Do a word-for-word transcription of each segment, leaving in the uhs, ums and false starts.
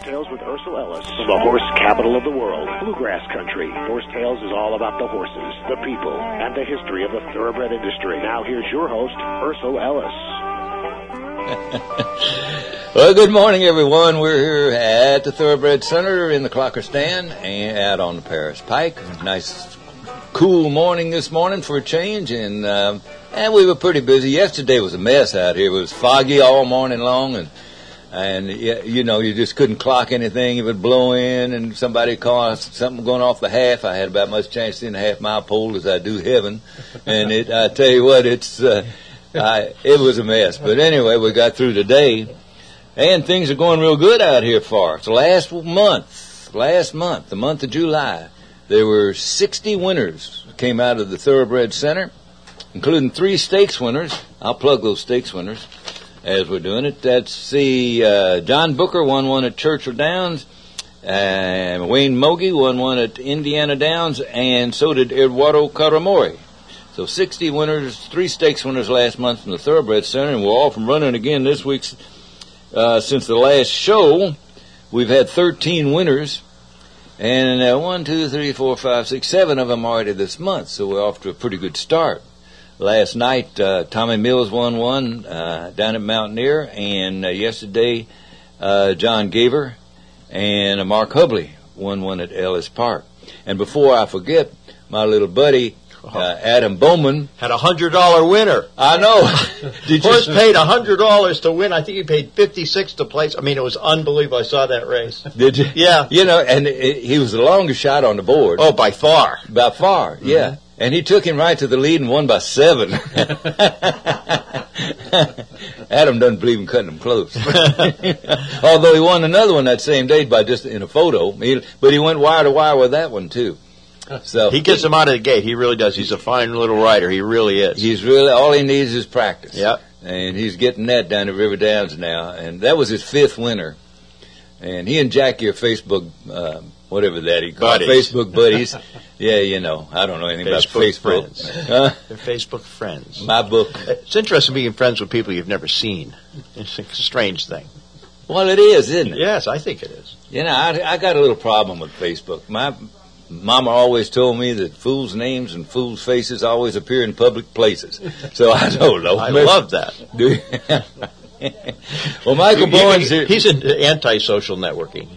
Tales with Ursel Ellis, from the horse capital of the world, Bluegrass Country. Horse Tales is all about the horses, the people, and the history of the thoroughbred industry. Now here's your host, Ursel Ellis. Well, good morning, everyone. We're here at the Thoroughbred Center in the Clocker Stand and out on the Paris Pike. Nice, cool morning this morning for a change, and um, and we were pretty busy. Yesterday was a mess out here. It was foggy all morning long, and and you know you just couldn't clock anything. It would blow in, and somebody called something going off the half. I had about much chance in the half mile pole as I do heaven, and it. I tell you what, it's. Uh, I, it was a mess. But anyway, we got through today, and things are going real good out here for us. Last month, last month, the month of July, there were sixty winners came out of the Thoroughbred Center, including three stakes winners. I'll plug those stakes winners as we're doing it. That's the uh, John Booker won one at Churchill Downs, and Wayne Mogi won one at Indiana Downs, and so did Eduardo Caramori. So sixty winners, three stakes winners last month from the Thoroughbred Center, and we're all from running again this week. Uh, since the last show, we've had thirteen winners, and uh, one, two, three, four, five, six, seven of them already this month, so we're off to a pretty good start. Last night, uh, Tommy Mills won one uh, down at Mountaineer, and uh, yesterday, uh, John Gaver and uh, Mark Hubley won one at Ellis Park. And before I forget, my little buddy, Uh, Adam Bowman had a hundred dollar winner. I know. Did Horse you... paid a hundred dollars to win. I think he paid fifty six to place. I mean, it was unbelievable. I saw that race. Did you? Yeah. You know, and it, he was the longest shot on the board. Oh, by far. By far. Mm-hmm. Yeah. And he took him right to the lead and won by seven. Adam doesn't believe in cutting them close. Although he won another one that same day by just in a photo. He, but he went wire to wire with that one too. So he gets him out of the gate. He really does. He's a fine little rider. He really is. He's really all he needs is practice. Yep. And he's getting that down at River Downs now. And that was his fifth winner. And he and Jackie are Facebook, uh, whatever that he calls Facebook buddies. Yeah, you know, I don't know anything Facebook about Facebook. Friends. Uh, They're Facebook friends. My book. It's interesting being friends with people you've never seen. It's a strange thing. Well, it is, isn't it? Yes, I think it is. You know, I, I got a little problem with Facebook. My Mama always told me that fools' names and fools' faces always appear in public places. So I don't know. I love that. Do you? Well, Michael Bowen's here. He's in anti-social networking.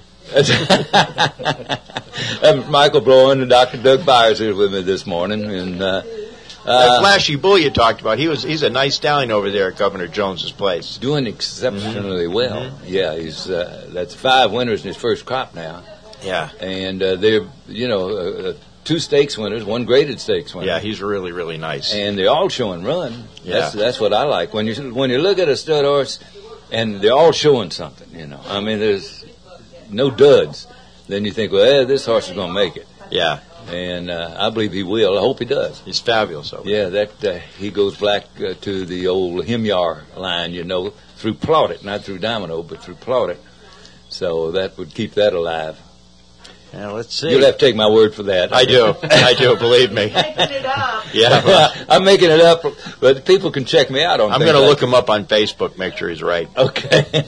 Michael Bowen and Doctor Doug Byers here with me this morning. And uh, uh, that flashy bull you talked about, he was he's a nice stallion over there at Governor Jones's place. Doing exceptionally mm-hmm. well. Mm-hmm. Yeah, he's uh, that's five winners in his first crop now. Yeah. And uh, they're, you know, uh, two stakes winners, one graded stakes winner. Yeah, he's really, really nice. And they're all showing run. Yeah. That's, that's what I like. When you when you look at a stud horse and they're all showing something, you know. I mean, there's no duds. Then you think, well, eh, this horse is going to make it. Yeah. And uh, I believe he will. I hope he does. He's fabulous. Over yeah, that uh, he goes back uh, to the old Himyar line, you know, through Plaudit, not through Domino, but through Plaudit. So that would keep that alive. Now, let's see. You'll have to take my word for that. I do. I do, believe me. Making it up. Yeah. Well, I'm making it up, but people can check me out on I'm going to like look him up on Facebook, make sure he's right. Okay.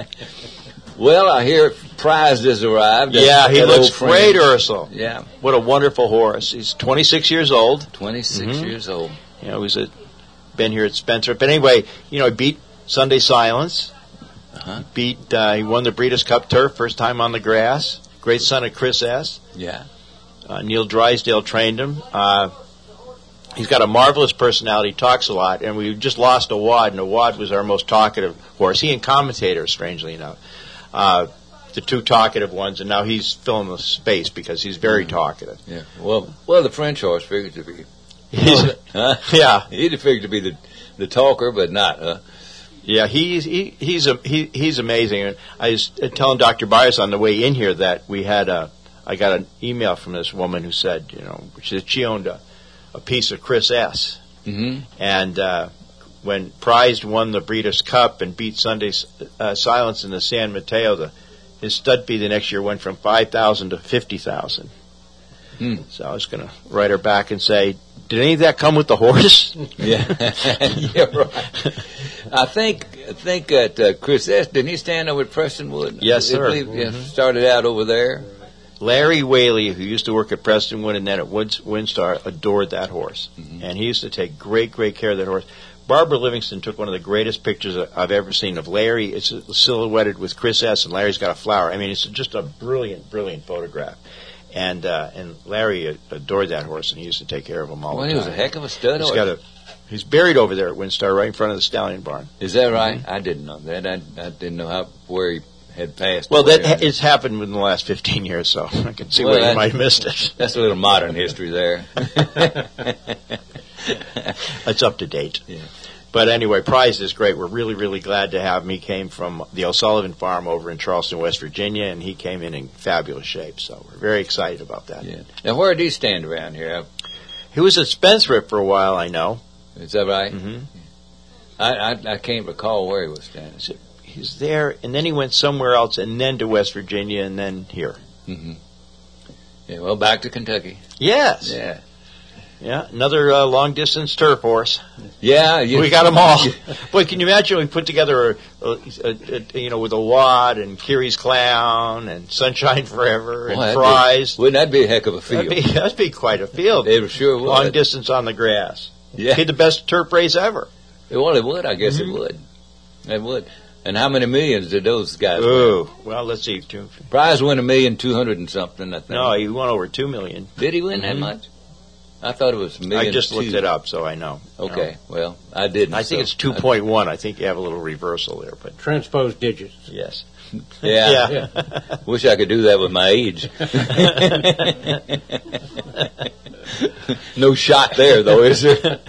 Well, I hear Prize has arrived. Yeah, he looks great, Ursel. Yeah. What a wonderful horse. He's twenty-six years old. twenty-six mm-hmm. years old. You know, he's a, been here at Spencer. But anyway, you know, he beat Sunday Silence. Uh-huh. Beat, uh, he won the Breeders' Cup Turf, first time on the grass. Great son of Chris S. Yeah. Uh, Neil Drysdale trained him. Uh, he's got a marvelous personality, talks a lot, and we just lost Awad, and Awad was our most talkative horse. He and Commentator, strangely enough, uh, the two talkative ones, and now he's filling the space because he's very mm-hmm. talkative. Yeah. Well, well, the French horse figured to be. He's, huh? Yeah. He'd figured to be the the talker, but not, huh? Yeah, he's he, he's a, he, he's amazing. I was telling Doctor Byers on the way in here that we had a I got an email from this woman who said, you know, she, she owned a, a piece of Chris S. Mm-hmm. And uh, when Prized won the Breeders' Cup and beat Sunday uh, Silence in the San Mateo, the, his stud fee the next year went from five thousand to fifty thousand. Hmm. So I was going to write her back and say, did any of that come with the horse? Yeah, yeah, right. I think think that uh, Chris S. Didn't he stand over at Prestonwood? Yes, I sir. believe, mm-hmm. yeah, started out over there. Larry Whaley, who used to work at Prestonwood and then at Woods, Windstar, adored that horse. Mm-hmm. And he used to take great, great care of that horse. Barbara Livingston took one of the greatest pictures I've ever seen of Larry. It's silhouetted with Chris S. and Larry's got a flower. I mean, it's just a brilliant, brilliant photograph. And uh, and Larry adored that horse, and he used to take care of him all well, the time. Well, he was a heck of a stud He's horse. got a, he's buried over there at Windstar, right in front of the stallion barn. Is that right? Mm-hmm. I didn't know that. I, I didn't know how where he had passed. Well, that away. it's happened within the last fifteen years, so I can see Well, where you that- might have missed it. That's a little modern history there. It's up to date. Yeah. But anyway, Prize is great. We're really, really glad to have him. He came from the O'Sullivan Farm over in Charleston, West Virginia, and he came in in fabulous shape. So we're very excited about that. Yeah. Now, where did he stand around here? He was at Spendthrift for a while, I know. Is that right? Mm-hmm. I, I I can't recall where he was standing. So he's there, and then he went somewhere else, and then to West Virginia, and then here. Mm-hmm. Yeah. Well, back to Kentucky. Yes. Yeah. Yeah, another uh, long-distance turf horse. Yeah. You, We got them all. Boy, can you imagine we put together, a, a, a, a, you know, with a Wad and Kiri's Clown and Sunshine Forever and Well, that'd Prize. Be, wouldn't that be a heck of a field? That'd be, that'd be quite a field. It sure would. Long distance on the grass. Yeah. Be the best turf race ever. Well, it would. I guess Mm-hmm. it would. It would. And how many millions did those guys win? Ooh, well, let's see. Two, Prize won a million two hundred and something, I think. no, he won over two million. Did he win that Mhm. much? I thought it was a million. I just two. looked it up, so I know. Okay, well, I didn't. I think so it's two point one. I think you have a little reversal there, but Transposed digits. yes. Yeah. Yeah. Wish I could do that with my age. No shot there, though, is there?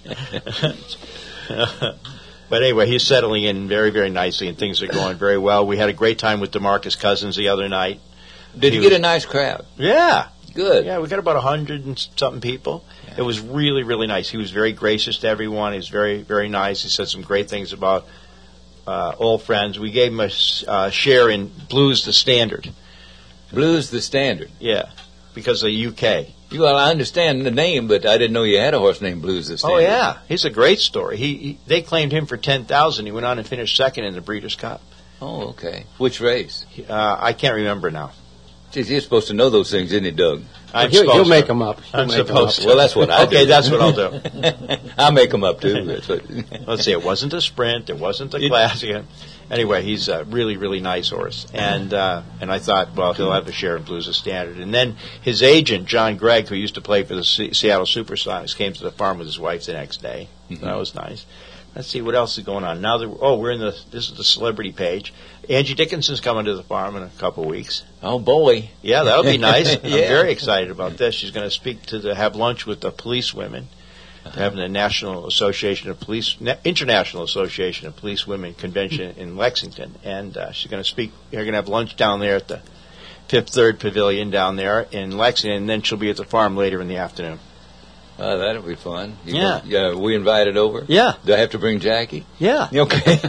But anyway, he's settling in very, very nicely, and things are going very well. We had a great time with DeMarcus Cousins the other night. Did He you get was- a nice crowd? Yeah. Good. Yeah, we got about a hundred and something people. Yeah. It was really, really nice. He was very gracious to everyone. He was very, very nice. He said some great things about uh, old friends. We gave him a uh, share in Blues the Standard. Blues the Standard. Yeah, because of the U K. Well, I understand the name, but I didn't know you had a horse named Blues the Standard. Oh yeah, he's a great story. He, he they claimed him for ten thousand. He went on and finished second in the Breeders' Cup. Oh, okay. Which race? Uh, I can't remember now. Geez, you're supposed to know those things, isn't he, Doug? I'm He'll, he'll supposed make to. them up. He'll I'm make 'em supposed up. to. Well, that's what I do. Okay, that's what I'll do. I'll make them up, too. That's what. Let's see. It wasn't a sprint. It wasn't a It- class. Yeah. Anyway, he's a really, really nice horse, and uh, and I thought, well, he'll have a share in Blues the Standard. And then his agent, John Gregg, who used to play for the C- Seattle Supersonics, came to the farm with his wife the next day. Mhm. That was nice. Let's see what else is going on now. That, oh, we're in the this is the celebrity page. Angie Dickinson's coming to the farm in a couple of weeks. Oh, boy. Yeah, that'll be nice. I'm Yeah. very excited about this. She's going to speak to the have lunch with the police women. They're having the National Association of Police, Na- International Association of Police Women convention in Lexington, and uh, she's going to speak. They're going to have lunch down there at the Fifth Third Pavilion down there in Lexington, and then she'll be at the farm later in the afternoon. Oh, that'll be fun. You Yeah. go- yeah. We invited over? Yeah, Do I have to bring Jackie? yeah, Okay.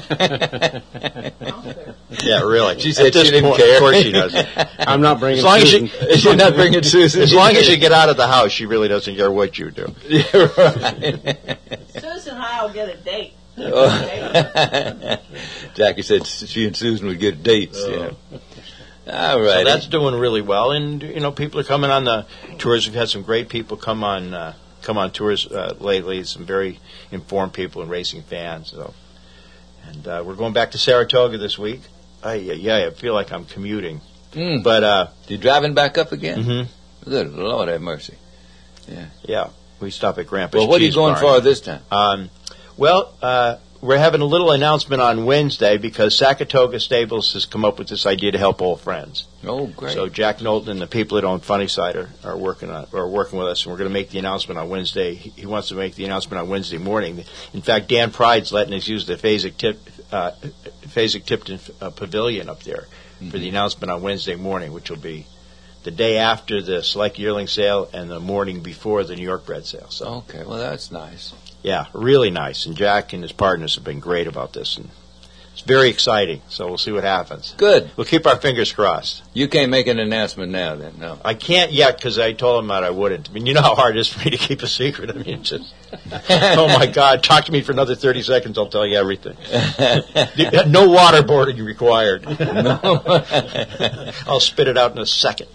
yeah. Really, She said At this she didn't point, care. Of course she doesn't. I'm not bringing As long as Susan. you, She's not bringing Susan. as long as you get out of the house, she really doesn't care what you do. Yeah, right. Susan and I will get a date. Oh. Jackie said she and Susan would get dates. Oh. Yeah. All right. So that's doing really well, and you know, people are coming on the tours. We've had some great people come on uh, come on tours uh, lately. Some very informed people and racing fans. So, and uh, we're going back to Saratoga this week. I, yeah, I feel like I'm commuting, Mm. but uh, You driving back up again? mm-hmm, Good Lord, have mercy. yeah, we stop at Grandpa's. Well, what are you Cheese going Barn. for this time? Um, well, uh, we're having a little announcement on Wednesday because Saratoga Stables has come up with this idea to help old friends. Oh, great. So Jack Knowlton and the people that own Funny Side are, are working on are working with us, and we're going to make the announcement on Wednesday. He, he wants to make the announcement on Wednesday morning. In fact, Dan Pride's letting us use the Phasic Tip, uh, Phasic Tipton uh, Pavilion up there Mm-hmm. for the announcement on Wednesday morning, which will be the day after the Select Yearling Sale and the morning before the New York Bred Sale. So Okay, well, that's nice. yeah, really nice. And Jack and his partners have been great about this, and It's very exciting, so we'll see what happens. Good. We'll keep our fingers crossed. You can't make an announcement now, then, no? I can't yet because I told him that I wouldn't. I mean, you know how hard it is for me to keep a secret. I mean, it's just, oh, my God, talk to me for another thirty seconds, I'll tell you everything. No waterboarding required. I'll spit it out in a second.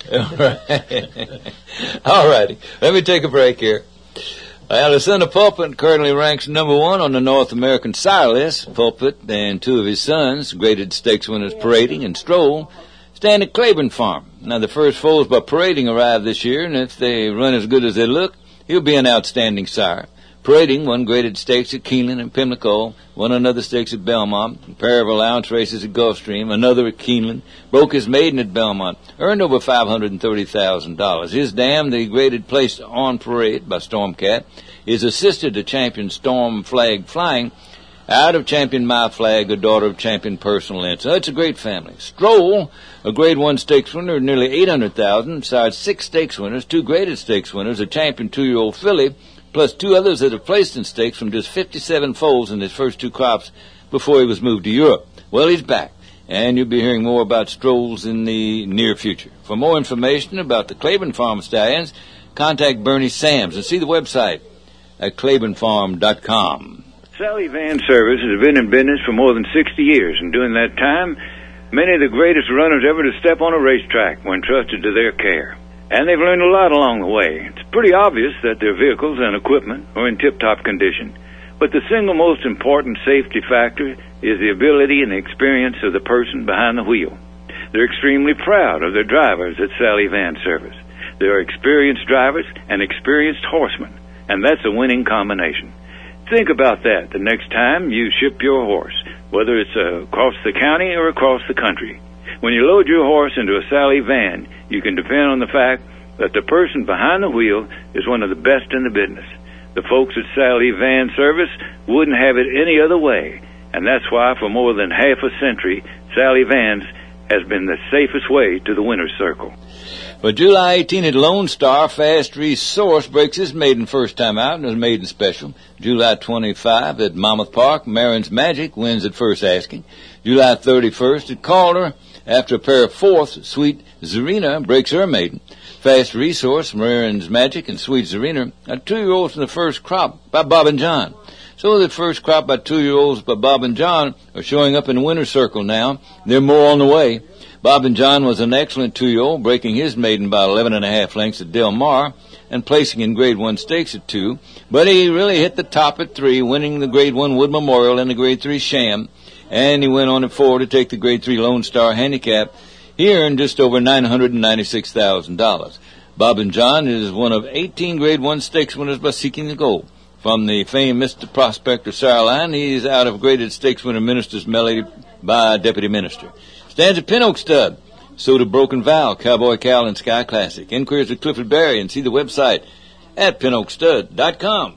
All righty. Let me take a break here. Well, the son of Pulpit currently ranks number one on the North American sire list. Pulpit and two of his sons, graded stakes winners Parading and Stroll, stand at Claiborne Farm. Now, the first foals by Parading arrived this year, and if they run as good as they look, he'll be an outstanding sire. Parading won graded stakes at Keeneland and Pimlico, won another stakes at Belmont, a pair of allowance races at Gulfstream, another at Keeneland, broke his maiden at Belmont, earned over five hundred thirty thousand dollars. His dam, the graded place on parade by Stormcat, is assisted to champion Storm Flag Flying, out of champion My Flag, a daughter of champion Personal Inn. So that's a great family. Stroll, a grade one stakes winner, nearly eight hundred thousand dollars, besides six stakes winners, two graded stakes winners, a champion two-year-old filly, plus two others that have placed in stakes from just fifty-seven foals in his first two crops before he was moved to Europe. Well, he's back, and you'll be hearing more about Strolls in the near future. For more information about the Claiborne Farm Stallions, contact Bernie Sams and see the website at claiborne farm dot com. Sally Van Service has been in business for more than sixty years, and during that time, many of the greatest runners ever to step on a racetrack were entrusted to their care. And they've learned a lot along the way. It's pretty obvious that their vehicles and equipment are in tip-top condition. But the single most important safety factor is the ability and the experience of the person behind the wheel. They're extremely proud of their drivers at Sally Van Service. They are experienced drivers and experienced horsemen, and that's a winning combination. Think about that the next time you ship your horse, whether it's uh, across the county or across the country. When you load your horse into a Sally Van, you can depend on the fact that the person behind the wheel is one of the best in the business. The folks at Sally Van Service wouldn't have it any other way, and that's why for more than half a century, Sally Vans has been the safest way to the winner's circle. For July eighteenth at Lone Star, Fast Resource breaks his maiden first time out in his maiden special. July twenty-fifth at Monmouth Park, Marin's Magic wins at first asking. July thirty-first at Calder, after a pair of fourths, Sweet Zarina breaks her maiden. Fast Resource, Marin's Magic, and Sweet Zarina are two-year-olds in the first crop by Bob and John. So the first crop by two-year-olds by Bob and John are showing up in the winner's circle now. There are more on the way. Bob and John was an excellent two-year-old, breaking his maiden by eleven and a half lengths at Del Mar and placing in Grade one stakes at two. But he really hit the top at three, winning the Grade one Wood Memorial and the Grade three Sham. And he went on at four to take the Grade three Lone Star Handicap. He earned just over nine hundred ninety-six thousand dollars. Bob and John is one of eighteen Grade one stakes winners by Seeking the Gold. From the famed Mister Prospector Sireline, he's out of graded stakes winner Minister's Melody by Deputy Minister. Stands at Pin Oak Stud. So to Broken Vow, Cowboy Cal, and Sky Classic. Inquiries with Clifford Berry, and see the website at pin oak stud dot com.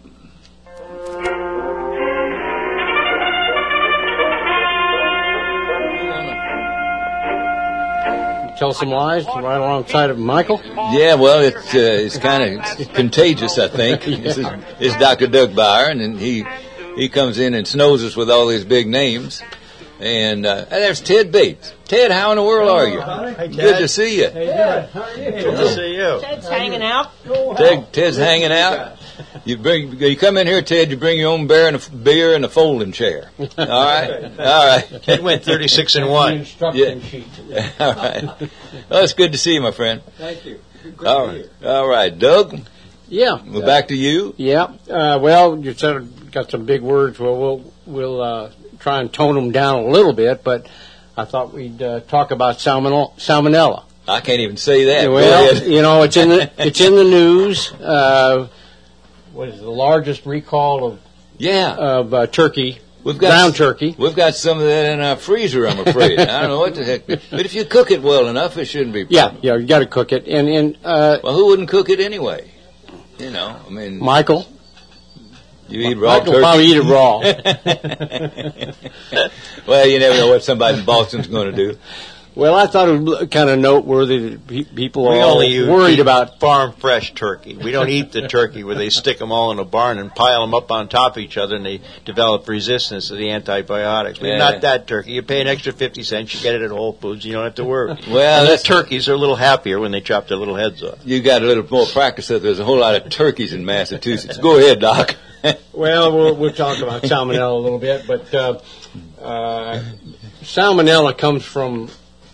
Tell some lies right alongside of Michael? Yeah, well, it's uh, it's kind of contagious, I think. This is, this is Doctor Doug Byron, and he he comes in and snows us with all these big names. And, uh, and there's Ted Bates. Ted, how in the world are you? Hey, Good to see you. Hey, Ted, how are you? Good to see you. Ted's hanging out. Ted, Ted's hanging out. You bring, you come in here, Ted. You bring your own beer and a, beer and a folding chair. All right, all right. Ted went thirty-six and one. Instruction sheet. All right. Well, it's good to see you, my friend. Thank you. Good All right, all right, Doug. Yeah. We're back to you. Yeah. Uh, well, you said got some big words. Well, we'll we'll uh, try and tone them down a little bit, but I thought we'd uh, talk about salmonella. salmonella. I can't even say that. Well, you know, it's in the it's in the news. Uh, what is the largest recall of yeah of uh, turkey? We've got ground turkey. We've got some of that in our freezer, I'm afraid. I don't know what the heck. But if you cook it well enough, it shouldn't be a problem. Yeah, yeah, you got to cook it. And and uh, well, who wouldn't cook it anyway? You know, I mean, Michael. You eat raw Michael turkey. probably eat it raw. Well, you never know what somebody in Boston's going to do. Well, I thought it was kind of noteworthy that pe- people are We all only use worried about. farm fresh turkey. We don't eat the turkey where they stick them all in a barn and pile them up on top of each other, and they develop resistance to the antibiotics. We're Yeah. not that turkey. You pay an extra fifty cents, you get it at Whole Foods, you don't have to worry. Well, and the that's- turkeys are a little happier when they chop their little heads off. You got a little more practice. That there's a whole lot of turkeys in Massachusetts. Go ahead, Doc. Well, we'll, we'll talk about salmonella a little bit, but uh, uh, salmonella comes from.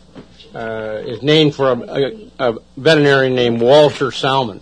Uh, is named for a, a, a veterinarian named Walter Salmon.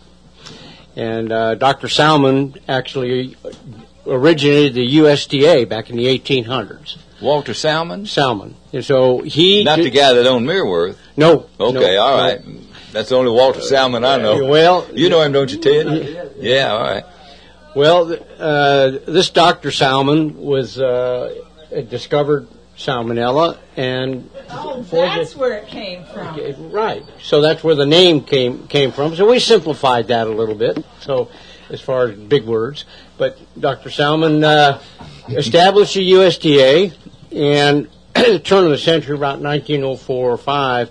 And uh, Doctor Salmon actually originated the U S D A back in the eighteen hundreds. Walter Salmon? Salmon. And so he... Not did, the guy that owned Millworth. No. Okay, no, all no. right. That's the only Walter Salmon I know. Well... You know him, don't you, Ted? Yeah, all right. Well, uh, this Doctor Salmon was uh, discovered salmonella, and Oh, for that's the- where it came from. right. So that's where the name came came from. So we simplified that a little bit. So as far as big words, but Doctor Salmon uh, established the U S D A, and at the turn of the century, about nineteen oh four or five,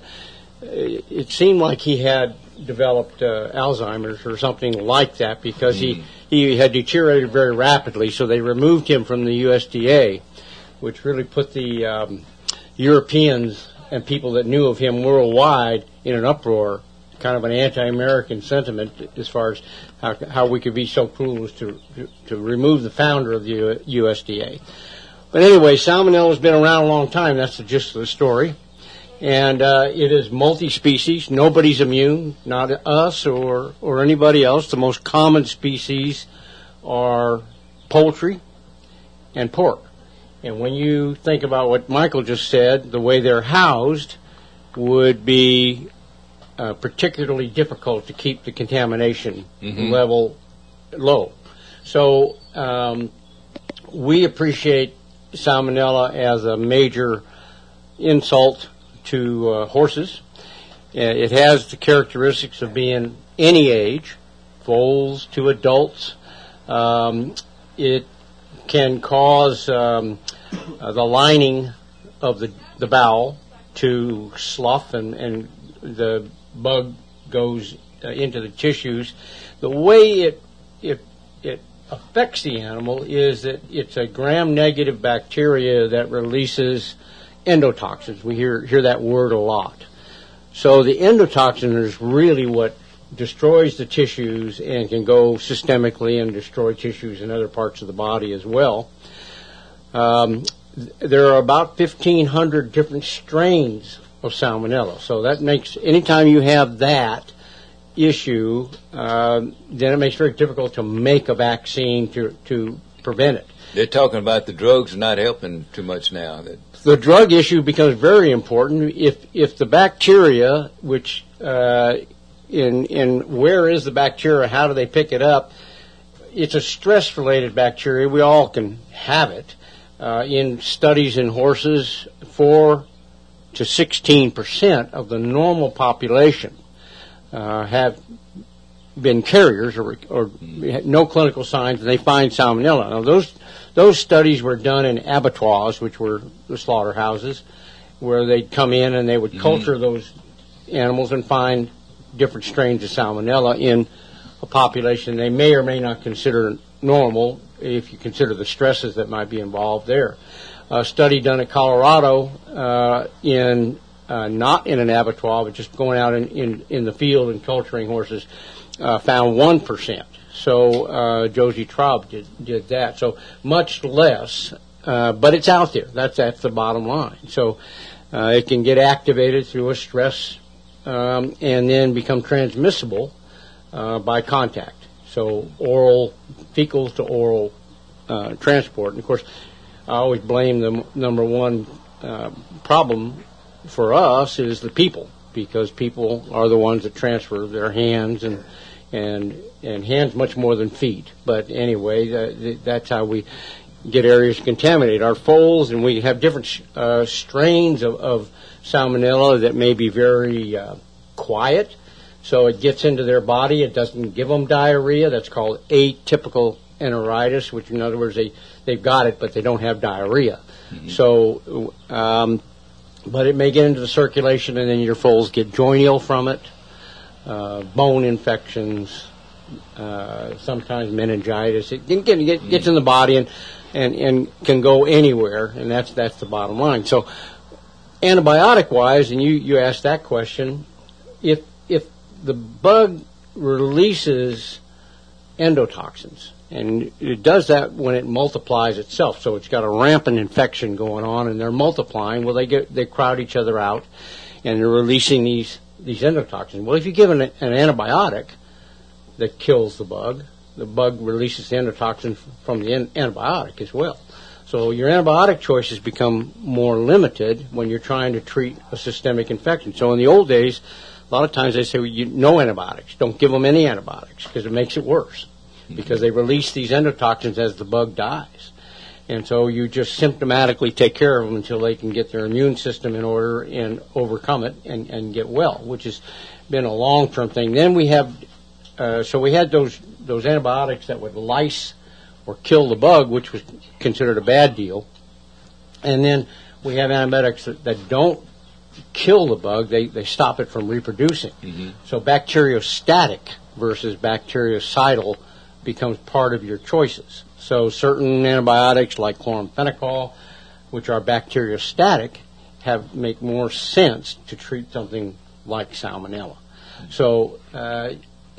it seemed like he had developed uh, Alzheimer's or something like that because he he had deteriorated very rapidly. So they removed him from the U S D A, which really put the um, Europeans and people that knew of him worldwide in an uproar, kind of an anti-American sentiment as far as how, how we could be so cruel as to, to, to remove the founder of the U S D A. But anyway, salmonella has been around a long time. That's the gist of the story. And uh, it is multi-species. Nobody's immune, not us or, or anybody else. The most common species are poultry and pork. And when you think about what Michael just said, the way they're housed would be uh, particularly difficult to keep the contamination Mhm. level low. So um, we appreciate salmonella as a major insult to uh, horses. Uh, It has the characteristics of being any age, foals to adults. Um, it can cause um, uh, the lining of the, the bowel to slough, and, and the bug goes uh, into the tissues. The way it, it it affects the animal is that it's a gram-negative bacteria that releases endotoxins. We hear hear that word a lot. So the endotoxin is really what destroys the tissues and can go systemically and destroy tissues in other parts of the body as well. Um, th- there are about fifteen hundred different strains of salmonella. So that makes, anytime you have that issue, uh, then it makes it very difficult to make a vaccine to, to prevent it. They're talking about the drugs not helping too much now. That The drug issue becomes very important. If if the bacteria, which uh, in in where is the bacteria? How do they pick it up? It's a stress-related bacteria. We all can have it. Uh, in studies in horses, four to sixteen percent of the normal population uh, have been carriers or, or no clinical signs, and they find salmonella. Now those those studies were done in abattoirs, which were the slaughterhouses, where they'd come in and they would Mm-hmm. culture those animals and find different strains of salmonella in a population they may or may not consider normal if you consider the stresses that might be involved there. A study done at Colorado uh, in uh, not in an abattoir, but just going out in, in, in the field and culturing horses, uh, found one percent. So uh, Josie Traub did, did that. So much less, uh, but it's out there. That's, that's the bottom line. So uh, it can get activated through a stress um, and then become transmissible uh, by contact. So oral, fecal to oral uh, transport. And of course, I always blame the m- number one uh, problem for us is the people, because people are the ones that transfer their hands and and and hands much more than feet. But anyway, that, that's how we get areas contaminated. Our foals, and we have different uh, strains of, of salmonella that may be very uh, quiet. So it gets into their body. It doesn't give them diarrhea. That's called atypical enteritis, which in other words, they, they've got it, but they don't have diarrhea. Mm-hmm. So um, but it may get into the circulation, and then your foals get joint ill from it, uh, bone infections, uh, sometimes meningitis. It get, get, gets in the body and, and, and can go anywhere, and that's that's the bottom line. So, antibiotic-wise, and you, you asked that question, if if the bug releases endotoxins, and it does that when it multiplies itself. So it's got a rampant infection going on, and they're multiplying. Well, they get they crowd each other out, and they're releasing these these endotoxins. Well, if you give an, an antibiotic that kills the bug, the bug releases the endotoxin from the an- antibiotic as well. So your antibiotic choices become more limited when you're trying to treat a systemic infection. So in the old days, a lot of times they say, well, you, no antibiotics. Don't give them any antibiotics because it makes it worse. Because they release these endotoxins as the bug dies. And so you just symptomatically take care of them until they can get their immune system in order and overcome it and, and get well, which has been a long-term thing. Then we have, uh, so we had those those antibiotics that would lyse or kill the bug, which was considered a bad deal. And then we have antibiotics that, that don't kill the bug, they, they stop it from reproducing. Mm-hmm. So bacteriostatic versus bactericidal becomes part of your choices. So certain antibiotics like chloramphenicol, which are bacteriostatic, have make more sense to treat something like salmonella. So uh,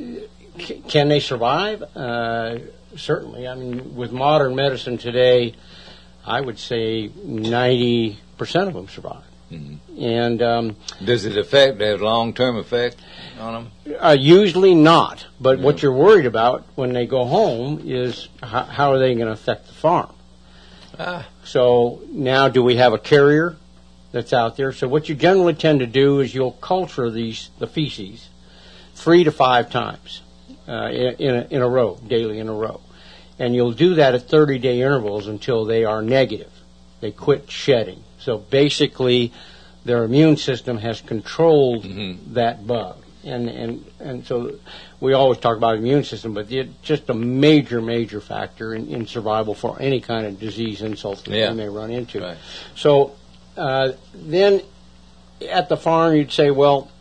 c- can they survive? Uh, certainly. I mean, with modern medicine today, I would say ninety percent of them survive. Mm-hmm. And um, does it affect, have long-term effect on them? Uh, usually not. But yeah. What you're worried about when they go home is how, how are they going to affect the farm? Ah. So now do we have a carrier that's out there? So what you generally tend to do is you'll culture these the feces three to five times uh, in, in, a, in a row, daily in a row. And you'll do that at thirty-day intervals until they are negative. They quit shedding. So basically, their immune system has controlled mm-hmm. that bug. And, and and so we always talk about immune system, but it's just a major, major factor in, in survival for any kind of disease insult that yeah. they may run into. Right. So uh, then at the farm, you'd say, well,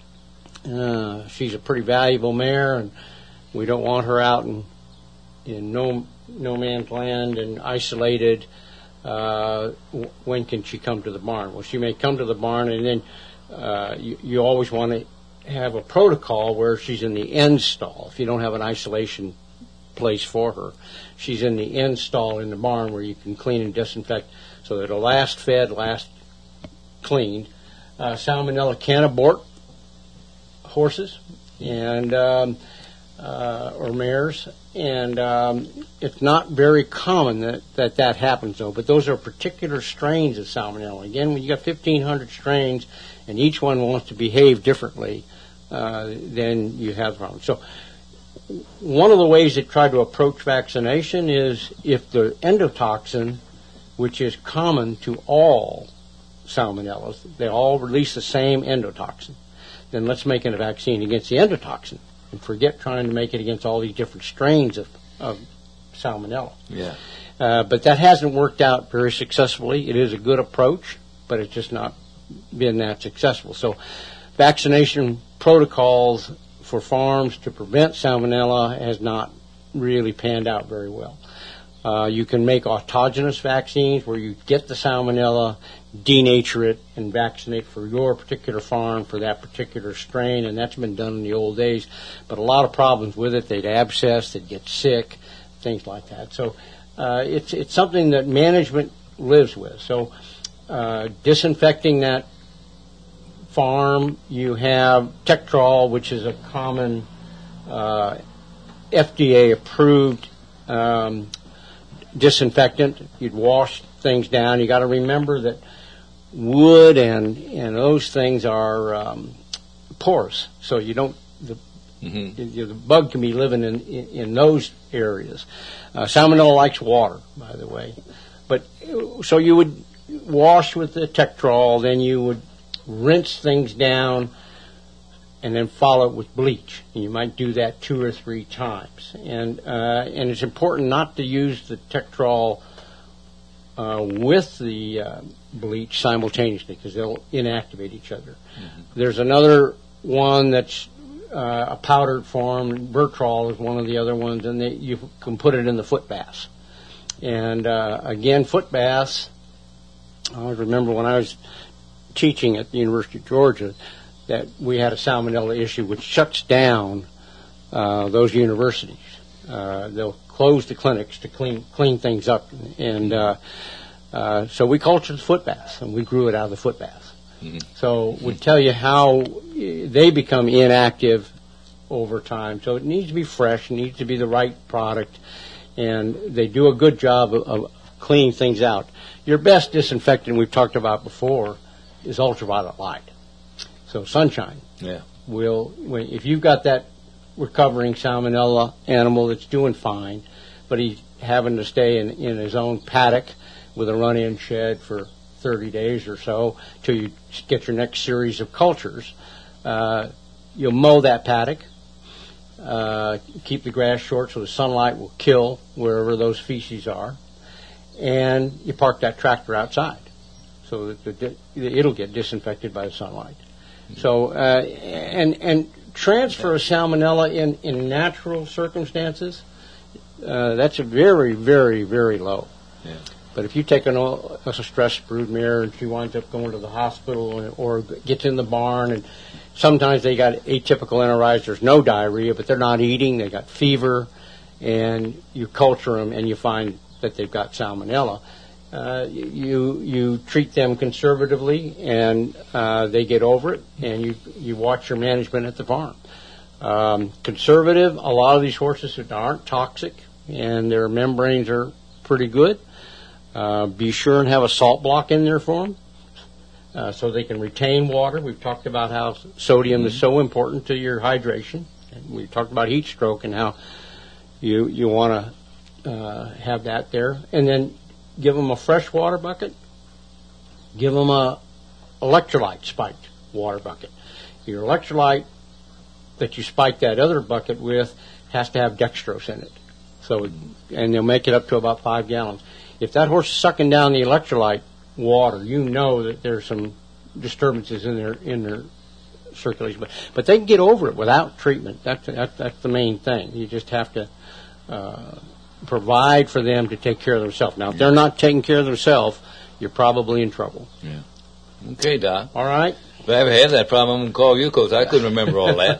uh, she's a pretty valuable mare, and we don't want her out in, in no, no man's land and isolated. Uh, when can she come to the barn? Well, she may come to the barn, and then uh, you, you always want to have a protocol where she's in the end stall. If you don't have an isolation place for her, she's in the end stall in the barn where you can clean and disinfect so that it'll last fed, last cleaned. Uh, salmonella can abort horses and um, uh, or mares. And um, it's not very common that, that that happens, though. But those are particular strains of salmonella. Again, when you got fifteen hundred strains, and each one wants to behave differently, uh, then you have problems. So one of the ways they try to approach vaccination is if the endotoxin, which is common to all salmonellas, they all release the same endotoxin, then let's make it a vaccine against the endotoxin. And forget trying to make it against all these different strains of, of salmonella. Yeah. Uh, but that hasn't worked out very successfully. It is a good approach, but it's just not been that successful. So vaccination protocols for farms to prevent salmonella has not really panned out very well. Uh, you can make autogenous vaccines where you get the salmonella, denature it, and vaccinate for your particular farm for that particular strain, and that's been done in the old days. But a lot of problems with it. They'd abscess, they'd get sick, things like that. So uh, it's it's something that management lives with. So uh, disinfecting that farm, you have Tektrol, which is a common uh, F D A-approved um disinfectant. You'd wash things down. You got to remember that wood and and those things are um, porous, so you don't the, mm-hmm. you, the bug can be living in in, in those areas. Uh, salmonella likes water, by the way, but so you would wash with the Tektrol, then you would rinse things down, and then follow it with bleach. And you might do that two or three times. And uh, and it's important not to use the Tektrol uh, with the uh, bleach simultaneously because they'll inactivate each other. Mm-hmm. There's another one that's uh, a powdered form. Bertrol is one of the other ones, and they, you can put it in the foot baths. And uh, again, foot baths, I remember when I was teaching at the University of Georgia that we had a salmonella issue which shuts down uh, those universities. Uh, they'll close the clinics to clean clean things up. And uh, uh, so we cultured the foot baths, and we grew it out of the foot baths. Mm-hmm. So we tell you how they become inactive over time. So it needs to be fresh, it needs to be the right product, and they do a good job of, of cleaning things out. Your best disinfectant we've talked about before is ultraviolet light. So sunshine. Yeah. Will when, if you've got that recovering salmonella animal that's doing fine, but he's having to stay in, in his own paddock with a run-in shed for thirty days or so till you get your next series of cultures, uh, you'll mow that paddock, uh, keep the grass short so the sunlight will kill wherever those feces are, and you park that tractor outside so that the, it'll get disinfected by the sunlight. Mm-hmm. So, uh, and and transfer of salmonella in, in natural circumstances, uh, that's a very, very, very low. Yeah. But if you take an, a stressed broodmare and she winds up going to the hospital or, or gets in the barn, and sometimes they got atypical enteritis, there's no diarrhea, but they're not eating, they got fever, and you culture them and you find that they've got salmonella. Uh, you you treat them conservatively, and uh, they get over it, and you you watch your management at the farm. Um, conservative, a lot of these horses aren't toxic, and their membranes are pretty good. Uh, be sure and have a salt block in there for them, uh, so they can retain water. We've talked about how sodium mm-hmm. is so important to your hydration. And we've talked about heat stroke and how you you want to uh, have that there, and then give them a fresh water bucket. Give them a electrolyte spiked water bucket. Your electrolyte that you spike that other bucket with has to have dextrose in it. So, and they'll make it up to about five gallons. If that horse is sucking down the electrolyte water, you know that there's some disturbances in their in their circulation. But but they can get over it without treatment. That's that, that's the main thing. You just have to Uh, provide for them to take care of themselves. Now, if they're not taking care of themselves, you're probably in trouble. Yeah. Okay, Doc. All right. If I ever had that problem, I'm going to call you because I couldn't remember all that.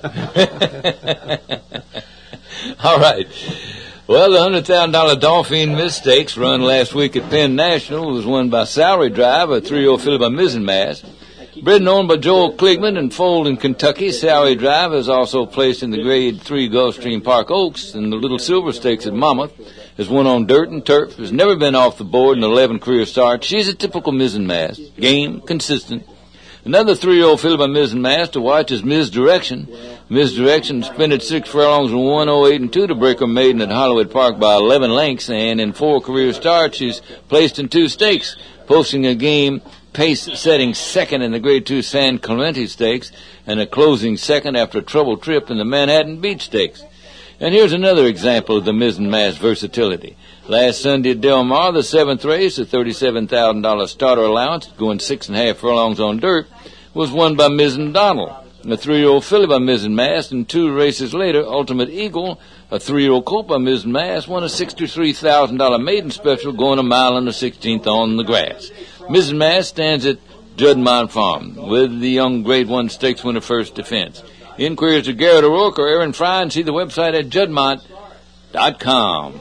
All right. Well, the one hundred thousand dollars Dauphine Miss Stakes run last week at Penn National was won by Salary Drive, a three-year-old filly by Mizzenmast. Bred and owned by Joel Kligman and foaled in Kentucky, Salary Drive is also placed in the Grade three Gulfstream Park Oaks, and the Little Silver Stakes at Monmouth has won on dirt and turf, has never been off the board in eleven career starts. She's a typical Mizzenmast, game, consistent. Another three-year-old filly by Mizzenmast to watch is Misdirection. Misdirection sprinted six furlongs in one oh eight and two to break her maiden at Hollywood Park by eleven lengths, and in four career starts she's placed in two stakes, posting a game pace-setting second in the Grade two San Clemente Stakes and a closing second after a troubled trip in the Manhattan Beach Stakes. And here's another example of the Mizzenmast versatility. Last Sunday at Del Mar, the seventh race, a thirty-seven thousand dollars starter allowance, going six and a half furlongs on dirt, was won by Mizzen Donald, a three-year-old filly by Mizzenmast, and two races later, Ultimate Eagle, a three-year-old colt by Mizzenmast, won a sixty-three thousand dollars maiden special, going a mile and a sixteenth on the grass. Mizzenmast stands at Juddmonte Farm with the young Grade one Stakes winner First Defense. Inquiries to Garrett O'Rourke or Aaron Fry, and see the website at juddmonte dot com.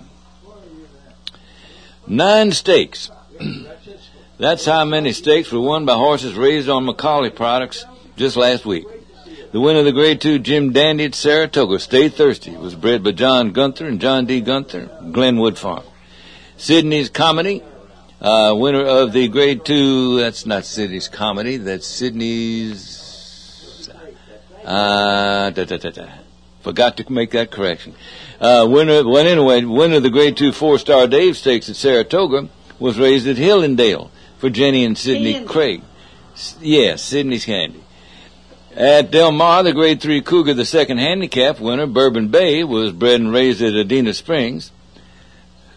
Nine stakes. That's how many stakes were won by horses raised on Macaulay products just last week. The winner of the Grade two Jim Dandy at Saratoga, Stay Thirsty, was bred by John Gunther and John D. Gunther, Glenwood Farm. Sydney's Comedy, uh, winner of the Grade two, that's not Sydney's Comedy, that's Sydney's, uh, da, da, da, da. Forgot to make that correction. Uh, winner, well, anyway, winner of the Grade two Four-Star Dave Stakes at Saratoga was raised at Hillendale for Jenny and Sidney Candy. Craig. S- yes, Sydney's Candy. At Del Mar, the Grade three Cougar, the second handicap winner, Bourbon Bay, was bred and raised at Adena Springs.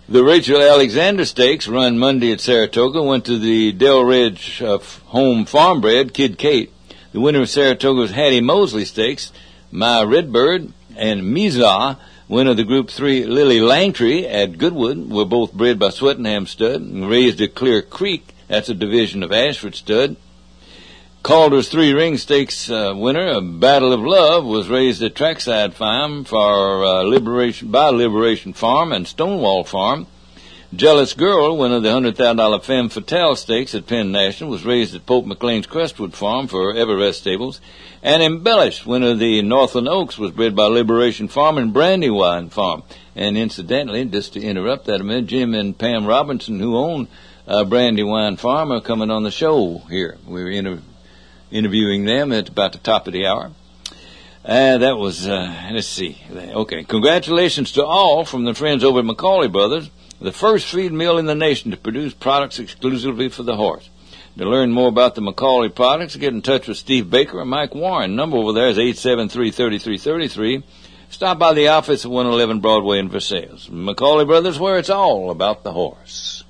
The Rachel Alexander Stakes, run Monday at Saratoga, went to the Del Ridge uh, home farm bred Kid Kate. The winner of Saratoga's Hattie Mosley Stakes, My Redbird, and Mizah, winner of the Group three Lily Langtry at Goodwood, were both bred by Swettenham Stud and raised at Clear Creek. That's a division of Ashford Stud. Calder's Three Ring Stakes uh, winner, a Battle of Love, was raised at Trackside Farm for uh, Liberation by Liberation Farm and Stonewall Farm. Jealous Girl, winner of the one hundred thousand dollars Femme Fatale Stakes at Penn National, was raised at Pope McLean's Crestwood Farm for Everest Stables. And Embellished, winner of the Northland Oaks, was bred by Liberation Farm and Brandywine Farm. And incidentally, just to interrupt that a minute, Jim and Pam Robinson, who own uh, Brandywine Farm, are coming on the show here. We're inter- interviewing them at about the top of the hour. Uh, that was, uh, let's see. Okay, congratulations to all from the friends over at McCauley Brothers, the first feed mill in the nation to produce products exclusively for the horse. To learn more about the McCauley products, get in touch with Steve Baker or Mike Warren. Number over there is eight seven three, three three three three. Stop by the office at one eleven Broadway in Versailles. McCauley Brothers, where it's all about the horse.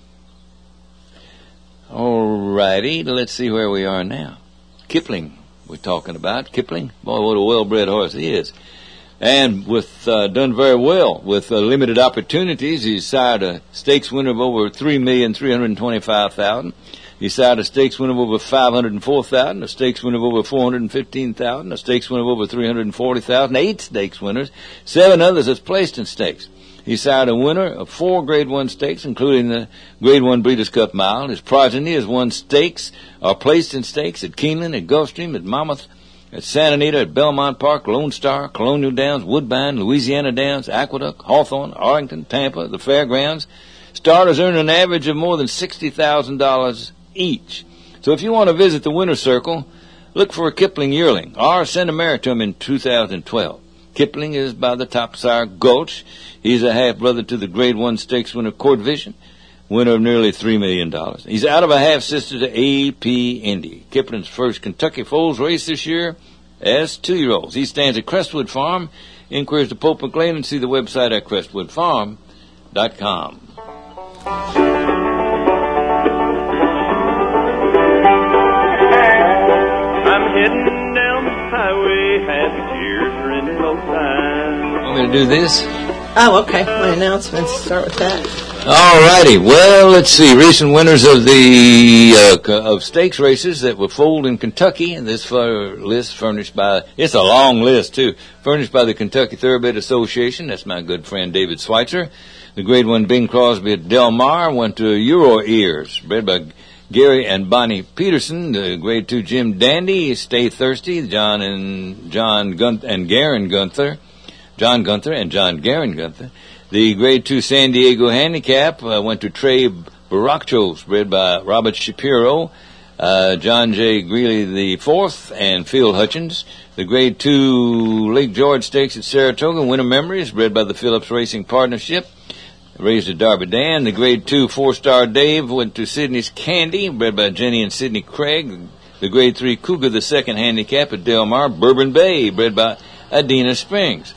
All righty, let's see where we are now. Kipling, we're talking about. Kipling, boy, what a well-bred horse he is. And with uh, done very well with uh, limited opportunities. He's sired a stakes winner of over three million three hundred twenty-five thousand dollars. He sired a stakes winner of over five hundred four thousand dollars, a stakes winner of over four hundred fifteen thousand dollars, a stakes winner of over three hundred forty thousand dollars, eight stakes winners, seven others that's placed in stakes. He sired a winner of four Grade one stakes, including the Grade one Breeders' Cup Mile. His progeny has won stakes, or placed in stakes at Keeneland, at Gulfstream, at Monmouth, at Santa Anita, at Belmont Park, Lone Star, Colonial Downs, Woodbine, Louisiana Downs, Aqueduct, Hawthorne, Arlington, Tampa, the Fairgrounds. Starters earn an average of more than sixty thousand dollars each. So if you want to visit the winner's circle, look for a Kipling yearling, or send a mare to him in two thousand twelve. Kipling is by the Topsire Gulch. He's a half-brother to the Grade one stakes winner Court Vision, winner of nearly three million dollars. He's out of a half-sister to A P Indy. Kipling's first Kentucky Foals race this year as two-year-olds. He stands at Crestwood Farm. Inquiries to Pope McLean and see the website at crestwood farm dot com. I'm heading down the highway, happy tears are in no time. Want me to do this? Oh, okay. My announcements start with that. All righty. Well, let's see. Recent winners of the uh, of stakes races that were foaled in Kentucky, and this for, list furnished by, it's a long list too, furnished by the Kentucky Thoroughbred Association. That's my good friend David Schweitzer. The Grade one Bing Crosby at Del Mar went to Euro Ears, bred by Gary and Bonnie Peterson. The Grade two Jim Dandy, Stay Thirsty, John and John Gun- and Garen Gunther. John Gunther and John Garen Gunther. The Grade two San Diego Handicap uh, went to Trey Barachos, bred by Robert Shapiro, uh, John J. Greeley the fourth, and Phil Hutchins. The Grade two Lake George Stakes at Saratoga, Winter Memories, bred by the Phillips Racing Partnership, raised at Darby Dan. The Grade two Four-Star Dave went to Sydney's Candy, bred by Jenny and Sidney Craig. The Grade three Cougar, the second handicap at Del Mar, Bourbon Bay, bred by Adina Springs.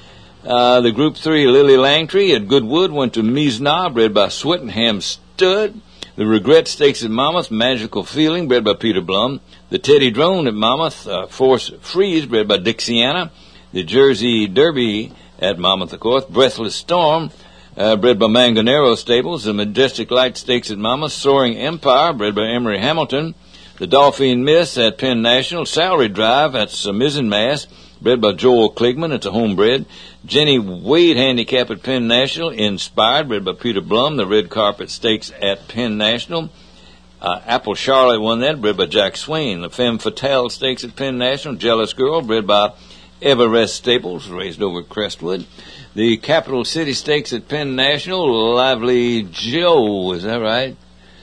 Uh, the Group three Lily Langtry at Goodwood went to Mizna, bred by Swettenham Stud. The Regret Stakes at Monmouth, Magical Feeling, bred by Peter Blum. The Teddy Drone at Monmouth, uh, Force Freeze, bred by Dixiana. The Jersey Derby at Monmouth, of course, Breathless Storm, uh, bred by Manganero Stables. The Majestic Light Stakes at Monmouth, Soaring Empire, bred by Emery Hamilton. The Dolphin Miss at Penn National, Salary Drive at Mizzenmass, bred by Joel Kligman. It's a homebred. Jenny Wade Handicap at Penn National, Inspired, bred by Peter Blum. The Red Carpet Stakes at Penn National. Uh, Apple Charlotte won that, bred by Jack Swain. The Femme Fatale Stakes at Penn National, Jealous Girl, bred by Everest Staples, raised over at Crestwood. The Capital City Stakes at Penn National, Lively Joe, is that right?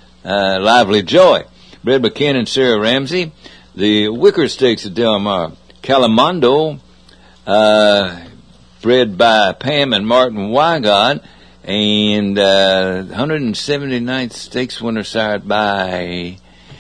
Uh, Lively Joy, bred by Ken and Sarah Ramsey. The Wicker Stakes at Del Mar, Calamondo, uh, bred by Pam and Martin Wygod, and uh, one hundred seventy-ninth Stakes winner sired by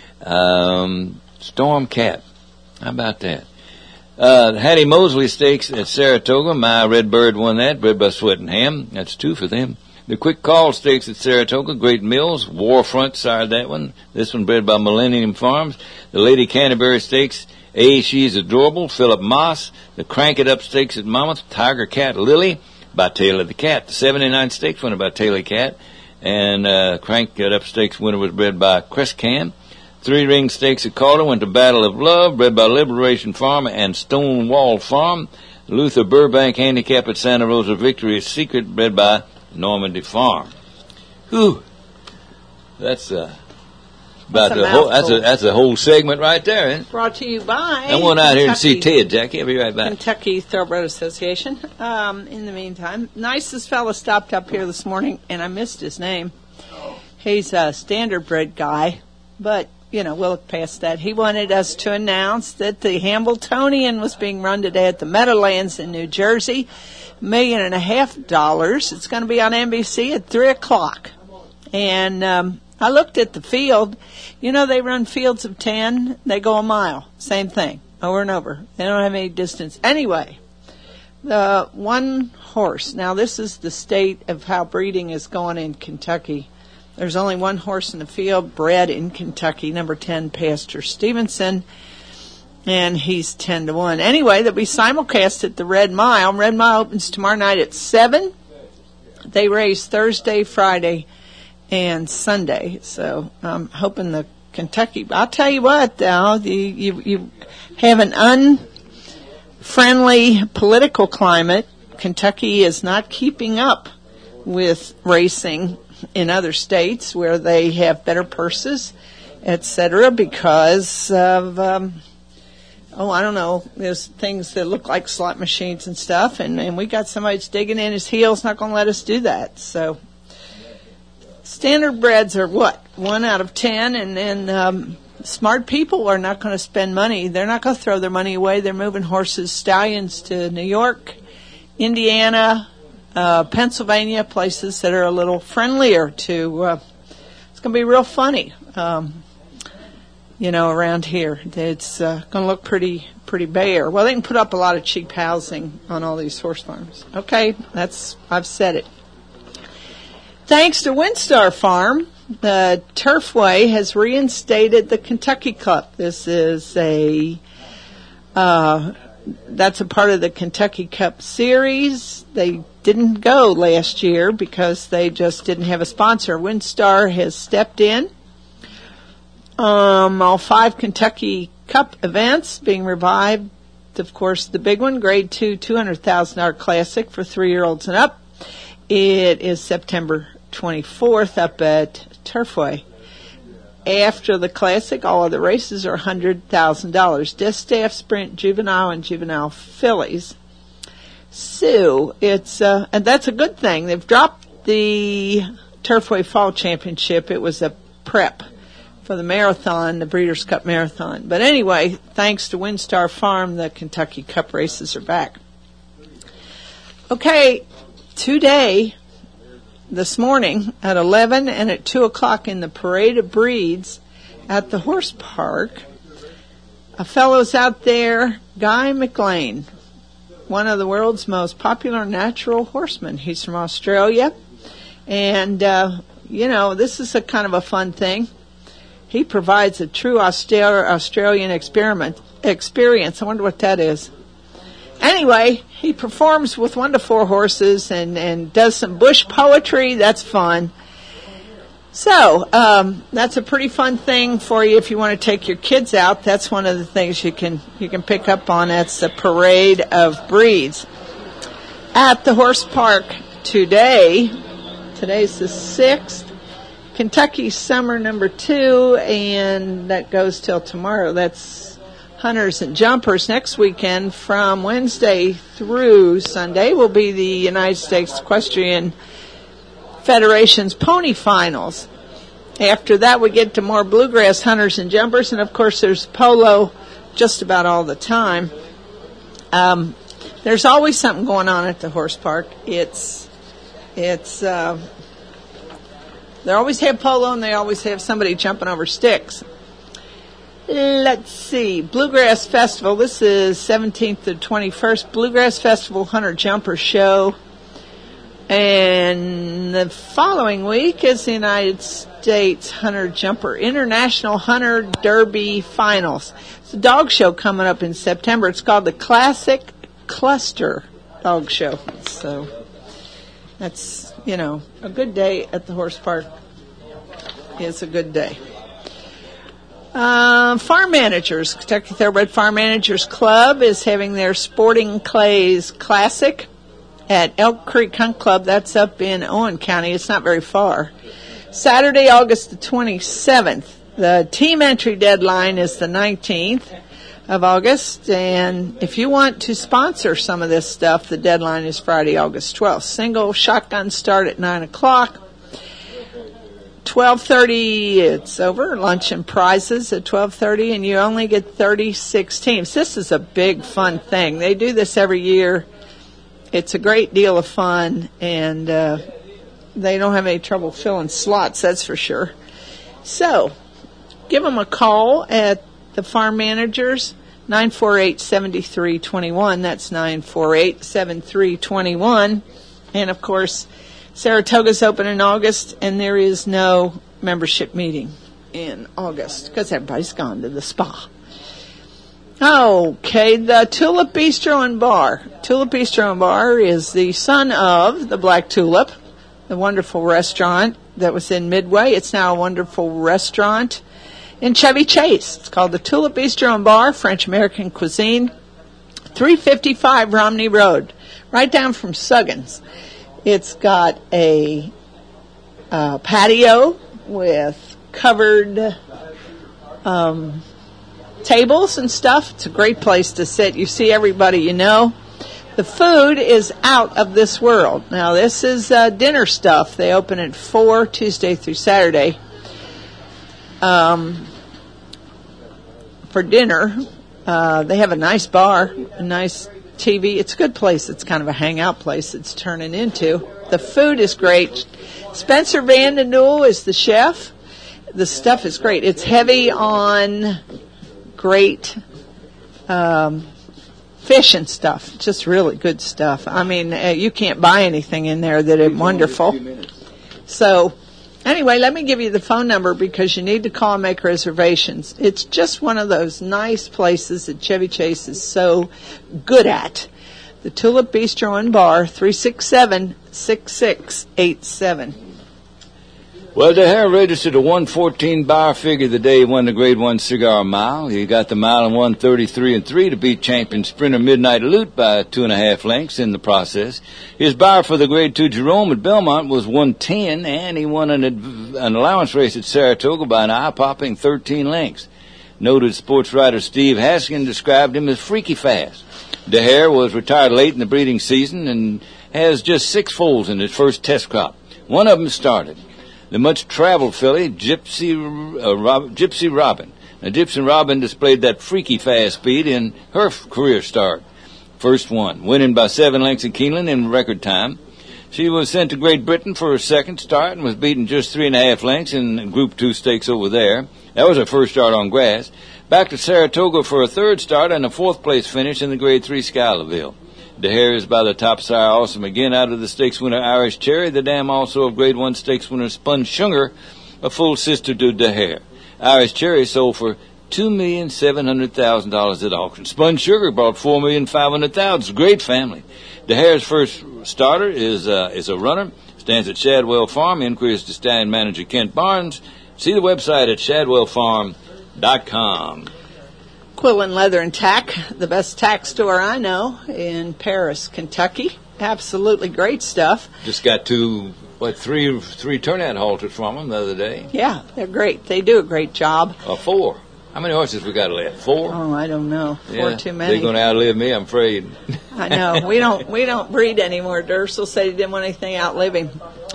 um, Storm Cat. How about that? Uh, the Hattie Mosley Stakes at Saratoga, My Redbird won that, bred by Swettenham. That's two for them. The Quick Call Stakes at Saratoga, Great Mills, Warfront sired that one. This one bred by Millennium Farms. The Lady Canterbury Stakes, A, She's Adorable, Philip Moss. The Crank It Up Stakes at Monmouth, Tiger Cat Lily by Taylor the Cat. The seventy-nine Stakes winner by Taylor Cat. And uh, Crank It Up Stakes winner was bred by Crescan. Three Ring Stakes at Calder went to Battle of Love, bred by Liberation Farm and Stonewall Farm. Luther Burbank Handicap at Santa Rosa, Victoria's Secret, bred by Normandy Farm. Whew. That's uh, about That's a the whole. That's a mouthful. that's a whole segment right there. Isn't it? Brought to you by I went out here and see Kentucky- Ted, Jackie. I'll be right back. Kentucky Thoroughbred Association. Um, in the meantime, nicest fella stopped up here this morning, and I missed his name. He's a standardbred guy, but, you know, we'll look past that. He wanted us to announce that the Hambletonian was being run today at the Meadowlands in New Jersey. Million and a half dollars. It's going to be on N B C at three o'clock. And um, I looked at the field. You know, they run fields of ten. They go a mile. Same thing, over and over. They don't have any distance. Anyway, the one horse. Now, this is the state of how breeding is going in Kentucky. There's only one horse in the field bred in Kentucky, number ten, Pastor Stevenson. And he's ten to one. Anyway, they'll be simulcast at the Red Mile. Red Mile opens tomorrow night at seven. They race Thursday, Friday, and Sunday. So I'm hoping the Kentucky. I'll tell you what, though, you, you, you have an unfriendly political climate. Kentucky is not keeping up with racing in other states where they have better purses, et cetera, because of... Um, Oh, I don't know. There's things that look like slot machines and stuff, and, and we got somebody that's digging in his heels, not going to let us do that. So, standard breds are what? One out of ten, and then um, smart people are not going to spend money. They're not going to throw their money away. They're moving horses, stallions to New York, Indiana, uh, Pennsylvania, places that are a little friendlier to. Uh, it's going to be real funny. Um, You know, around here, it's uh, going to look pretty, pretty bare. Well, they can put up a lot of cheap housing on all these horse farms. Okay, that's I've said it. Thanks to Windstar Farm, the Turfway has reinstated the Kentucky Cup. This is a uh, that's a part of the Kentucky Cup series. They didn't go last year because they just didn't have a sponsor. Windstar has stepped in. Um, all five Kentucky Cup events being revived. Of course, the big one, Grade two, two hundred thousand dollars Classic for three-year-olds and up. It is September twenty-fourth up at Turfway. After the Classic, all of the races are one hundred thousand dollars. Distaff, Sprint, Juvenile, and Juvenile Fillies. So, it's, uh, and that's a good thing. They've dropped the Turfway Fall Championship. It was a prep for the marathon, the Breeders' Cup Marathon. But anyway, thanks to Windstar Farm, the Kentucky Cup races are back. Okay, today, this morning, at eleven and at two o'clock in the Parade of Breeds at the Horse Park, a fellow's out there, Guy McLean, one of the world's most popular natural horsemen. He's from Australia. And, uh, you know, this is a kind of a fun thing. He provides a true Austra- Australian experiment experience. I wonder what that is. Anyway, he performs with one to four horses and, and does some bush poetry. That's fun. So, um, that's a pretty fun thing for you if you want to take your kids out. That's one of the things you can you can pick up on. That's the Parade of Breeds. At the Horse Park today, today's the sixth, Kentucky Summer number two, and that goes till tomorrow. That's Hunters and Jumpers. Next weekend, from Wednesday through Sunday, will be the United States Equestrian Federation's Pony Finals. After that, we get to more bluegrass hunters and jumpers, and of course, there's polo just about all the time. Um, there's always something going on at the horse park. It's, it's. Uh, They always have polo, and they always have somebody jumping over sticks. Let's see. Bluegrass Festival. This is seventeenth to twenty-first. Bluegrass Festival Hunter Jumper Show. And the following week is the United States Hunter Jumper International Hunter Derby Finals. It's a dog show coming up in September. It's called the Classic Cluster Dog Show. So that's, you know, a good day at the horse park. It's a good day. Uh, farm Managers, Kentucky Thoroughbred Farm Managers Club is having their Sporting Clays Classic at Elk Creek Hunt Club. That's up in Owen County. It's not very far. Saturday, August the twenty-seventh. The team entry deadline is the nineteenth of August. And if you want to sponsor some of this stuff, the deadline is Friday, August twelfth. Single shotgun start at nine o'clock. twelve thirty, it's over. Lunch and prizes at twelve thirty, and you only get thirty-six teams. This is a big, fun thing. They do this every year. It's a great deal of fun, and uh, they don't have any trouble filling slots, that's for sure. So, give them a call at the Farm Managers, nine four eight, seven three two one. That's nine four eight, seven three two one. And, of course, Saratoga's open in August, and there is no membership meeting in August because everybody's gone to the spa. Okay, the Tulip Bistro and Bar. Tulip Bistro and Bar is the son of the Black Tulip, the wonderful restaurant that was in Midway. It's now a wonderful restaurant in Chevy Chase. It's called the Tulip Bistro and Bar, French-American cuisine, three fifty-five Romney Road, right down from Suggins. It's got a uh, patio with covered um, tables and stuff. It's a great place to sit. You see everybody you know. The food is out of this world. Now, this is uh, dinner stuff. They open at four, Tuesday through Saturday, um, for dinner. Uh, they have a nice bar, a nice T V. It's a good place. It's kind of a hangout place it's turning into. The food is great. Spencer Van Den Nul is the chef. The stuff is great. It's heavy on great um, fish and stuff. Just really good stuff. I mean, uh, you can't buy anything in there that is wonderful. So, anyway, let me give you the phone number because you need to call and make reservations. It's just one of those nice places that Chevy Chase is so good at. The Tulip Bistro and Bar, three six seven, six six eight seven. Well, DeHare registered a one fourteen bar figure the day he won the Grade one Cigar Mile. He got the mile in one thirty-three and three to beat champion sprinter Midnight Loot by two and a half lengths in the process. His bar for the Grade two Jerome at Belmont was one ten, and he won an, an allowance race at Saratoga by an eye-popping thirteen lengths. Noted sports writer Steve Haskin described him as freaky fast. DeHare was retired late in the breeding season and has just six foals in his first test crop. One of them started. The much-traveled filly, Gypsy, uh, Rob, Gypsy Robin. Now, Gypsy Robin displayed that freaky fast speed in her f- career start. First one, winning by seven lengths in Keeneland in record time. She was sent to Great Britain for her second start and was beaten just three and a half lengths in Group two stakes over there. That was her first start on grass. Back to Saratoga for a third start and a fourth-place finish in the Grade three Schuylerville. DeHare is by the top sire Awesome again out of the stakes winner Irish Cherry, the dam also of Grade one stakes winner Spun Sugar, a full sister to DeHare. Irish Cherry sold for two million seven hundred thousand dollars at auction. Spun Sugar brought four million five hundred thousand dollars. Great family. DeHare's first starter is uh, is a runner, stands at Shadwell Farm. Inquiries to stallion manager Kent Barnes. See the website at shadwell farm dot com. Quillen Leather and Tack, the best tack store I know in Paris, Kentucky. Absolutely great stuff. Just got two, what, three three turnout halters from them the other day. Yeah, they're great. They do a great job. Uh, four. How many horses we got left? Four? Oh, I don't know. Four yeah, too many. They're going to outlive me, I'm afraid. I know. We don't we don't breed anymore. Dursel said he didn't want anything outlive him.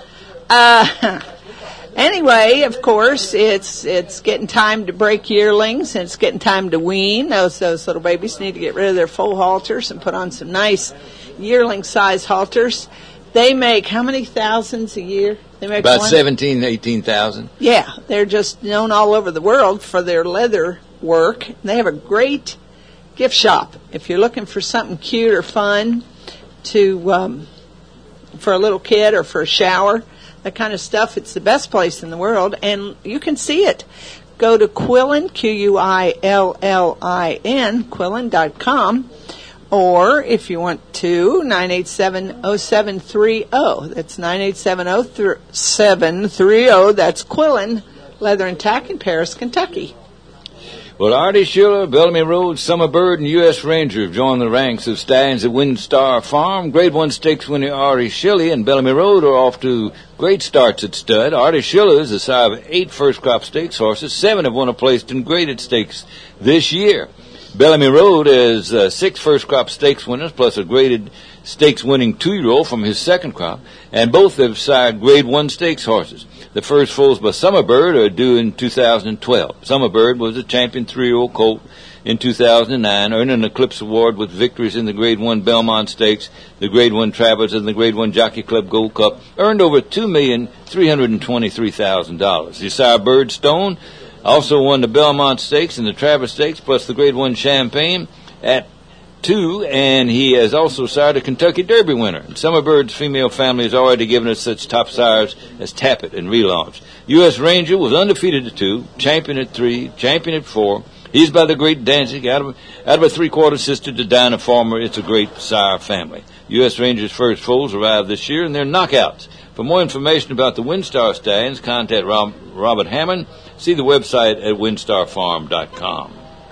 Uh, anyway, of course, it's it's getting time to break yearlings, and it's getting time to wean. Those those little babies need to get rid of their full halters and put on some nice yearling-size halters. They make how many thousands a year? They make about one? seventeen, eighteen thousand. Yeah, they're just known all over the world for their leather work. They have a great gift shop. If you're looking for something cute or fun to um, for a little kid or for a shower, that kind of stuff. It's the best place in the world, and you can see it. Go to Quillin, Q U I L L I N, Quillin dot com, or if you want to, nine eight seven, oh seven three oh. That's nine eight seven, oh seven three oh. That's Quillin Leather and Tack in Paris, Kentucky. Well, Artie Schiller, Bellamy Road, Summer Bird, and U S Ranger have joined the ranks of stallions at Windstar Farm. Grade one stakes winner Artie Schiller and Bellamy Road are off to great starts at stud. Artie Schiller is the sire of eight first-crop stakes horses. Seven have won a place in graded stakes this year. Bellamy Road has uh, six first-crop stakes winners, plus a graded stakes-winning two-year-old from his second crop, and both have sired grade one stakes horses. The first foals by Summerbird are due in two thousand twelve. Summerbird was a champion three-year-old colt in two thousand nine, earning an Eclipse Award with victories in the Grade one Belmont Stakes, the Grade one Travers, and the Grade one Jockey Club Gold Cup, earned over two million three hundred twenty-three thousand dollars. The sire Birdstone also won the Belmont Stakes and the Travers Stakes, plus the Grade one Champagne at two, and he has also sired a Kentucky Derby winner. And Summerbird's female family has already given us such top sires as Tappet and Relaunch. U S Ranger was undefeated at two, champion at three, champion at four. He's by the great Danzig, out of, out of a three-quarter sister to Dinah Farmer. It's a great sire family. U S Ranger's first foals arrived this year, and they're knockouts. For more information about the Windstar Stallions, contact Rob, Robert Hammond. See the website at windstar farm dot com.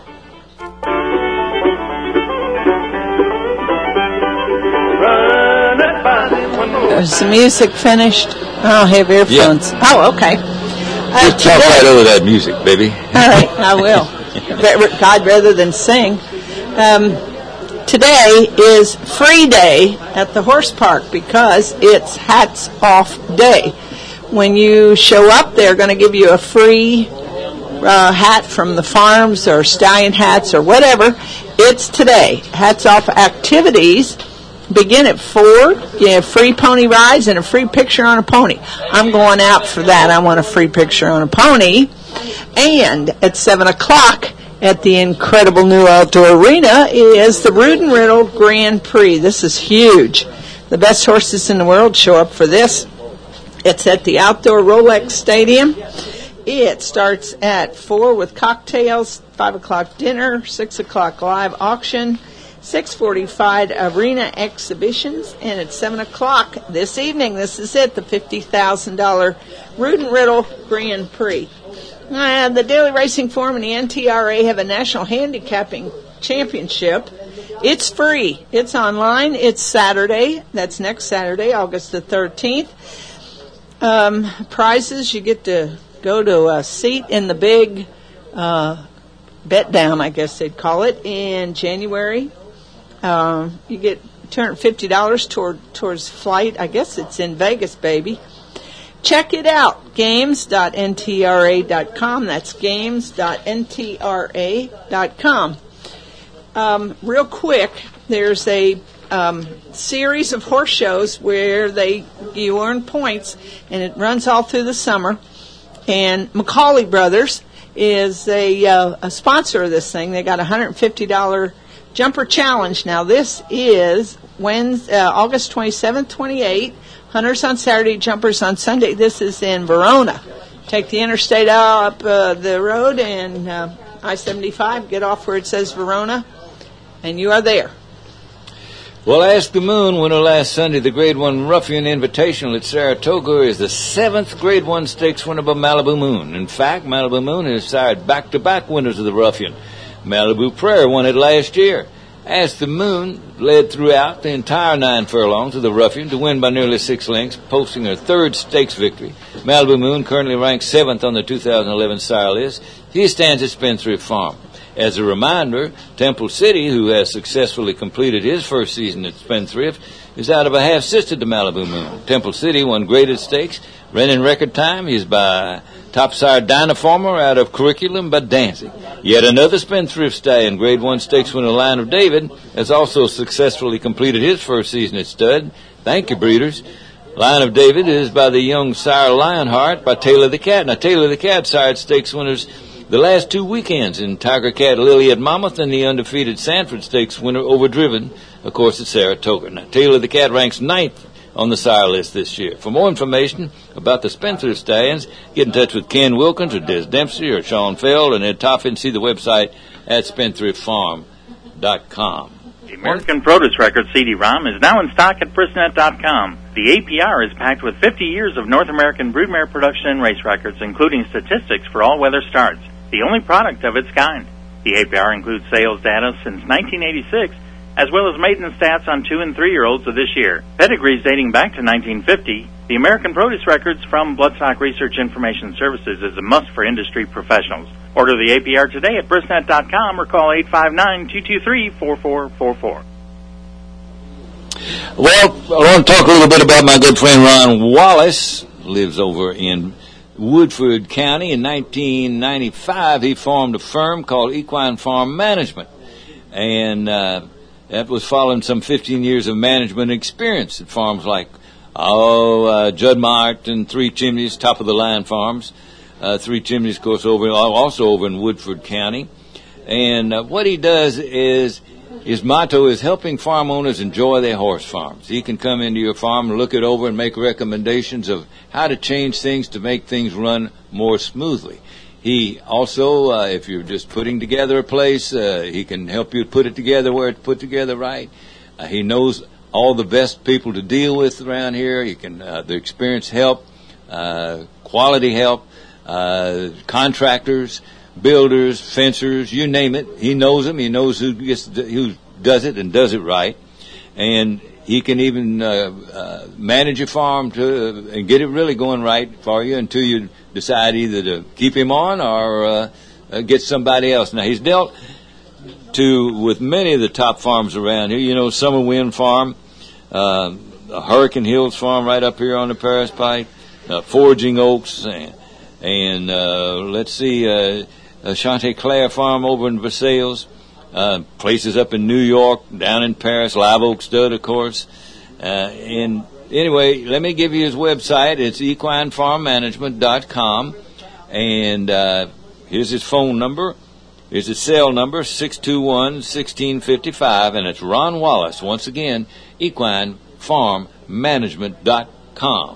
Is the music finished? I don't have earphones. Yeah. Oh, okay. Uh, Just talk today, right over that music, baby. All right, I will. God, rather than sing. Um, today is free day at the horse park because it's hats off day. When you show up, they're going to give you a free uh, hat from the farms or stallion hats or whatever. It's today. Hats off activities begin at four. You have free pony rides and a free picture on a pony. I'm going out for that. I want a free picture on a pony. And at seven o'clock at the incredible new outdoor arena is the Rudin Riddle Grand Prix. This is huge. The best horses in the world show up for this. It's at the outdoor Rolex Stadium. It starts at four with cocktails, five o'clock dinner, six o'clock live auction, six forty-five arena exhibitions, and at seven o'clock this evening, this is it, the fifty thousand dollars Rudin Riddle Grand Prix. Uh, the Daily Racing Form and the N T R A have a National Handicapping Championship. It's free. It's online. It's Saturday. That's next Saturday, August the thirteenth. Um, prizes, you get to go to a seat in the big uh, bet down, I guess they'd call it, in January. Um, you get two hundred fifty dollars toward, towards flight. I guess it's in Vegas, baby. Check it out, games dot N T R A dot com. That's games dot N T R A dot com. Um, real quick, there's a um, series of horse shows where they you earn points, and it runs all through the summer. And Macaulay Brothers is a, uh, a sponsor of this thing. They got a one hundred fifty dollars jumper challenge. Now, this is Wednesday, uh, August twenty-seventh, twenty-eighth. Hunters on Saturday, jumpers on Sunday. This is in Verona. Take the interstate up uh, the road and uh, I seventy-five, get off where it says Verona, and you are there. Well, Ask the Moon winner last Sunday, the Grade one Ruffian Invitational at Saratoga, is the seventh Grade one Stakes winner by Malibu Moon. In fact, Malibu Moon has sired back-to-back winners of the Ruffian. Malibu Prayer won it last year. Ask the Moon led throughout the entire nine furlongs of the Ruffian to win by nearly six lengths, posting her third stakes victory. Malibu Moon currently ranks seventh on the two thousand eleven sire list. He stands at Spendthrift Farm. As a reminder, Temple City, who has successfully completed his first season at Spendthrift, is out of a half-sister to Malibu Moon. Temple City won graded stakes, ran in record time. He's by top sire Dinah Farmer out of Curriculum by Danzig. Yet another Spendthrift stallion, Grade one Stakes winner Lion of David, has also successfully completed his first season at stud. Thank you, breeders. Lion of David is by the young sire Lionheart by Taylor the Cat. Now, Taylor the Cat sired stakes winners the last two weekends in Tiger Cat Lily at Monmouth and the undefeated Sanford Stakes winner Overdriven, of course, at Saratoga. Now, Taylor the Cat ranks ninth on the sire list this year. For more information about the Spendthrift Stallions, get in touch with Ken Wilkins or Des Dempsey or Sean Feld and Ed Toffin and see the website at spendthrift farm dot com. The American Produce Record C D ROM is now in stock at Brisnet dot com. The A P R is packed with fifty years of North American broodmare production and race records, including statistics for all weather starts, the only product of its kind. The A P R includes sales data since nineteen eighty-six, as well as maiden stats on two- and three-year-olds of this year. Pedigrees dating back to nineteen fifty, the American Produce Records from Bloodstock Research Information Services is a must for industry professionals. Order the A P R today at Brisnet dot com or call eight five nine, two two three, four four four four. Well, I want to talk a little bit about my good friend Ron Wallace. Lives over in Woodford County. In nineteen ninety-five, he formed a firm called Equine Farm Management. And uh, that was following some fifteen years of management experience at farms like oh, uh, Judd Mart and Three Chimneys, top-of-the-line farms. Uh, Three Chimneys, of course, over also over in Woodford County. And uh, what he does is, his motto is helping farm owners enjoy their horse farms. He can come into your farm and look it over and make recommendations of how to change things to make things run more smoothly. He also, uh, if you're just putting together a place, uh, he can help you put it together where it's put together right. Uh, he knows all the best people to deal with around here. He can, uh, the experienced help, uh, quality help, uh, contractors, builders, fencers, you name it. He knows them. He knows who gets, who does it and does it right. And he can even uh, uh, manage your farm to uh, and get it really going right for you until you decide either to keep him on or uh, uh, get somebody else. Now, he's dealt to with many of the top farms around here. You know, Summer Wind Farm, uh, Hurricane Hills Farm right up here on the Paris Pike, uh, Foraging Oaks, and, and uh, let's see, uh, uh, Chanticleer Farm over in Versailles. Uh, places up in New York, down in Paris, Live Oak Stud, of course. Uh, and anyway, let me give you his website. It's equine farm management dot com. And uh, here's his phone number. Here's his cell number, six two one, one six five five. And it's Ron Wallace. Once again, equine farm management dot com.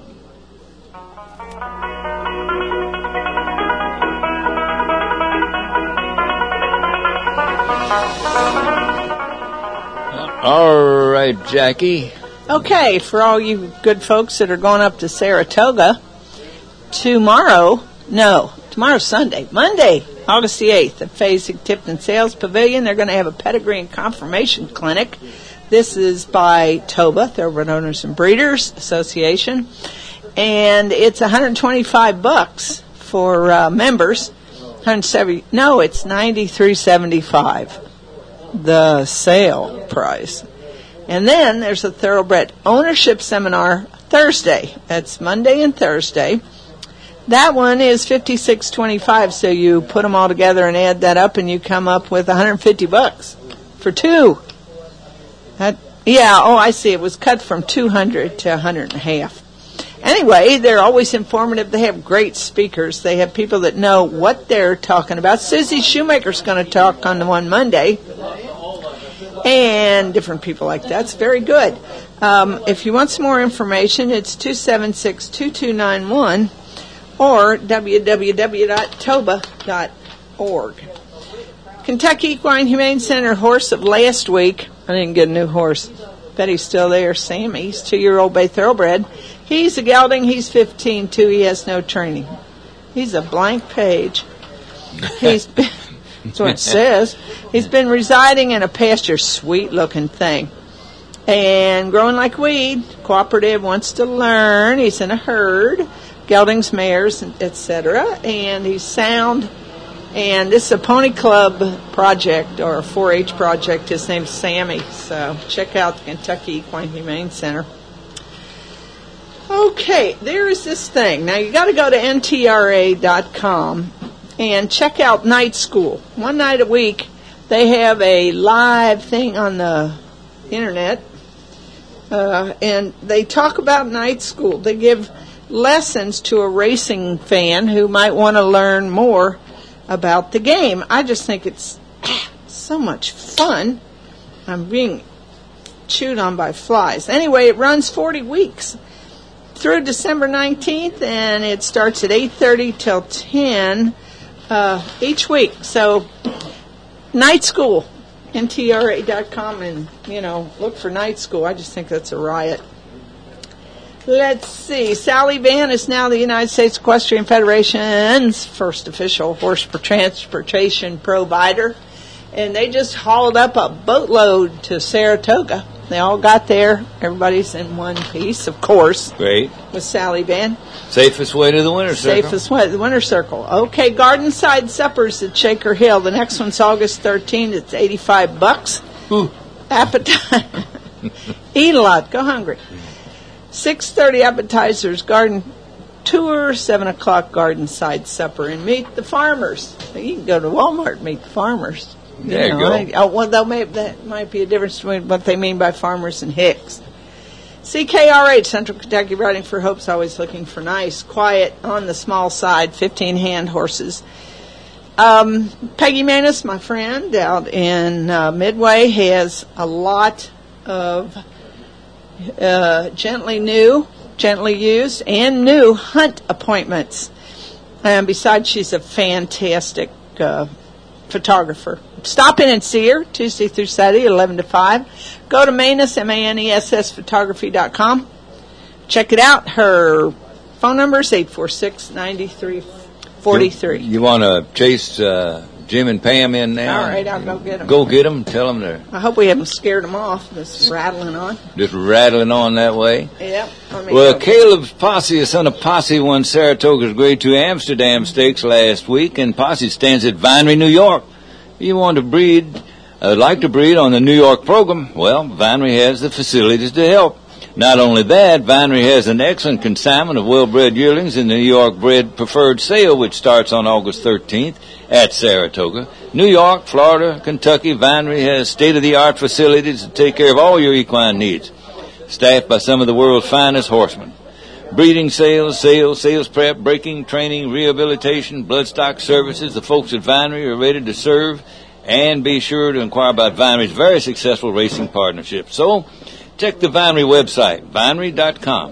All right, Jackie. Okay, for all you good folks that are going up to Saratoga, tomorrow, no, tomorrow's Sunday, Monday, August the eighth, at Phasig Tipton Sales Pavilion, they're going to have a pedigree and confirmation clinic. This is by TOBA, Thoroughbred Owners and Breeders Association, and it's one hundred twenty-five bucks for uh, members. one hundred seventy No, it's ninety-three seventy-five. The sale price. And then there's a Thoroughbred Ownership Seminar Thursday. That's Monday and Thursday. That one is fifty-six twenty-five, so you put them all together and add that up and you come up with one hundred fifty bucks for two. That, yeah, oh, I see. It was cut from two hundred to one hundred and a half. Anyway, they're always informative. They have great speakers. They have people that know what they're talking about. Susie Shoemaker's going to talk on the one Monday. And different people like that. It's very good. Um, if you want some more information, it's two seven six, two two nine one or w w w dot toba dot org. Kentucky Equine Humane Center horse of last week. I didn't get a new horse. Bet he's still there. Sammy. He's two-year-old bay thoroughbred. He's a gelding. He's fifteen, too. He has no training. He's a blank page. He's been, that's what it says. He's been residing in a pasture, sweet-looking thing, and growing like weed. Cooperative, wants to learn. He's in a herd, geldings, mares, et cetera, and he's sound. And this is a pony club project or a four H project. His name's Sammy. So check out the Kentucky Equine Humane Center. Okay, there is this thing. Now you got to go to N T R A dot com and check out Night School. One night a week, they have a live thing on the internet, uh, and they talk about Night School. They give lessons to a racing fan who might want to learn more about the game. I just think it's so much fun. I'm being chewed on by flies. Anyway, it runs forty weeks through December nineteenth, and it starts at eight thirty till ten uh, each week. So, night school, N T R A dot com, and, you know, look for night school. I just think that's a riot. Let's see. Sally Van is now the United States Equestrian Federation's first official horse transportation provider. And they just hauled up a boatload to Saratoga. They all got there. Everybody's in one piece, of course. Great. With Sally Van. Safest way to the winter circle. Safest way to the winter circle. Okay, Gardenside Suppers at Shaker Hill. The next one's August thirteenth. It's eighty-five bucks. Ooh. Appetite. Eat a lot. Go hungry. six thirty appetizers, garden tour, seven o'clock Gardenside Supper, and meet the farmers. You can go to Walmart and meet the farmers. There you, know, go. I, oh, well, that, may, that might be a difference between what they mean by farmers and Hicks. C K R H, Central Kentucky Riding for Hope's always looking for nice, quiet, on the small side, fifteen hand horses. Um, Peggy Manus, my friend, out in uh, Midway, has a lot of uh, gently new, gently used, and new hunt appointments. And besides, she's a fantastic uh, photographer. Stop in and see her Tuesday through Saturday, eleven to five. Go to Maness, M A N E S S photography dot com. Check it out. Her phone number is eight four six, nine three four three. You, you want to chase uh, Jim and Pam in now? All right, I'll go get them. Go get them. Tell them to. I hope we haven't scared them off. Just rattling on. Just rattling on that way. Yep. Well, Caleb's Posse, his son of Posse, won Saratoga's Grade two Amsterdam Stakes last week, and Posse stands at Vinery, New York. If you want to breed, uh, like to breed on the New York program, well, Vinery has the facilities to help. Not only that, Vinery has an excellent consignment of well-bred yearlings in the New York Bred Preferred Sale, which starts on August thirteenth at Saratoga. New York, Florida, Kentucky, Vinery has state-of-the-art facilities to take care of all your equine needs. Staffed by some of the world's finest horsemen. Breeding sales, sales, sales prep, breaking, training, rehabilitation, bloodstock services. The folks at Vinery are ready to serve, and be sure to inquire about Vinery's very successful racing partnership. So, check the Vinery website, vinery dot com.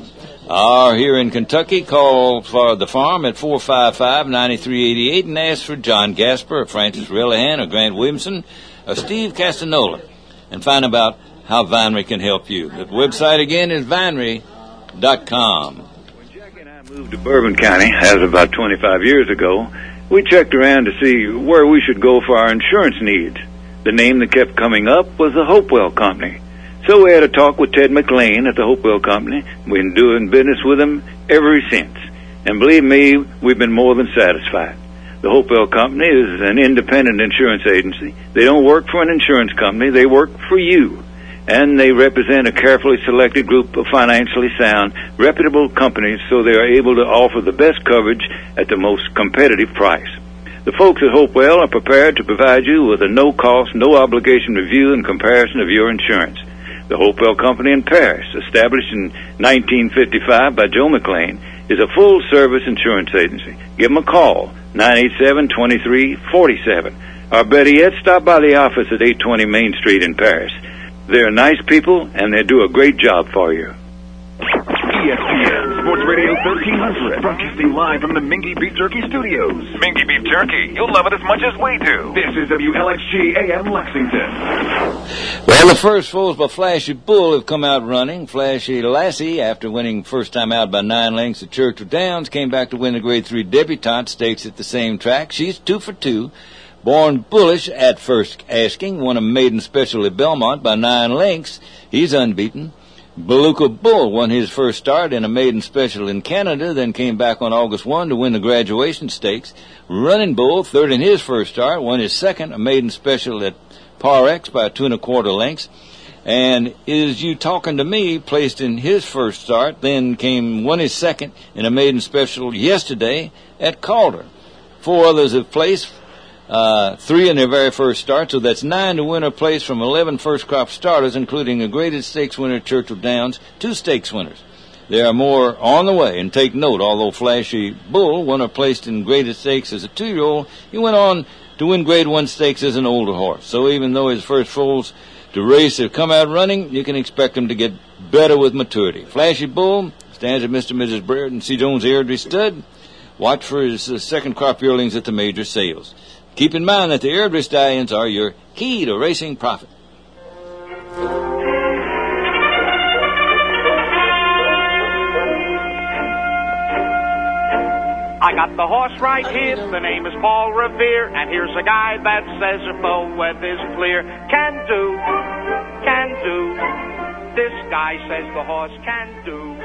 Or here in Kentucky, call for the farm at four five five, nine three eight eight and ask for John Gasper, or Francis Relihan, or Grant Williamson, or Steve Castanola, and find out about how Vinery can help you. The website again is vinery dot com. When Jackie and I moved to Bourbon County, that was about twenty-five years ago, we checked around to see where we should go for our insurance needs. The name that kept coming up was the Hopewell Company. So we had a talk with Ted McLean at the Hopewell Company. We've been doing business with them ever since. And believe me, we've been more than satisfied. The Hopewell Company is an independent insurance agency. They don't work for an insurance company. They work for you. And they represent a carefully selected group of financially sound, reputable companies, so they are able to offer the best coverage at the most competitive price. The folks at Hopewell are prepared to provide you with a no-cost, no-obligation review and comparison of your insurance. The Hopewell Company in Paris, established in nineteen fifty-five by Joe McLean, is a full-service insurance agency. Give them a call, nine eight seven, two three four seven. Or better yet, stop by the office at eight twenty Main Street in Paris. They're nice people, and they do a great job for you. E S P N Sports Radio thirteen hundred, broadcasting live from the Mingy Beef Jerky Studios. Mingy Beef Jerky, you'll love it as much as we do. This is W L X G A M Lexington. Well, the first foals by Flashy Bull have come out running. Flashy Lassie, after winning first time out by nine lengths at Churchill Downs, came back to win the Grade three Debutante Stakes at the same track. She's two for two. Born Bullish at first asking, won a maiden special at Belmont by nine lengths. He's unbeaten. Beluga Bull won his first start in a maiden special in Canada, then came back on August first to win the Graduation Stakes. Running Bull, third in his first start, won his second, a maiden special at Par X by two and a quarter lengths. And Is You Talking to Me placed in his first start, then came, won his second in a maiden special yesterday at Calder. Four others have placed. Uh, three in their very first start, so that's nine to win a place from eleven first-crop starters, including a graded stakes winner at Churchill Downs, two stakes winners. There are more on the way, and take note, although Flashy Bull won a place in graded stakes as a two-year-old, he went on to win grade one stakes as an older horse. So even though his first foals to race or come out running, you can expect them to get better with maturity. Flashy Bull stands at Mister and Missus Baird and C. Jones Airdrie Stud. Watch for his uh, second crop yearlings at the major sales. Keep in mind that the Airdrie Stallions are your key to racing profit. I got the horse right here, the name is Paul Revere, and here's a guy that says if the weather's clear, can do, can do. This guy says the horse can do.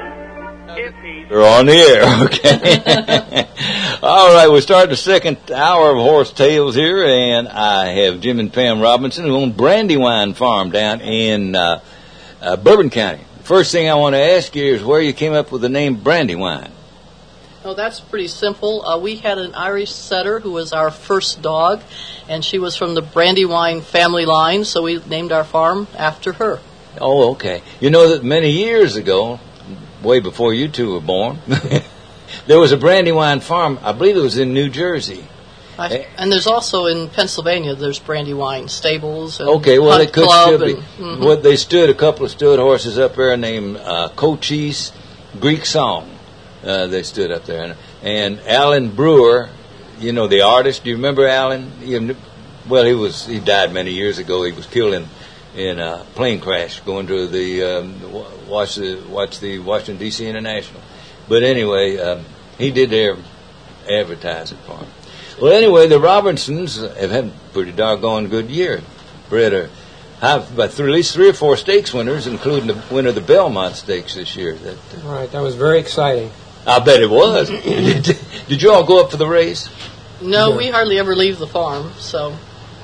If he's They're on the air, okay. All right, we're starting the second hour of Horse Tales here, and I have Jim and Pam Robinson, who own Brandywine Farm down in uh, uh, Bourbon County. First thing I want to ask you is where you came up with the name Brandywine. Oh, that's pretty simple. Uh, we had an Irish setter who was our first dog, and she was from the Brandywine family line, so we named our farm after her. Oh, okay. You know that many years ago, way before you two were born, there was a Brandywine farm. I believe it was in New Jersey. I, and there's also in Pennsylvania, there's Brandywine stables and okay, well, hunt it could club still be. And, mm-hmm. What they stood, a couple of stud horses up there named uh, Cochise Greek Song. Uh, they stood up there. And, and Alan Brewer, you know, the artist. Do you remember Alan? You, well, he was he died many years ago. He was killed in, in a plane crash going to the um, watch the watch the Washington D C International. But anyway, um, he did their advertising for him. Well, anyway, the Robinsons have had a pretty doggone good year. Bred a have about three, at least three or four stakes winners, including the winner of the Belmont Stakes this year. That, uh, right, that was very exciting. I bet it was. did, did you all go up for the race? No, we hardly ever leave the farm, so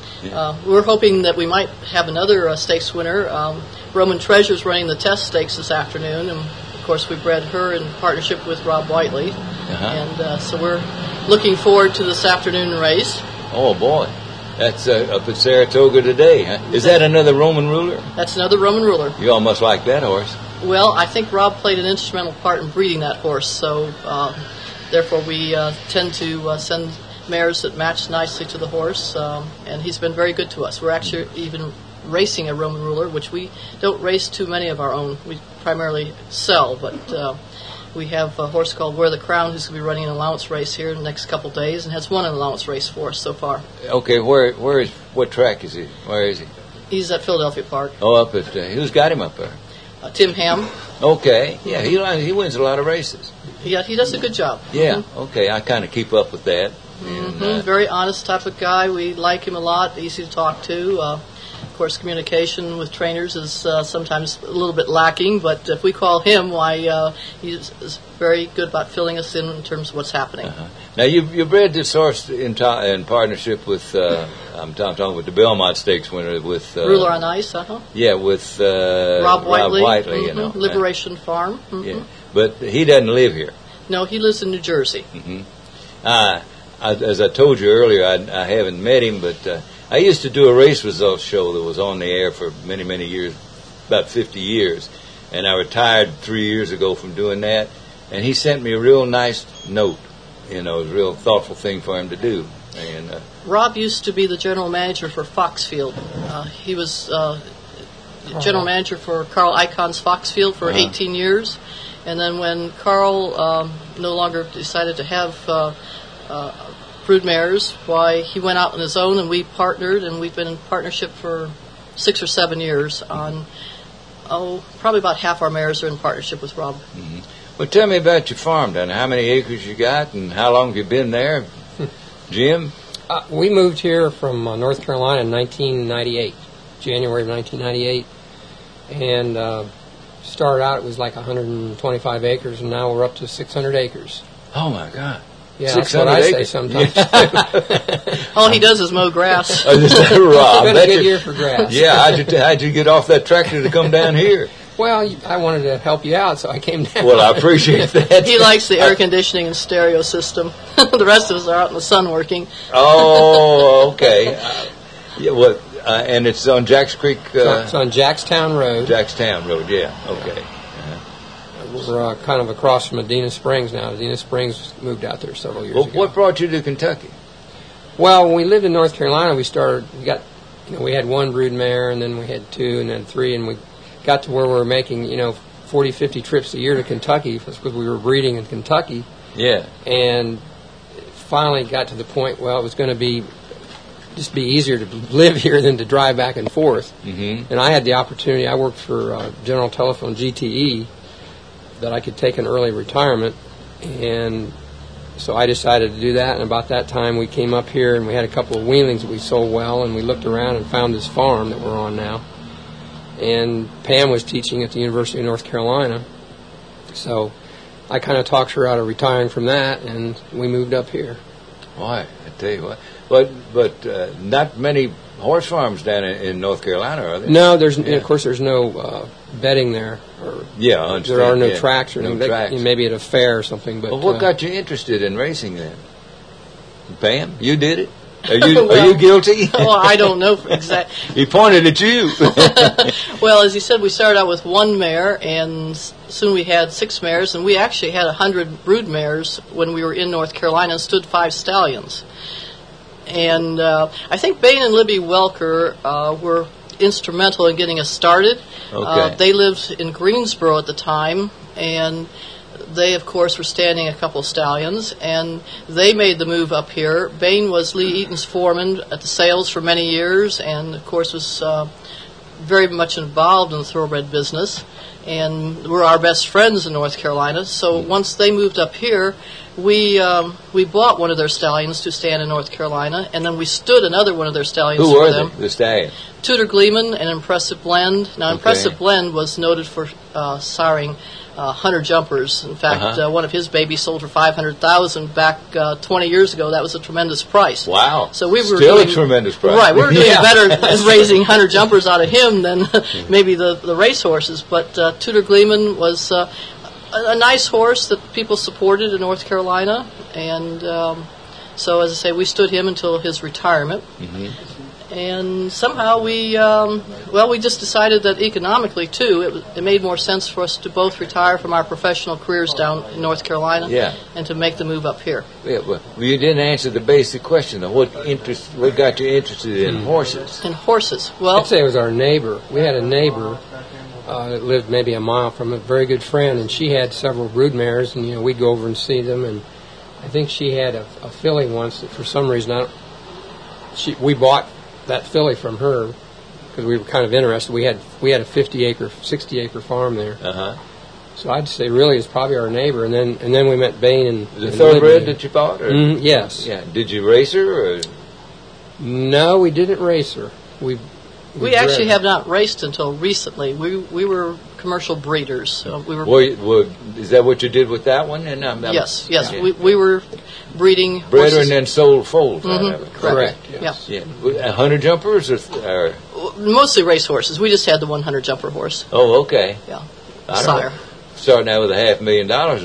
uh, we're hoping that we might have another uh, stakes winner. Um, Roman Treasure's running the test stakes this afternoon, and of course we bred her in partnership with Rob Whiteley, uh-huh. and uh, so we're looking forward to this afternoon race. Oh boy, that's uh, up at Saratoga today, huh? Is that another Roman ruler? That's another Roman ruler. You all must like that horse. Well, I think Rob played an instrumental part in breeding that horse, so uh, therefore we uh, tend to uh, send mares that match nicely to the horse, um, and he's been very good to us. We're actually even racing a Roman ruler, which we don't race too many of our own. We primarily sell, but uh, we have a horse called Wear the Crown who's going to be running an allowance race here in the next couple of days and has won an allowance race for us so far. Okay, where where is what track is he? Where is he? He's at Philadelphia Park. Oh, up at uh, who's got him up there? Uh, Tim Ham. Okay, yeah, he he wins a lot of races. Yeah, he does a good job. Yeah, mm-hmm. Okay, I kind of keep up with that. Mm-hmm. And, uh, Very honest type of guy. We like him a lot. Easy to talk to. Uh, of course, communication with trainers is uh, sometimes a little bit lacking, but if we call him, why uh, he's is very good about filling us in in terms of what's happening. Uh-huh. Now, you you bred this horse in, ta- in partnership with uh, I'm, t- I'm talking with the Belmont Stakes winner with uh, Ruler on Ice, uh-huh. Yeah, with uh, Rob Whiteley. Rob Whiteley, mm-hmm. you know, Liberation uh, Farm. Mm-hmm. Yeah, but he doesn't live here. No, he lives in New Jersey. Mm-hmm. Uh, I, as I told you earlier, I, I haven't met him, but uh, I used to do a race results show that was on the air for many, many years, about fifty years, and I retired three years ago from doing that, and he sent me a real nice note. You know, it was a real thoughtful thing for him to do. And uh, Rob used to be the general manager for Foxfield. Uh, he was uh, general manager for Carl Icahn's Foxfield for uh-huh. eighteen years, and then when Carl um, no longer decided to have uh, uh, brood mares, why he went out on his own, and we partnered, and we've been in partnership for six or seven years on, oh, probably about half our mares are in partnership with Rob. Mm-hmm. Well, tell me about your farm, then. How many acres you got, and how long have you been there? Jim? Uh, we moved here from uh, North Carolina in nineteen ninety-eight, January of nineteen ninety-eight, and uh, started out, it was like one hundred twenty-five acres, and now we're up to six hundred acres. Oh, my God. Yeah, that's what I say sometimes. All he does is mow grass. Oh, is that Rob? It's been a good year for grass. Yeah, how'd you, how'd you get off that tractor to come down here? Well, I wanted to help you out, so I came down. Well, I appreciate that. He likes the air conditioning and stereo system. The rest of us are out in the sun working. Oh, okay. Uh, yeah, well, uh, and it's on Jacks Creek. Uh, it's on Jackstown Road. Jackstown Road, yeah. Okay. We're uh, kind of across from Adena Springs now. Adena Springs moved out there several years well, ago. What brought you to Kentucky? Well, when we lived in North Carolina, we started. We got you know, we had one brood mare, and then we had two, and then three, and we got to where we were making, you know, forty, fifty trips a year to Kentucky because we were breeding in Kentucky. Yeah. And finally got to the point, well, it was going to be just be easier to live here than to drive back and forth. Mm-hmm. And I had the opportunity. I worked for uh, General Telephone G T E that I could take an early retirement, and so I decided to do that. And about that time, we came up here, and we had a couple of weanlings that we sold well, and we looked around and found this farm that we're on now. And Pam was teaching at the University of North Carolina, so I kind of talked her out of retiring from that, and we moved up here. Boy, I tell you what. But but uh, not many horse farms down in, in North Carolina, are there? No, there's yeah. of course there's no uh, bedding there. Or yeah, I understand. There are no yeah. tracks or no anything. tracks. They, maybe at a fair or something. But well, what uh, got you interested in racing then? Pam, you did it. Are you well, are you guilty? Well, I don't know exactly. He pointed at you. Well, as you said, we started out with one mare, and soon we had six mares, and we actually had a hundred brood mares when we were in North Carolina and stood five stallions. And uh, I think Bain and Libby Welker uh, were instrumental in getting us started. Okay. Uh, they lived in Greensboro at the time, and they, of course, were standing a couple of stallions, and they made the move up here. Bain was Lee Eaton's foreman at the sales for many years, and, of course, was uh, very much involved in the thoroughbred business, and were our best friends in North Carolina. So once they moved up here, we um, we bought one of their stallions to stand in North Carolina, and then we stood another one of their stallions Who for were them. they, the stallions? Tudor Gleeman and Impressive Blend. Now, Okay. Impressive Blend was noted for uh, siring uh, hunter jumpers. In fact, Uh-huh. uh, one of his babies sold for five hundred thousand dollars back uh, twenty years ago. That was a tremendous price. Wow. So we were Still doing, a tremendous price. Right, we were doing Yeah. better at raising hunter jumpers out of him than maybe the, the race horses. But uh, Tudor Gleeman was uh, a, a nice horse that people supported in North Carolina. And um, so, as I say, we stood him until his retirement. Mm-hmm. And somehow we, um, well, we just decided that economically, too, it, was, it made more sense for us to both retire from our professional careers down in North Carolina Yeah. and to make the move up here. Yeah, well, you didn't answer the basic question though. What interest? What got you interested in horses? And horses, well, I'd say it was our neighbor. We had a neighbor uh, that lived maybe a mile from a very good friend, and she had several brood mares, and you know we'd go over and see them. And I think she had a, a filly once that for some reason I don't, she we bought that filly from her because we were kind of interested. We had we had a fifty acre, sixty acre farm there. Uh huh. So I'd say really it's probably our neighbor, and then and then we met Bain and The and thoroughbred Libby. that you bought? Or? Mm, yes. Yeah. Did you race her? Or? No, we didn't race her. We we actually have not raced until recently. We we were commercial breeders. So we were. Well, you- well, is that what you did with that one? And um, Yes, yes, yeah. we we were breeding Bred her horses. and then sold foals. out Mhm, of it. correct. Yes. Yeah. Yeah. Hunter jumpers or, or? Mostly race horses. We just had the one hundred jumper horse. Oh, okay. Yeah. I don't Sire. know. Starting out with a half million dollars,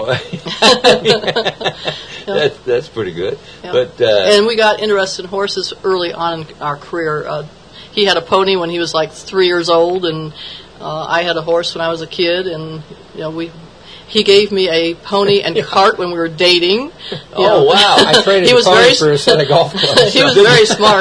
that's that's pretty good. Yeah. But uh, And we got interested in horses early on in our career. Uh, he had a pony when he was like three years old, and uh, I had a horse when I was a kid. And you know, we he gave me a pony and cart when we were dating. You Oh, know. wow. I traded he the was pony very for a set of golf clubs. he was very smart.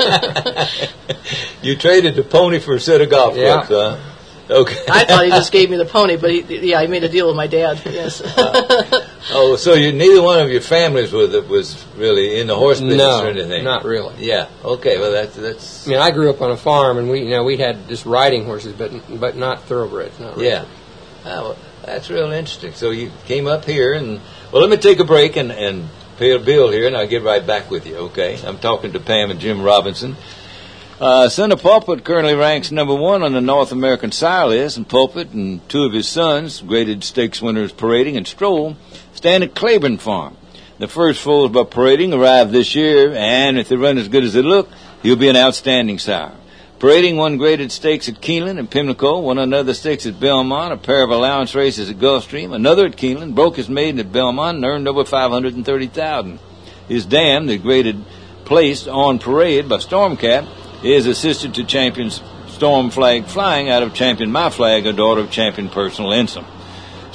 you traded the pony for a set of golf Yeah. clubs, huh? Okay. I thought he just gave me the pony, but he, yeah, he made a deal with my dad. Yes. Oh, so you neither one of your families was was really in the horse business No, or anything? not really. Yeah. Okay. Well, that's that's. I mean, I grew up on a farm, and we, you know, we had just riding horses, but but not thoroughbreds. Not really. Yeah. Ah, well, that's real interesting. So you came up here, and well, let me take a break and and pay a bill here, and I'll get right back with you. Okay. I'm talking to Pam and Jim Robinson. Uh, Son of Pulpit currently ranks number one on the North American sire list, and Pulpit and two of his sons, graded stakes winners Parading and Stroll, stand at Claiborne Farm. The first foals by Parading arrived this year, and if they run as good as they look, he'll be an outstanding sire. Parading won graded stakes at Keeneland and Pimlico, won another stakes at Belmont, a pair of allowance races at Gulfstream, another at Keeneland, broke his maiden at Belmont, and earned over five hundred thirty thousand dollars. His dam, the graded placed on parade by Stormcat, is assisted to Champion's Storm Flag Flying out of Champion My Flag, a daughter of Champion Personal Ensign.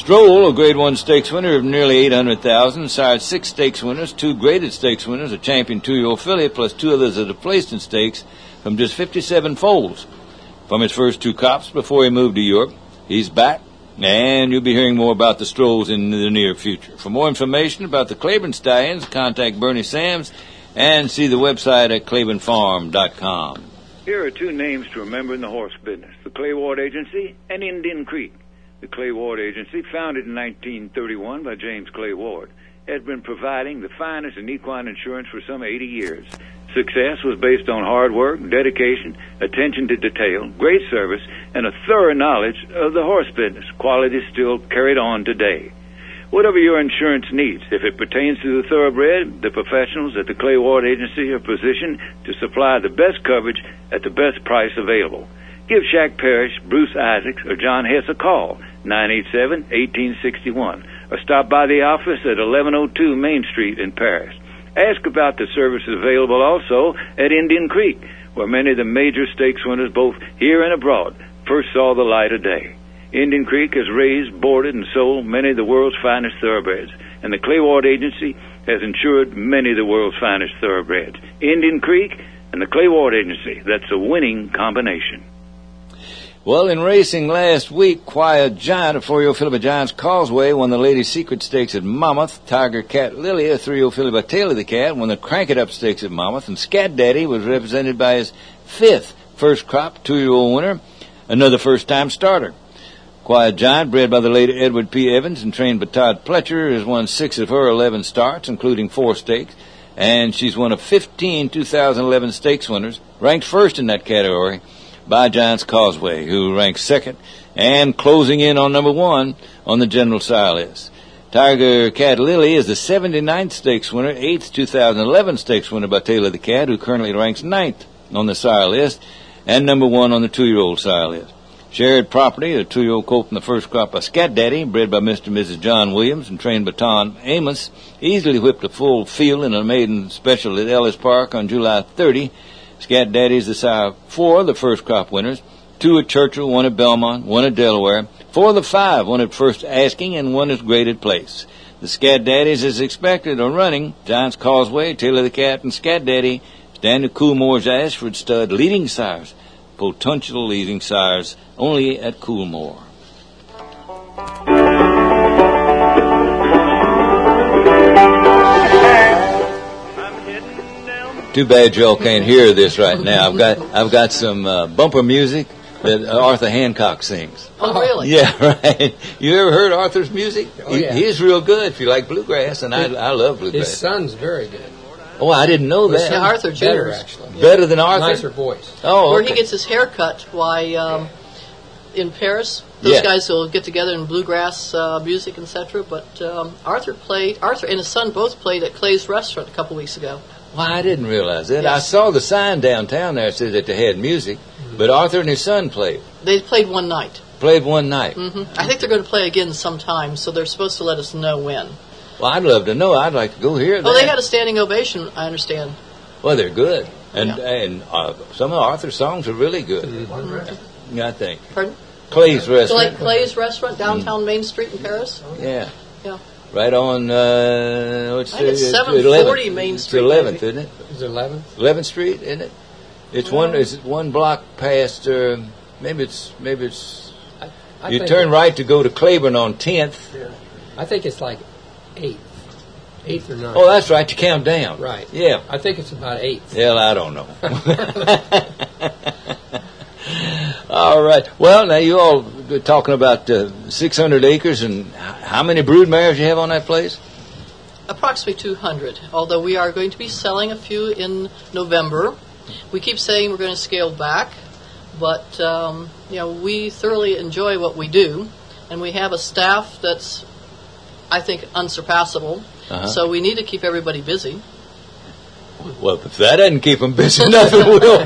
Stroll, a Grade One stakes winner of nearly eight hundred thousand dollars, sired six stakes winners, two graded stakes winners, a champion two-year-old filly, plus two others that have placed in stakes from just fifty-seven foals. From his first two cops before he moved to Europe, he's back, and you'll be hearing more about the Strolls in the near future. For more information about the Claiborne Stallions, contact Bernie Sams and see the website at claiborne farm dot com. Here are two names to remember in the horse business, the Clay Ward Agency and Indian Creek. The Clay Ward Agency, founded in nineteen thirty-one by James Clay Ward, has been providing the finest in equine insurance for some eighty years. Success was based on hard work, dedication, attention to detail, great service, and a thorough knowledge of the horse business, quality still carried on today. Whatever your insurance needs, if it pertains to the thoroughbred, the professionals at the Clay Ward Agency are positioned to supply the best coverage at the best price available. Give Shaq Parrish, Bruce Isaacs, or John Hess a call, nine eight seven, one eight six one, or stop by the office at eleven oh two Main Street in Paris. Ask about the services available also at Indian Creek, where many of the major stakes winners, both here and abroad, first saw the light of day. Indian Creek has raised, boarded, and sold many of the world's finest thoroughbreds, and the Clay Ward Agency has insured many of the world's finest thoroughbreds. Indian Creek and the Clay Ward Agency, that's a winning combination. Well, in racing last week, Quiet Giant of four-year-old filly by Giant's Causeway won the Ladies' Secret Stakes at Monmouth. Tiger Cat Lily, a three-year-old filly by Tail of the Cat, won the Crank It Up Stakes at Monmouth. And Scat Daddy was represented by his fifth first crop two-year-old winner, another first-time starter. Quiet Giant, bred by the late Edward P. Evans and trained by Todd Pletcher, has won six of her eleven starts, including four stakes. And she's one of fifteen two thousand eleven stakes winners, ranked first in that category by Giant's Causeway, who ranks second and closing in on number one on the general sire list. Tiger Cat Lily is the seventy-ninth stakes winner, eighth two thousand eleven stakes winner by Tail of the Cat, who currently ranks ninth on the sire list and number one on the two-year-old sire list. Shared Property, a two-year-old colt from the first crop by Scat Daddy, bred by Mister and Missus John Williams and trained by Tom Amos, easily whipped a full field in a maiden special at Ellis Park on July thirtieth. Scat Daddy is the sire of four of the first crop winners, two at Churchill, one at Belmont, one at Delaware, four of the five, one at First Asking, and one at Graded Place. The Scat Daddies, as expected, are running Giant's Causeway, Tail of the Cat, and Scat Daddy stand to Coolmore's Ashford stud leading sires, potential leading sires, only at Coolmore. Too bad y'all can't hear this right now. I've got I've got some uh, bumper music that Arthur Hancock sings. Oh, really? Yeah, right. You ever heard Arthur's music? Oh, he, yeah. He's real good if you like bluegrass, and I I love bluegrass. His son's very good. Oh, I didn't know that. Yeah, Arthur Better, Junior actually. Better than Arthur? Nicer voice. Oh, Where okay. he gets his hair cut, why, um, in Paris, those Yeah. guys will get together in bluegrass uh, music, et cetera. But um, Arthur played, Arthur and his son both played at Clay's Restaurant a couple weeks ago. Well, I didn't realize that. Yeah. I saw the sign downtown there that said that they had music, but Arthur and his son played. They played one night. Played one night. hmm I think they're going to play again sometime, so they're supposed to let us know when. Well, I'd love to know. I'd like to go hear that. Oh, they had a standing ovation, I understand. Well, they're good. And Yeah. and uh, some of Arthur's songs are really good. Mm-hmm. I think. Pardon? Clay's Clay, Restaurant. Clay's Restaurant, downtown Main Street in Paris. Yeah. Yeah. Right on, uh, what's I think it's it? seven forty Main Street, It's eleventh, maybe. isn't it? Is it eleventh? eleventh Street, isn't it? It's one. It's one block past. Uh, maybe it's. Maybe it's. I, I You think turn it- right to go to Claiborne on tenth. I think it's like eighth. Eighth or ninth. Oh, that's right. You count down. Right. Yeah. I think it's about eighth. Hell, I don't know. All right. Well, now you all were talking about uh, six hundred acres, and h- how many brood mares you have on that place? Approximately two hundred, although we are going to be selling a few in November. We keep saying we're going to scale back, but um, you know, we thoroughly enjoy what we do, and we have a staff that's, I think, unsurpassable. Uh-huh. So we need to keep everybody busy. Well, if that doesn't keep them busy, nothing will.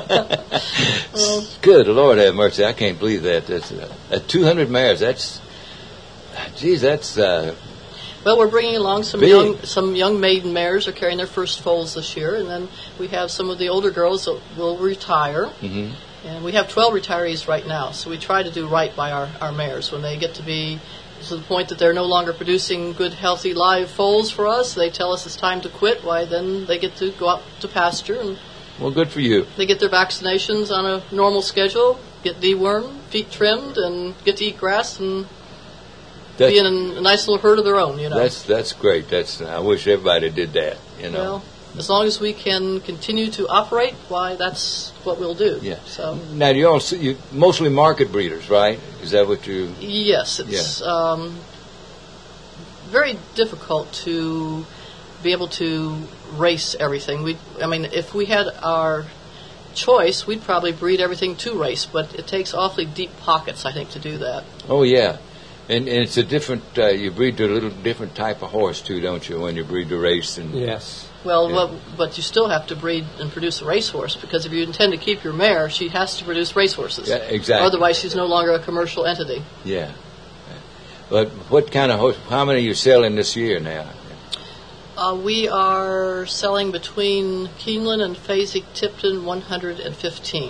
Good Lord have mercy. I can't believe that. That's uh, at two hundred mares. That's, geez, that's, uh, Well, we're bringing along some Big. young some young maiden mares are carrying their first foals this year, and then we have some of the older girls that will retire. mhm. And we have twelve retirees right now, so we try to do right by our, our mares. When they get to be to the point that they're no longer producing good, healthy, live foals for us, they tell us it's time to quit. Why, then they get to go out to pasture, and well, good for you. they get their vaccinations on a normal schedule, get dewormed, feet trimmed, and get to eat grass and That- be in a, a nice little herd of their own, you know. That's that's great. That's I wish everybody did that. You know. Well, as long as we can continue to operate, why, that's what we'll do. Yeah. So Now you all see, you mostly market breeders, right? Is that what you? yes, it's um, very difficult to be able to race everything. We, I mean, if we had our choice, we'd probably breed everything to race, but it takes awfully deep pockets, I think, to do that. Oh yeah, and, and it's a different. Uh, you breed to a little different type of horse too, don't you? When you breed to race and Yes. Well, Yeah. what, but you still have to breed and produce a racehorse, because if you intend to keep your mare, she has to produce racehorses. Yeah, exactly. Otherwise, she's no longer a commercial entity. yeah. But what kind of horse? How many are you selling this year now? Uh, we are selling between Keeneland and Fasig-Tipton one hundred fifteen.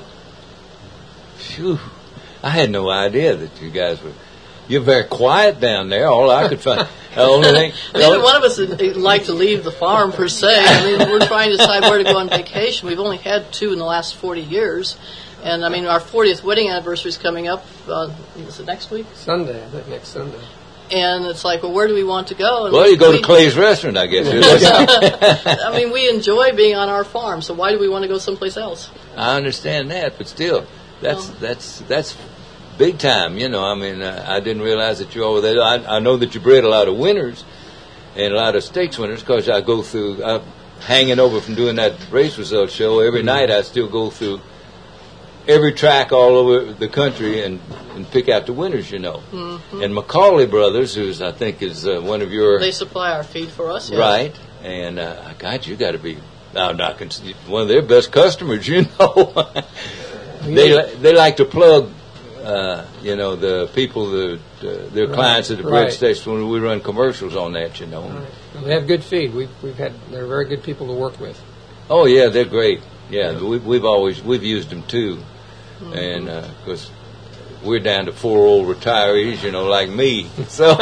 Phew! I had no idea that you guys were. You're very quiet down there. All I could find. The only thing. Neither one of us would like to leave the farm, per se. I mean, we're trying to decide where to go on vacation. We've only had two in the last forty years. And, I mean, our fortieth wedding anniversary is coming up, uh, is it next week? Sunday, I think next Sunday. And it's like, well, where do we want to go? And Well, you go we, to Clay's restaurant, I guess. I mean, we enjoy being on our farm, so why do we want to go someplace else? I understand that, but still, that's Well. that's that's big time. You know, I mean, uh, I didn't realize that you all were there. I, I know that you bred a lot of winners and a lot of stakes winners because I go through. I'm hanging over from doing that race results show every night. I still go through every track all over the country and, and pick out the winners. You know, Mm-hmm. and Macaulay Brothers, who's I think is uh, one of your They supply our feed for us, yes. right, and uh, God, you got to be now not cons- one of their best customers. You know, they li- they like to plug. Uh, you know, the people, the, uh, their Right, clients at the bread right. station when we run commercials on that, you know. Right. They have good feed. We've we've had they're very good people to work with. Oh yeah, they're great. Yeah, we've we've always we've used them too, and because we're down to four old retirees, you know, like me. So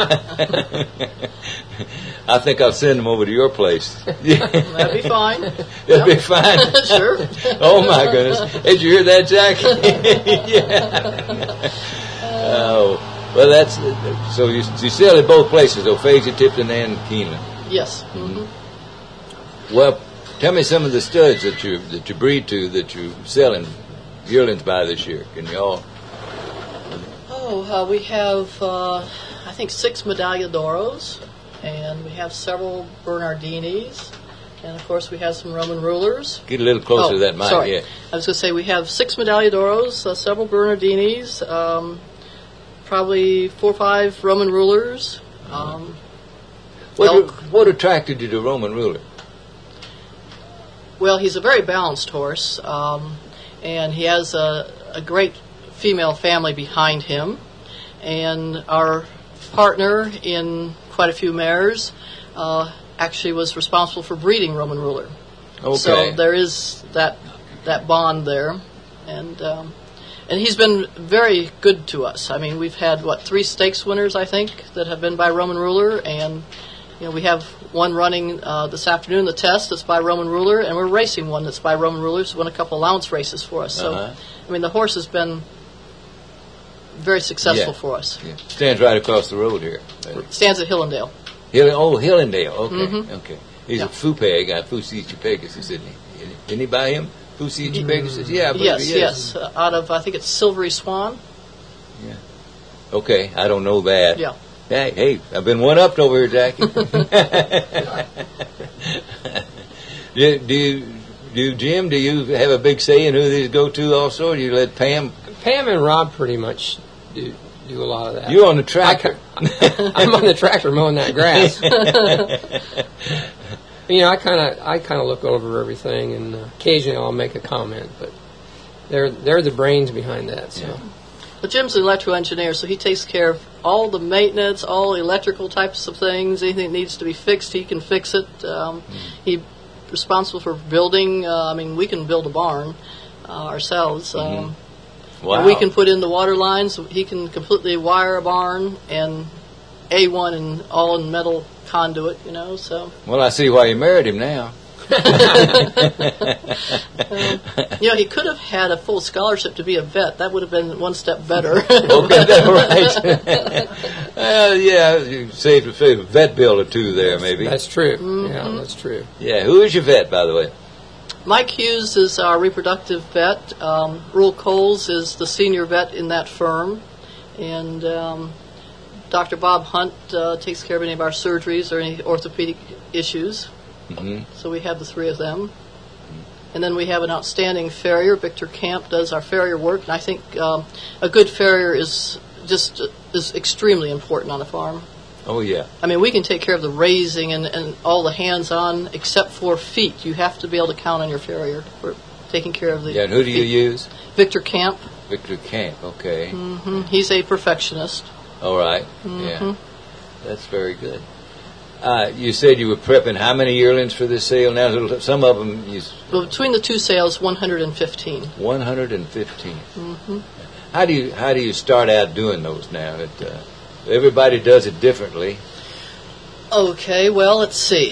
I think I'll send them over to your place. That'd be fine. That'd be fine. Sure. Oh my goodness! Did you hear that, Jack? Yeah. Oh, well, that's so you, you sell at both places, Ophasia, Tipton, and Keeneland. Yes. hmm Well, tell me some of the studs that you that you breed to that you selling yearlings by this year. Can you all? Oh, uh, we have, uh, I think, six Medaglia d'Oros, and we have several Bernardinis, and of course we have some Roman rulers. Get a little closer Oh, to that mic. sorry. Yeah. I was going to say we have six Medaglia d'Oros, uh, several Bernardinis, um, probably four or five Roman rulers. Um, What, elk. what attracted you to Roman Ruler? Well, he's a very balanced horse, um, and he has a, a great female family behind him. And our partner in quite a few mares uh, actually was responsible for breeding Roman Ruler. Okay. So there is that that bond there, and um, and he's been very good to us. I mean, we've had what three stakes winners, I think, that have been by Roman Ruler, and you know we have one running uh, this afternoon, the test that's by Roman Ruler, and we're racing one that's by Roman Ruler. So won a couple allowance races for us. So Uh-huh. I mean, the horse has been very successful Yeah. for us. Yeah. Stands right across the road here. Stands at Hillendale. Hill, oh, Hillendale. Okay. Mhm. Okay. He's Yeah. a Fupeg, uh, Fusici Pegasus, isn't he? Didn't he buy him? Fusici Pegasus? Yeah, I believe Yes, he is. yes. Uh, out of I think it's Silvery Swan. Okay, I don't know that. Yeah. Hey, hey, I've been one up over here, Jackie. do, do you, do you, Jim? Do you have a big say in who these go to? Also, or do you let Pam? Pam and Rob pretty much do do a lot of that. You on the tractor? I, I'm on the tractor mowing that grass. You know, I kind of I kind of look over everything, and uh, occasionally I'll make a comment, but they're they're the brains behind that. So. But Jim's an electrical engineer, so he takes care of all the maintenance, all electrical types of things. Anything that needs to be fixed, he can fix it. Um, Mm. He's responsible for building. Uh, I mean, we can build a barn uh, ourselves. Um, Wow. We can put in the water lines. He can completely wire a barn and A one and all in metal conduit, you know, so. Well, I see why you married him now. um, you know, he could have had a full scholarship to be a vet. That would have been one step better. Okay, that's right. uh, yeah, you saved a saved a vet bill or two there, maybe. That's true. Mm-hmm. Yeah, that's true. Yeah, who is your vet, by the way? Mike Hughes is our reproductive vet. Um, Rule Coles is the senior vet in that firm. And um, Doctor Bob Hunt uh, takes care of any of our surgeries or any orthopedic issues. Mm-hmm. So we have the three of them. And then we have an outstanding farrier. Victor Camp does our farrier work. And I think um, a good farrier is just uh, is extremely important on a farm. Oh, yeah. I mean, we can take care of the raising and, and all the hands-on except for feet. You have to be able to count on your farrier for taking care of the Yeah, and who do you feet. use? Victor Camp. Victor Camp, okay. Mm-hmm. He's a perfectionist. All right, Mm-hmm. yeah. That's very good. Uh, you said you were prepping how many yearlings for this sale? Now, some of them, you Well, between the two sales, one hundred fifteen. one hundred fifteen. Mm-hmm. How do you how do you start out doing those now? It, uh, everybody does it differently. Okay, well, let's see.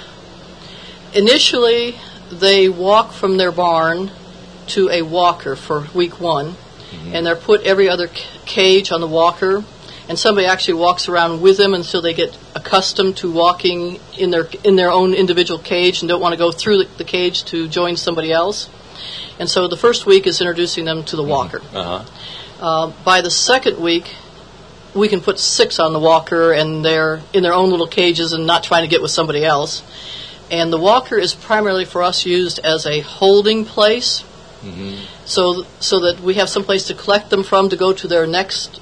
Initially, they walk from their barn to a walker for week one, mm-hmm. and they're put every other c- cage on the walker, and somebody actually walks around with them until they get accustomed to walking in their in their own individual cage and don't want to go through the, the cage to join somebody else. And so the first week is introducing them to the walker. Mm-hmm. Uh-huh. Uh, by the second week, we can put six on the walker, and they're in their own little cages and not trying to get with somebody else. And the walker is primarily for us used as a holding place, mm-hmm. so so that we have some place to collect them from to go to their next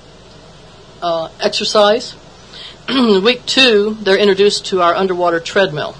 uh, exercise. Week two, they're introduced to our underwater treadmill.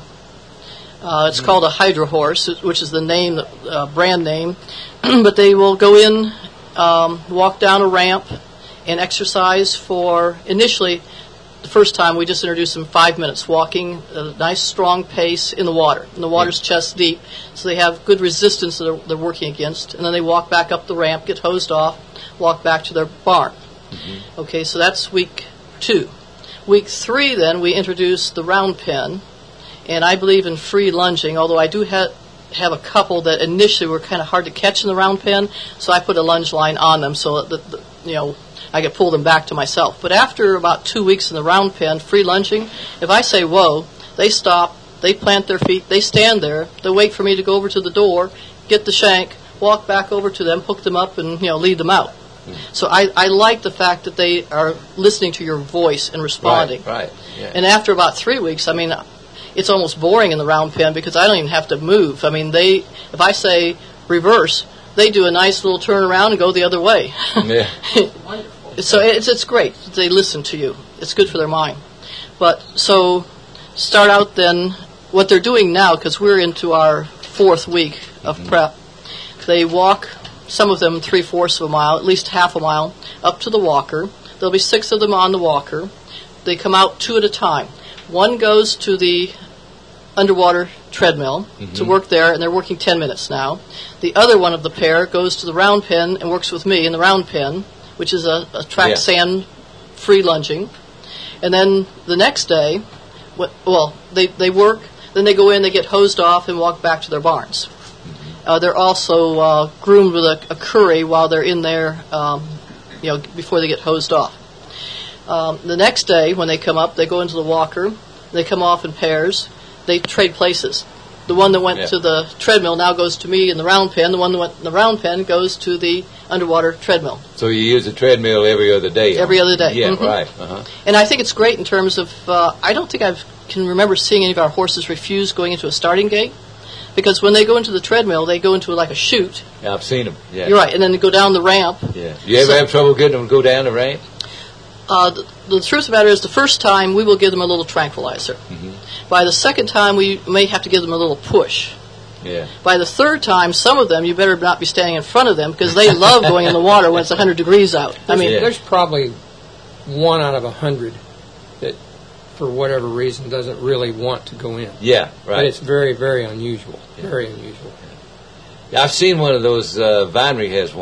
Uh, it's mm-hmm. called a Hydro Horse, which is the name, uh, brand name. But they will go in, um, walk down a ramp, and exercise for, initially, the first time we just introduced them five minutes walking, a nice strong pace in the water. And the water's chest deep, so they have good resistance that they're, they're working against. And then they walk back up the ramp, get hosed off, walk back to their barn. Mm-hmm. Okay, so that's week two. Week three, then, we introduce the round pen. And I believe in free lunging, although I do ha- have a couple that initially were kind of hard to catch in the round pen, so I put a lunge line on them so that, the, you know, I could pull them back to myself. But after about two weeks in the round pen, free lunging, if I say, whoa, they stop, they plant their feet, they stand there, they wait for me to go over to the door, get the shank, walk back over to them, hook them up, and, you know, lead them out. Mm-hmm. So I, I like the fact that they are listening to your voice and responding. Right, right. Yeah. And after about three weeks, I mean, it's almost boring in the round pen because I don't even have to move. I mean, they, if I say reverse, they do a nice little turn around and go the other way. Yeah. So it's it's great. They listen to you. It's good for their mind. But so start out then what they're doing now, because we're into our fourth week of mm-hmm. prep. They walk, some of them three-fourths of a mile, at least half a mile, up to the walker. There'll be six of them on the walker. They come out two at a time. One goes to the underwater treadmill mm-hmm. to work there, and they're working ten minutes now. The other one of the pair goes to the round pen and works with me in the round pen, which is a, a track yeah. sand free lunging. And then the next day, what, well, they, they work, then they go in, they get hosed off, and walk back to their barns. Mm-hmm. Uh, they're also uh, groomed with a, a curry while they're in there, um, you know, before they get hosed off. Um, the next day, when they come up, they go into the walker. They come off in pairs. They trade places. The one that went yeah. to the treadmill now goes to me in the round pen. The one that went in the round pen goes to the underwater treadmill. So you use the treadmill every other day? Every huh? other day. Yeah, mm-hmm. right. Uh-huh. And I think it's great in terms of, uh, I don't think I can remember seeing any of our horses refuse going into a starting gate. Because when they go into the treadmill, they go into like a chute. Yeah, I've seen them. Yeah. You're right. And then they go down the ramp. Yeah. Do you ever so, have trouble getting them to go down the ramp? Uh, the, the truth of the matter is, the first time we will give them a little tranquilizer. Mm-hmm. By the second time, we may have to give them a little push. Yeah. By the third time, some of them, you better not be standing in front of them because they love going in the water when it's one hundred degrees out. I mean, yeah. There's probably one out of a hundred that, for whatever reason, doesn't really want to go in. Yeah, right. But it's very, very unusual. Yeah. Very unusual. Yeah. I've seen one of those. Uh, Vinery has one.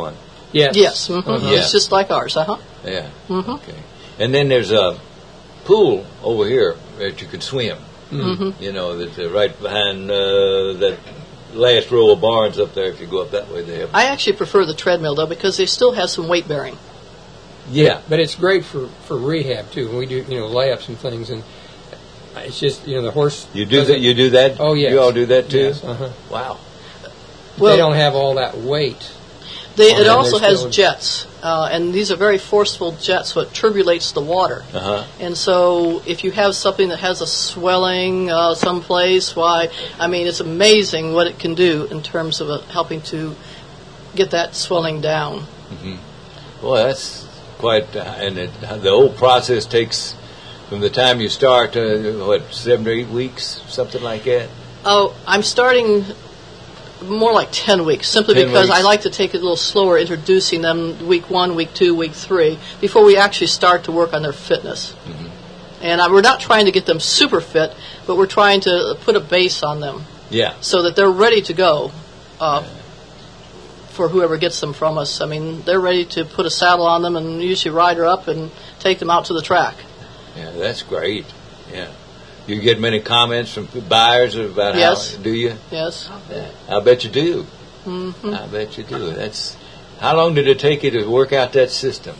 Yes. Yes. Mm-hmm. Uh-huh. It's just like ours. Uh huh. Yeah. Mm-hmm. Okay. And then there's a pool over here that you can swim. Mm-hmm. You know, that's uh, right behind uh, that last row of barns up there. If you go up that way, they have. I actually prefer the treadmill though because they still have some weight bearing. Yeah, but it's great for, for rehab too. We do you know layups and things, and it's just you know the horse. You do that. You do that. Oh yes. You all do that too. Yes. Uh-huh. Wow. Well, they don't have all that weight. They, it also has jets, uh, and these are very forceful jets, so it turbulates the water. Uh-huh. And so if you have something that has a swelling uh, someplace, why, I mean, it's amazing what it can do in terms of uh, helping to get that swelling down. Mm-hmm. Well, that's quite, uh, and it, the whole process takes, from the time you start, uh, what, seven or eight weeks, something like that? Oh, I'm starting more like ten weeks, simply ten because weeks. I like to take it a little slower, introducing them week one, week two, week three, before we actually start to work on their fitness. Mm-hmm. And uh, we're not trying to get them super fit, but we're trying to put a base on them. Yeah. So that they're ready to go uh, yeah. for whoever gets them from us. I mean, they're ready to put a saddle on them and usually ride her up and take them out to the track. Yeah, that's great. Yeah. You get many comments from buyers about yes. how, do you? Yes. Yeah. I bet you do. Mm-hmm. I bet you do. That's. How long did it take you to work out that system?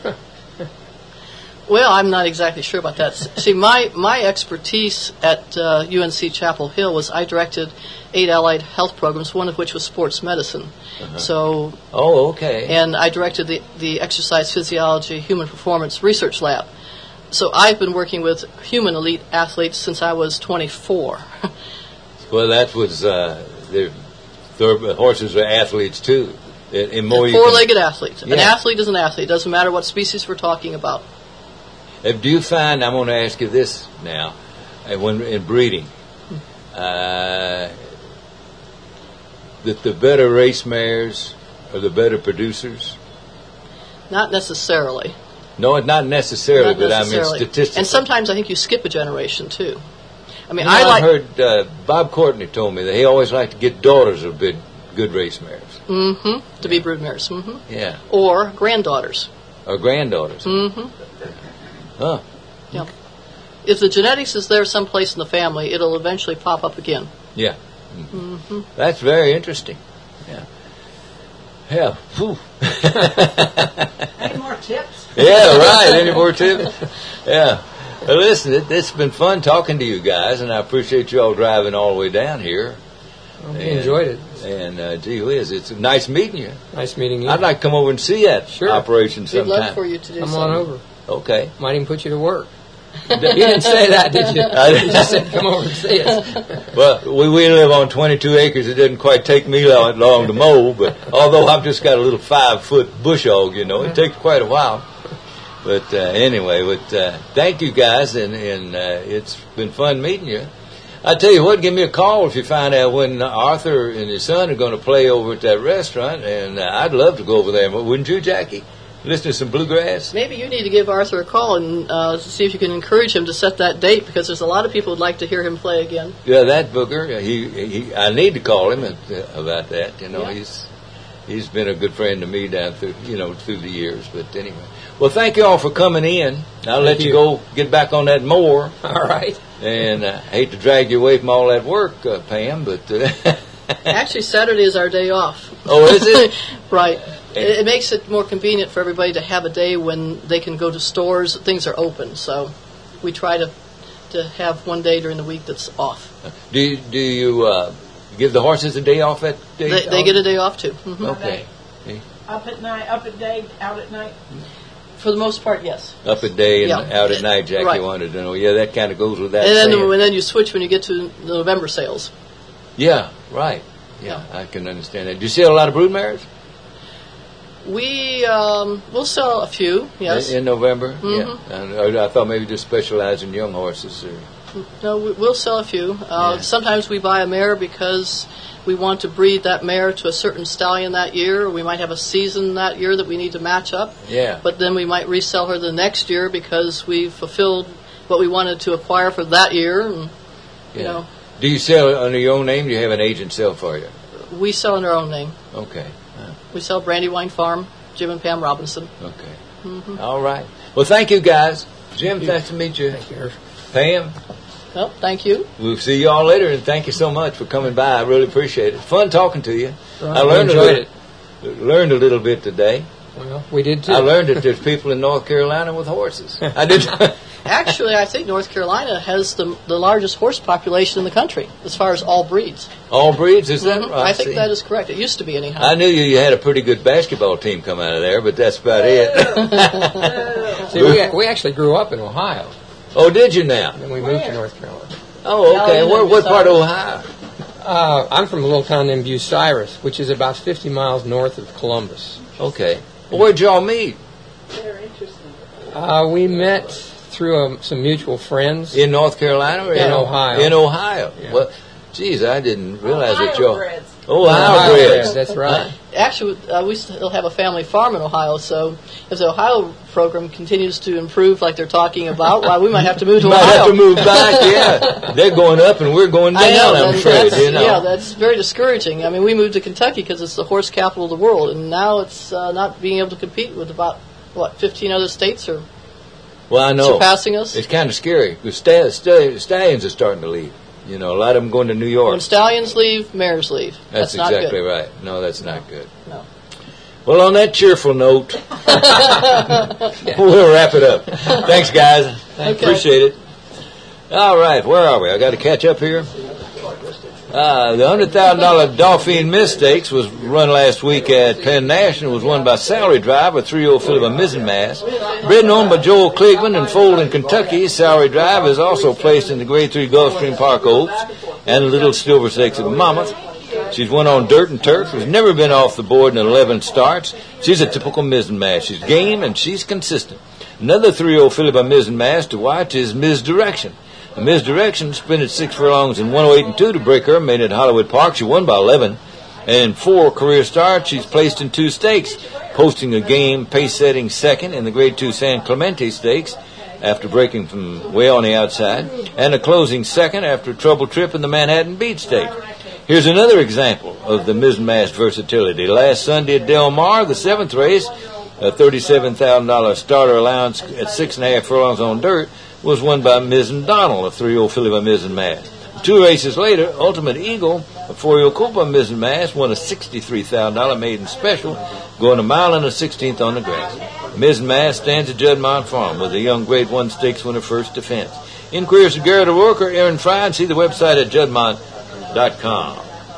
Well, I'm not exactly sure about that. See, my, my expertise at uh, U N C Chapel Hill was I directed eight allied health programs, one of which was sports medicine. Uh-huh. So. Oh, okay. And I directed the, the exercise physiology human performance research lab. So I've been working with human elite athletes since I was twenty-four. Well, that was uh, the horses are athletes too. In, in more four-legged athletes. Yeah. An athlete is an athlete. Doesn't matter what species we're talking about. If, do you find? I'm going to ask you this now. Uh, when in breeding, uh, that the better race mares are the better producers? Not necessarily. No, it's not necessarily, Not but necessarily. I mean statistically. And sometimes I think you skip a generation too. I mean, you know, I like. I heard uh, Bob Courtney told me that he always liked to get daughters of good, good race mares. Mm-hmm. To yeah. be brood mares. Mm-hmm. Yeah. Or granddaughters. Or granddaughters. Mm-hmm. Huh. Yeah. If the genetics is there someplace in the family, it'll eventually pop up again. Yeah. Mm-hmm. Mm-hmm. That's very interesting. Yeah. Yeah. Whew. Any more tips? Yeah, right. Any more tips? Yeah. Well, listen, it, it's been fun talking to you guys, and I appreciate you all driving all the way down here. Well, we enjoyed it. And, uh, gee whiz, it's nice meeting you. Nice meeting you. I'd like to come over and see that sure. operation We'd sometime. love for you to do Come something. on over. Okay. Might even put you to work. You didn't say that, did you? I didn't. You just said come over and see us. Well, we, we live on twenty-two acres. It doesn't quite take me long, long to mow, but although I've just got a little five-foot bush hog, you know, it takes quite a while. But uh, anyway, but, uh, thank you guys, and, and uh, it's been fun meeting you. I tell you what, give me a call if you find out when Arthur and his son are going to play over at that restaurant, and uh, I'd love to go over there. Wouldn't you, Jackie? Listen to some bluegrass? Maybe you need to give Arthur a call and uh, see if you can encourage him to set that date, because there's a lot of people who'd like to hear him play again. Yeah, that booger. He, he I need to call him about that. You know, yeah. he's he's been a good friend to me down through you know through the years. But anyway, well, thank you all for coming in. I'll thank let you. you go get back on that mower. All right. And I uh, hate to drag you away from all that work, uh, Pam, but uh, actually Saturday is our day off. Oh, is it? Right. It, it makes it more convenient for everybody to have a day when they can go to stores. Things are open, so we try to to have one day during the week that's off. Do you, do you uh, give the horses a day off that day? They, they get a day off too. Mm-hmm. Okay. Up at night, up at day, out at night. For the most part, yes. Up at day and yeah. out at night, Jackie right. wanted to know. Yeah, that kind of goes with that. And then, saying. and then you switch when you get to the November sales. Yeah, right. Yeah, yeah. I can understand that. Do you sell a lot of broodmares? We um, we'll sell a few, yes. In, in November, mm-hmm. yeah. And I, I thought maybe just specialize in young horses. Or... No, we, we'll sell a few. Uh, yeah. Sometimes we buy a mare because we want to breed that mare to a certain stallion that year. Or we might have a season that year that we need to match up. Yeah. But then we might resell her the next year because we fulfilled what we wanted to acquire for that year. And, yeah. you know. Do you sell under your own name? Or do you have an agent sell for you? We sell in our own name. Okay. Huh. We sell Brandywine Farm. Jim and Pam Robinson. Okay. Mm-hmm. All right. Well, thank you, guys. Jim, nice to meet you. Thank you. Pam, Well, thank you. we'll see you all later, and thank you so much for coming by. I really appreciate it. Fun talking to you. Right. I learned We a enjoyed little, learned a little bit today. Well, we did too. I learned that there's people in North Carolina with horses. I did. Actually, I think North Carolina has the the largest horse population in the country as far as all breeds. All breeds, is that Mhm. right? I think See? that is correct. It used to be anyhow. I knew you, you had a pretty good basketball team come out of there, but that's about it. See, we, we actually grew up in Ohio. Oh, did you now? And then we moved to North Carolina. Oh, okay. Where, what part of Ohio? Uh, I'm from a little town named Bucyrus, which is about fifty miles north of Columbus. Okay. Well, where'd y'all meet? Uh, we met through um, some mutual friends. In North Carolina or In Ohio. In Ohio. Yeah. Well, geez, I didn't realize that y'all. breds. Oh, Ohio, Ohio breds. breds, that's right. Actually, uh, we still have a family farm in Ohio, so if the Ohio program continues to improve like they're talking about, why we might have to move to Might Ohio. have to move back. Yeah, they're going up and we're going down. I know, I'm that- afraid. that's, You know. yeah, that's very discouraging. I mean, we moved to Kentucky because it's the horse capital of the world, and now it's uh, not being able to compete with about, what, fifteen other states are Well, I know. surpassing us. It's kind of scary. The sta- sta- stallions are starting to leave. You know, a lot of them going to New York. When stallions leave, mares leave. That's, That's, not exactly good. right. No, that's not good. No. Well, on that cheerful note, we'll wrap it up. Thanks, guys. Okay. Appreciate it. All right, where are we? I got to catch up here. Uh, the one hundred thousand dollars Dauphine Mistakes was run last week at Penn National. It was won by Salary Drive, a three-year-old filly by Mizzenmast. Bred and owned by Joel Kligman and foaled in Kentucky, Salary Drive is also placed in the Grade three Gulfstream Park Oaks and the Little Silver Stakes at Monmouth. She's won on dirt and turf, has never been off the board in eleven starts. She's a typical Mizzenmast. She's game and she's consistent. Another three-year-old filly by Mizzenmast to watch is Misdirection. The Misdirection sprinted six furlongs in one oh eight and two to break her main at Hollywood Park. She won by eleven. And in four career starts, she's placed in two stakes, posting a game pace-setting second in the Grade two San Clemente Stakes after breaking from way on the outside, and a closing second after a trouble trip in the Manhattan Beach Stakes. Here's another example of the Mizzenmast versatility. Last Sunday at Del Mar, the seventh race, a thirty-seven thousand dollars starter allowance at six and a half furlongs on dirt, was won by Mizzen Donald, a three-year-old filly by Mizzenmast. Two races later, Ultimate Eagle, a four-year-old colt by Mizzenmast, won a sixty-three thousand dollars maiden special, going a mile and a sixteenth on the grass. Mizzenmast stands at Juddmont Farm with a young Grade one stakes winner first defense. Inquiries to Garrett O'Rourke or Aaron Fry, and see the website at juddmont dot com.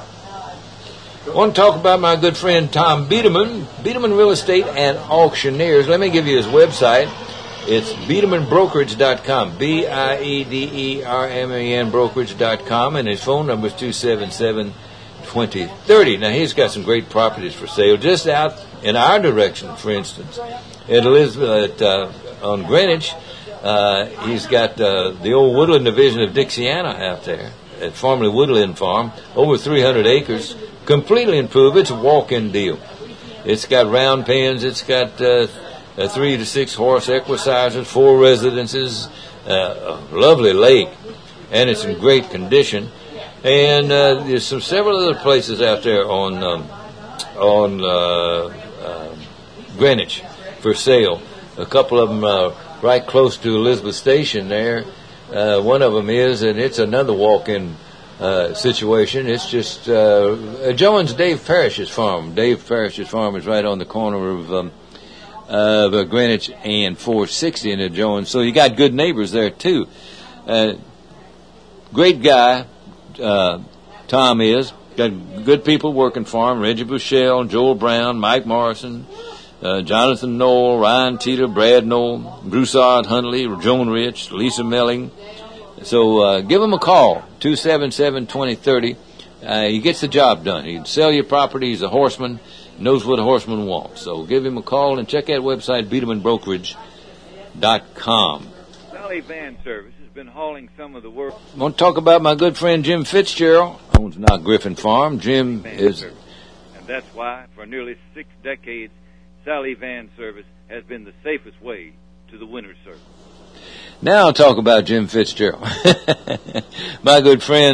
I want to talk about my good friend Tom Biederman, Biederman Real Estate and Auctioneers. Let me give you his website. It's biederman brokerage dot com, B I E D E R M A N brokerage dot com, and his phone number is two seven seven, two zero three zero. Now, he's got some great properties for sale just out in our direction, for instance. At Elizabeth, uh, on Greenwich, uh, he's got uh, the old Woodland division of Dixiana out there at formerly Woodland Farm, over three hundred acres, completely improved. It's a walk-in deal. It's got round pens, it's got uh, a three to six horse equisizers, four residences, uh, a lovely lake, and it's in great condition. And uh, there's some several other places out there on um, on uh, uh, Greenwich for sale. A couple of them uh, right close to Elizabeth Station there. Uh, one of them is, and it's another walk-in uh, situation. It's just uh, Jones Dave Parrish's farm. Dave Parrish's farm is right on the corner of um, of uh, Greenwich and four sixty in the Jones. So you got good neighbors there too. Uh, great guy, uh, Tom is. Got good people working for him. Reggie Bushell, Joel Brown, Mike Morrison, uh, Jonathan Knoll, Ryan Teeter, Brad Knoll, Broussard Huntley, Joan Rich, Lisa Melling. So uh, give him a call, two seven seven, two zero three zero. Uh, he gets the job done. He can sell your property. He's a horseman, knows what a horseman wants. So give him a call and check out website biederman brokerage dot com. Sally Van Service has been hauling some of the work. I want to talk about my good friend Jim Fitzgerald, owns Knock Griffin Farm. Jim is... And that's why, for nearly six decades, Sally Van Service has been the safest way to the winner's circle. Now I'll talk about Jim Fitzgerald. My good friend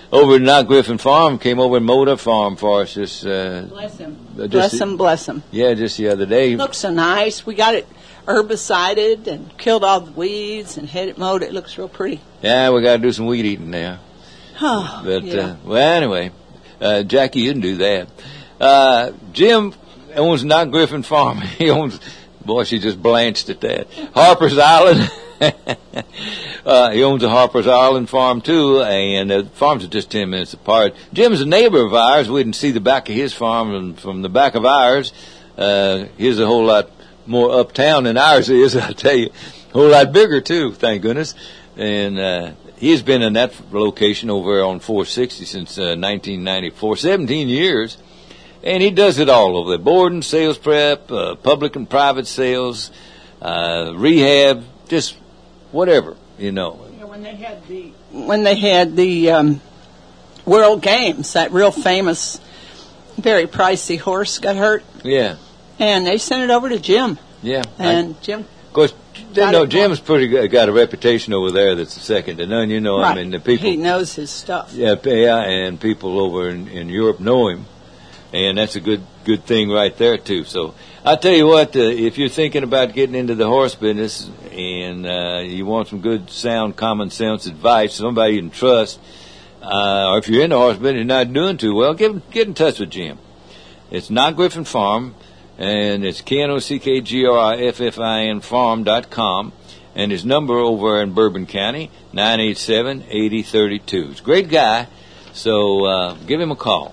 over at Knock Griffin Farm, came over and mowed a farm for us. Just, uh, bless him. Uh, just bless the, him, bless him. Yeah, just the other day. Looks so nice. We got it herbicided and killed all the weeds and had it mowed. It looks real pretty. Yeah, we got to do some weed eating now. Oh, but, yeah. uh, well, anyway, uh, Jackie, you can do that. Uh, Jim owns Knock Griffin Farm. He owns, boy, she just blanched at that. Harper's Island. uh, he owns a Harper's Island farm, too, and the farms are just ten minutes apart. Jim's a neighbor of ours. We can see the back of his farm, and from the back of ours, uh, his a whole lot more uptown than ours is, I tell you. A whole lot bigger, too, thank goodness. And uh, he's been in that location over on four sixty since uh, nineteen ninety-four, seventeen years. And he does it all over there. Boarding, sales prep, uh, public and private sales, uh, rehab, just whatever, you know. Yeah, when they had the, when they had the um, World Games, that real famous, very pricey horse got hurt. Yeah. And they sent it over to Jim. Yeah. And I, Jim... Of course, they know Jim's pretty good, got a reputation over there that's second to none, you know. Right. I mean, the people... He knows his stuff. Yeah, yeah, and people over in, in Europe know him. And that's a good good thing right there, too. So I tell you what, uh, if you're thinking about getting into the horse business and uh, you want some good, sound, common sense advice, somebody you can trust, uh, or if you're in the horse business and not doing too well, get, get in touch with Jim. It's Knock Griffin Farm, and it's K N O C K G R I F F I N farm dot com, and his number over in Bourbon County, nine eight seven, eight zero three two. He's a great guy, so uh, give him a call.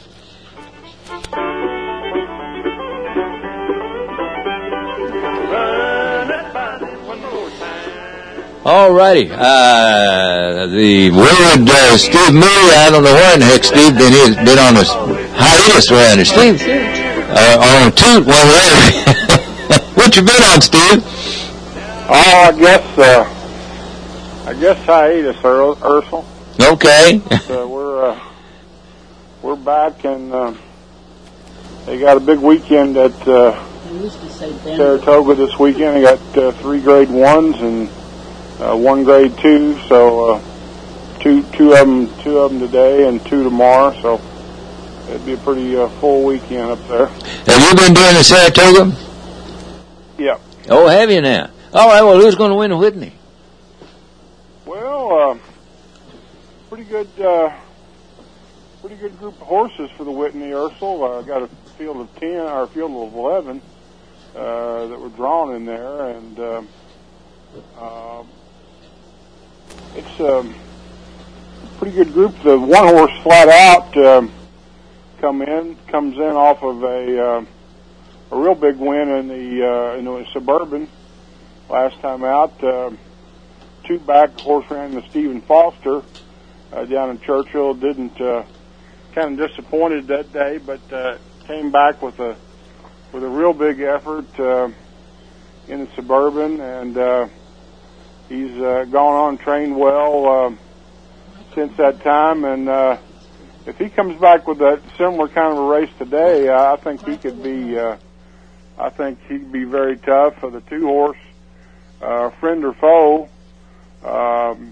All righty. Uh, the word uh, Steve Moody, I don't know where in the heck Steve been, he's been on a hiatus around here. Steve, uh, on toot, well, whatever. What you been on, Steve? Oh, I guess, uh, I guess hiatus, Ur- Ursel. Okay. uh, we're, uh, we're back, and uh, they got a big weekend at uh, Saratoga this weekend. They got uh, three grade ones and Uh, one grade two, so uh, two two of them two of them today and two tomorrow. So it'd be a pretty uh, full weekend up there. Have you been doing the Saratoga? Yeah. Oh, have you now? All right. Well, who's going to win the Whitney? Well, uh, pretty good, uh, pretty good group of horses for the Whitney, Ursel. I uh, got a field of ten or a field of eleven uh, that were drawn in there, and. Uh, uh, It's um, a pretty good group. The one horse flat out um, come in comes in off of a uh, a real big win in the uh, in the Suburban last time out. Uh, two back horse ran the Stephen Foster uh, down in Churchill. Didn't uh, kind of disappointed that day, but uh, came back with a with a real big effort uh, in the Suburban and. Uh, He's uh, gone on and trained well uh, since that time, and uh, if he comes back with a similar kind of a race today, uh, I think he could be. Uh, I think he'd be very tough for the two horse, uh, friend or foe. Um,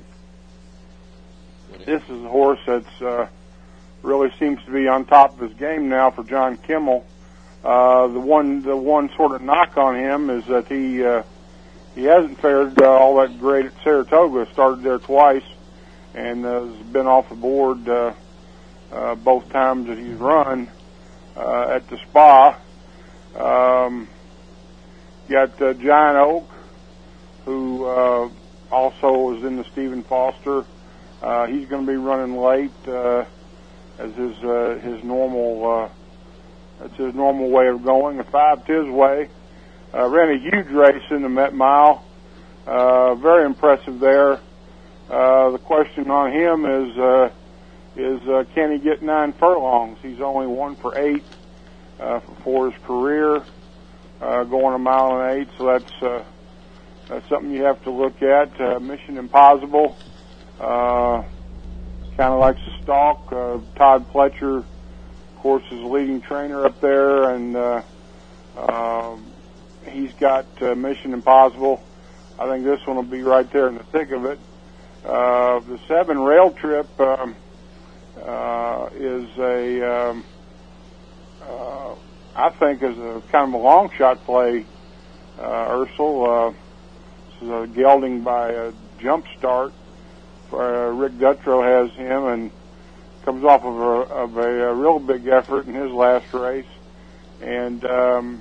this is a horse that's uh, really seems to be on top of his game now for John Kimmel. Uh, the one, the one sort of knock on him is that he. Uh, He hasn't fared uh, all that great at Saratoga. Started there twice and uh, has been off the board uh, uh, both times that he's run uh, at the Spa. Um, got uh, Giant Oak, who uh, also was in the Stephen Foster. Uh, he's going to be running late uh, as his uh, his normal. Uh, that's his normal way of going. A five his way. Uh, ran a huge race in the Met Mile. Uh, very impressive there. Uh, the question on him is, uh, is uh, can he get nine furlongs? He's only one for eight uh, for his career, uh, going a mile and eight. So that's uh, that's something you have to look at. Uh, Mission Impossible uh, kind of likes to stalk. Uh, Todd Pletcher, of course, is the leading trainer up there, and uh, uh, he's got uh, Mission Impossible. I think this one will be right there in the thick of it. Uh, the seven rail trip, um, uh, is a, um, uh, I think, is a kind of a long shot play. Uh, Ursel, uh, this is a gelding by a Jump Start. Uh, Rick Dutrow has him and comes off of a, of a, a real big effort in his last race. And um,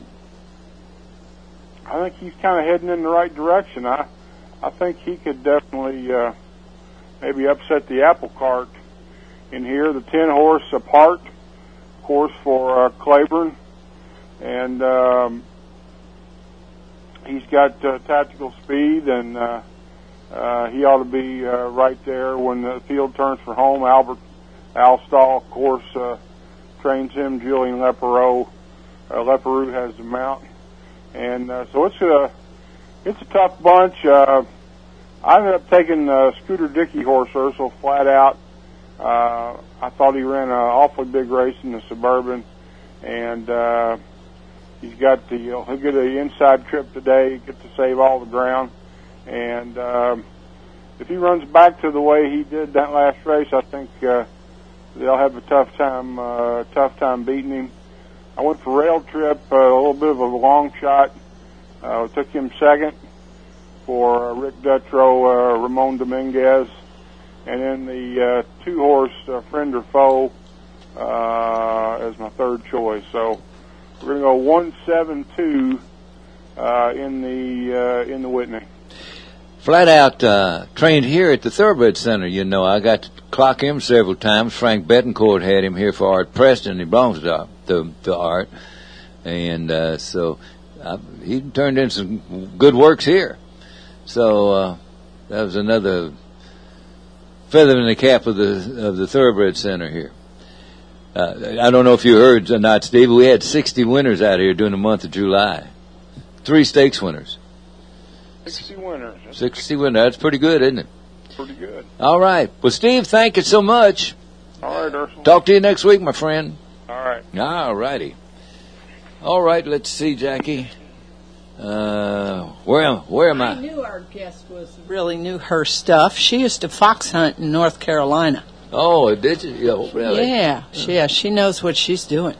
I think he's kind of heading in the right direction. I, I think he could definitely uh, maybe upset the apple cart in here. The ten horse Apart, of course, for uh, Claiborne. And um, he's got uh, tactical speed, and uh, uh, he ought to be uh, right there when the field turns for home. Albert Alstall, of course, uh, trains him. Julian Leperoux, uh, Leperoux has the mount, and uh, so it's a it's a tough bunch. Uh, I ended up taking uh, Scooter Dickey horse Ursel flat out. Uh, I thought he ran an awfully big race in the Suburban, and uh, he's got the he'll get the inside trip today, get to save all the ground, and um, if he runs back to the way he did that last race, I think uh, they'll have a tough time uh, tough time beating him. I went for Rail Trip, uh, a little bit of a long shot. Uh, took him second for uh, Rick Dutrow, uh, Ramon Dominguez, and then the uh, two horse uh, Friend or Foe uh, as my third choice. So we're going to go one seven two uh, in the uh, in the Whitney. Flat out uh, trained here at the Thoroughbred Center. You know, I got to clock him several times. Frank Betancourt had him here for Art Preston. He belongs to to, to Art, and uh, so uh, he turned in some good works here. So uh, that was another feather in the cap of the of the Thoroughbred Center here. Uh, I don't know if you heard or not, Steve, we had sixty winners out here during the month of July. Three stakes winners. sixty winners. That's sixty winners. That's pretty good, isn't it? Pretty good. All right. Well, Steve, thank you so much. All right, Ursula. Talk to you next week, my friend. All right. All righty. All right, let's see, Jackie. Uh, where, where am I? I knew our guest was really knew her stuff. She used to fox hunt in North Carolina. Oh, did you? Oh, really? Yeah, she, yeah, she knows what she's doing.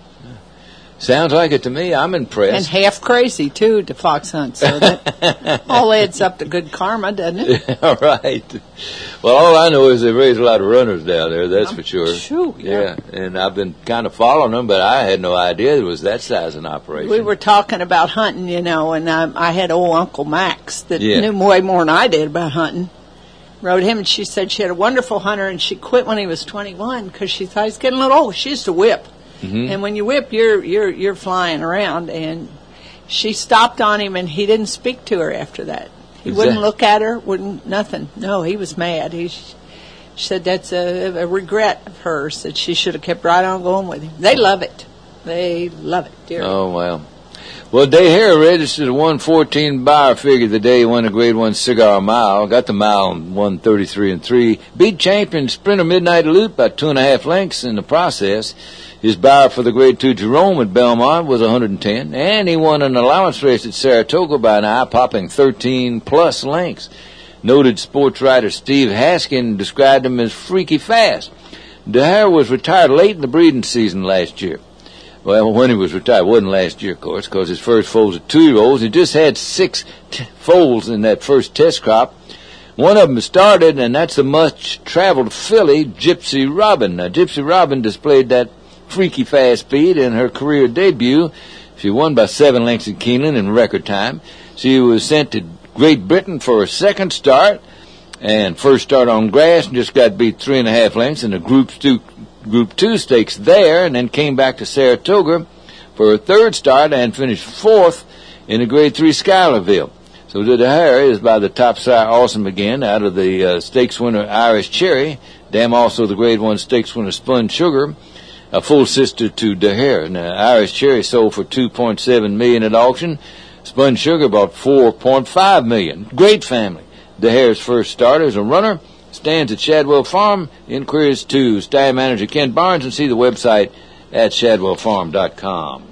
Sounds like it to me. I'm impressed. And half crazy, too, to fox hunt. So that all adds up to good karma, doesn't it? All right. Well, all I know is they raise a lot of runners down there, that's um, for sure. True, yeah. yeah. And I've been kind of following them, but I had no idea it was that size an operation. We were talking about hunting, you know, and I, I had old Uncle Max that yeah. knew way more than I did about hunting. Rode him, and she said she had a wonderful hunter, and she quit when he was twenty-one because she thought he's getting a little old. She used to whip. Mm-hmm. And when you whip, you're you're you're flying around. And she stopped on him, and he didn't speak to her after that. He Is wouldn't that- look at her, wouldn't nothing. No, he was mad. He she said that's a, a regret of hers that she should have kept right on going with him. They love it. They love it, dearly. Oh, well. Well, Dehara registered a one fourteen buyer figure the day he won a Grade One Cigar Mile. Got the mile in one thirty-three and three. Beat champion Sprinter Midnight Loop by two and a half lengths in the process. His buyer for the Grade Two Jerome at Belmont was one hundred ten, and he won an allowance race at Saratoga by an eye-popping thirteen plus lengths. Noted sports writer Steve Haskin described him as freaky fast. Dehara was retired late in the breeding season last year. Well, when he was retired, it wasn't last year, of course, because his first foals are two-year-olds. He just had six t- foals in that first test crop. One of them started, and that's the much-traveled filly, Gypsy Robin. Now, Gypsy Robin displayed that freaky fast speed in her career debut. She won by seven lengths in Keeneland in record time. She was sent to Great Britain for her second start, and first start on grass, and just got beat three and a half lengths in the Group Two, Group Two stakes there, and then came back to Saratoga for her third start and finished fourth in the Grade Three Schuylerville. So the Dehara is by the top sire Awesome Again out of the uh, stakes winner Irish Cherry. Damn, also the Grade One stakes winner Spun Sugar, a full sister to Dehara. Now, Irish Cherry sold for two point seven million dollars at auction. Spun Sugar bought four point five million dollars. Great family. Dehara's first starter is a runner. Stands at Shadwell Farm. Inquiries to stallion manager Ken Barnes, and see the website at shadwell farm dot com.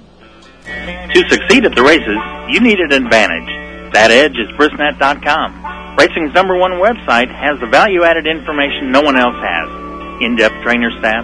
To succeed at the races, you need an advantage. That edge is brisnet dot com. Racing's number one website has the value-added information no one else has. In-depth trainer staff,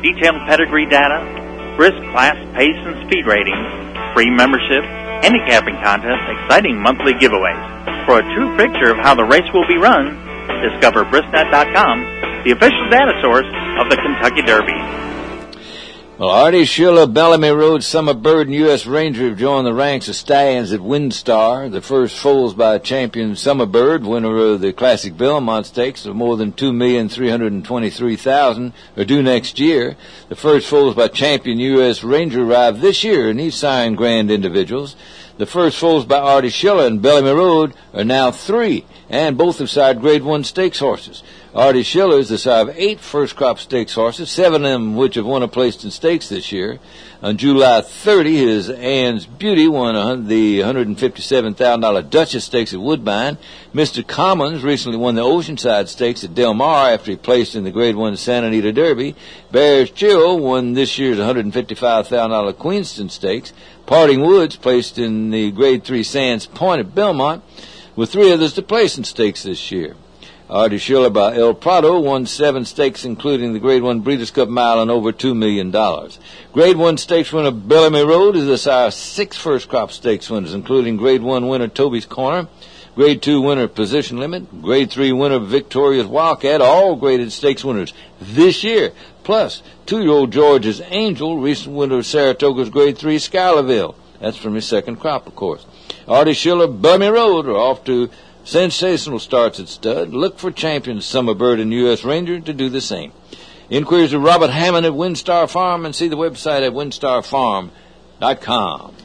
detailed pedigree data, brisk class, pace, and speed ratings, free membership, handicapping contests, exciting monthly giveaways. For a true picture of how the race will be run, discover Brisnet dot com, the official data source of the Kentucky Derby. Well, Artie Schiller, Bellamy Road, Summer Bird, and U S Ranger have joined the ranks of stallions at WinStar. The first foals by champion Summer Bird, winner of the Classic Belmont Stakes of more than two million three hundred twenty-three thousand dollars, are due next year. The first foals by champion U S Ranger arrived this year, and he's signed grand individuals. The first foals by Artie Schiller and Bellamy Road are now three, and both have sired Grade One stakes horses. Artie Schiller is the sire of eight first-crop stakes horses, seven of them which have won a place in stakes this year. On July thirtieth, his Anne's Beauty won the one hundred fifty-seven thousand dollars Duchess Stakes at Woodbine. Mister Commons recently won the Oceanside Stakes at Del Mar after he placed in the Grade One Santa Anita Derby. Bears Chill won this year's one hundred fifty-five thousand dollars Queenston Stakes. Parting Woods placed in the Grade Three Sands Point at Belmont, with three others to place in stakes this year. Artie Schiller by El Prado won seven stakes, including the Grade One Breeders' Cup Mile, and over two million dollars. Grade One stakes winner Bellamy Road is the sire of six first-crop stakes winners, including Grade One winner Toby's Corner, Grade Two winner Position Limit, Grade Three winner Victoria's Wildcat, all graded stakes winners this year. Plus, two-year-old George's Angel, recent winner of Saratoga's Grade Three Schuylerville. That's from his second crop, of course. Artie Schiller, Bellamy Road are off to sensational starts at stud. Look for champions Summer Bird and U S Ranger to do the same. Inquiries to Robert Hammond at WinStar Farm, and see the website at winstar farm dot com.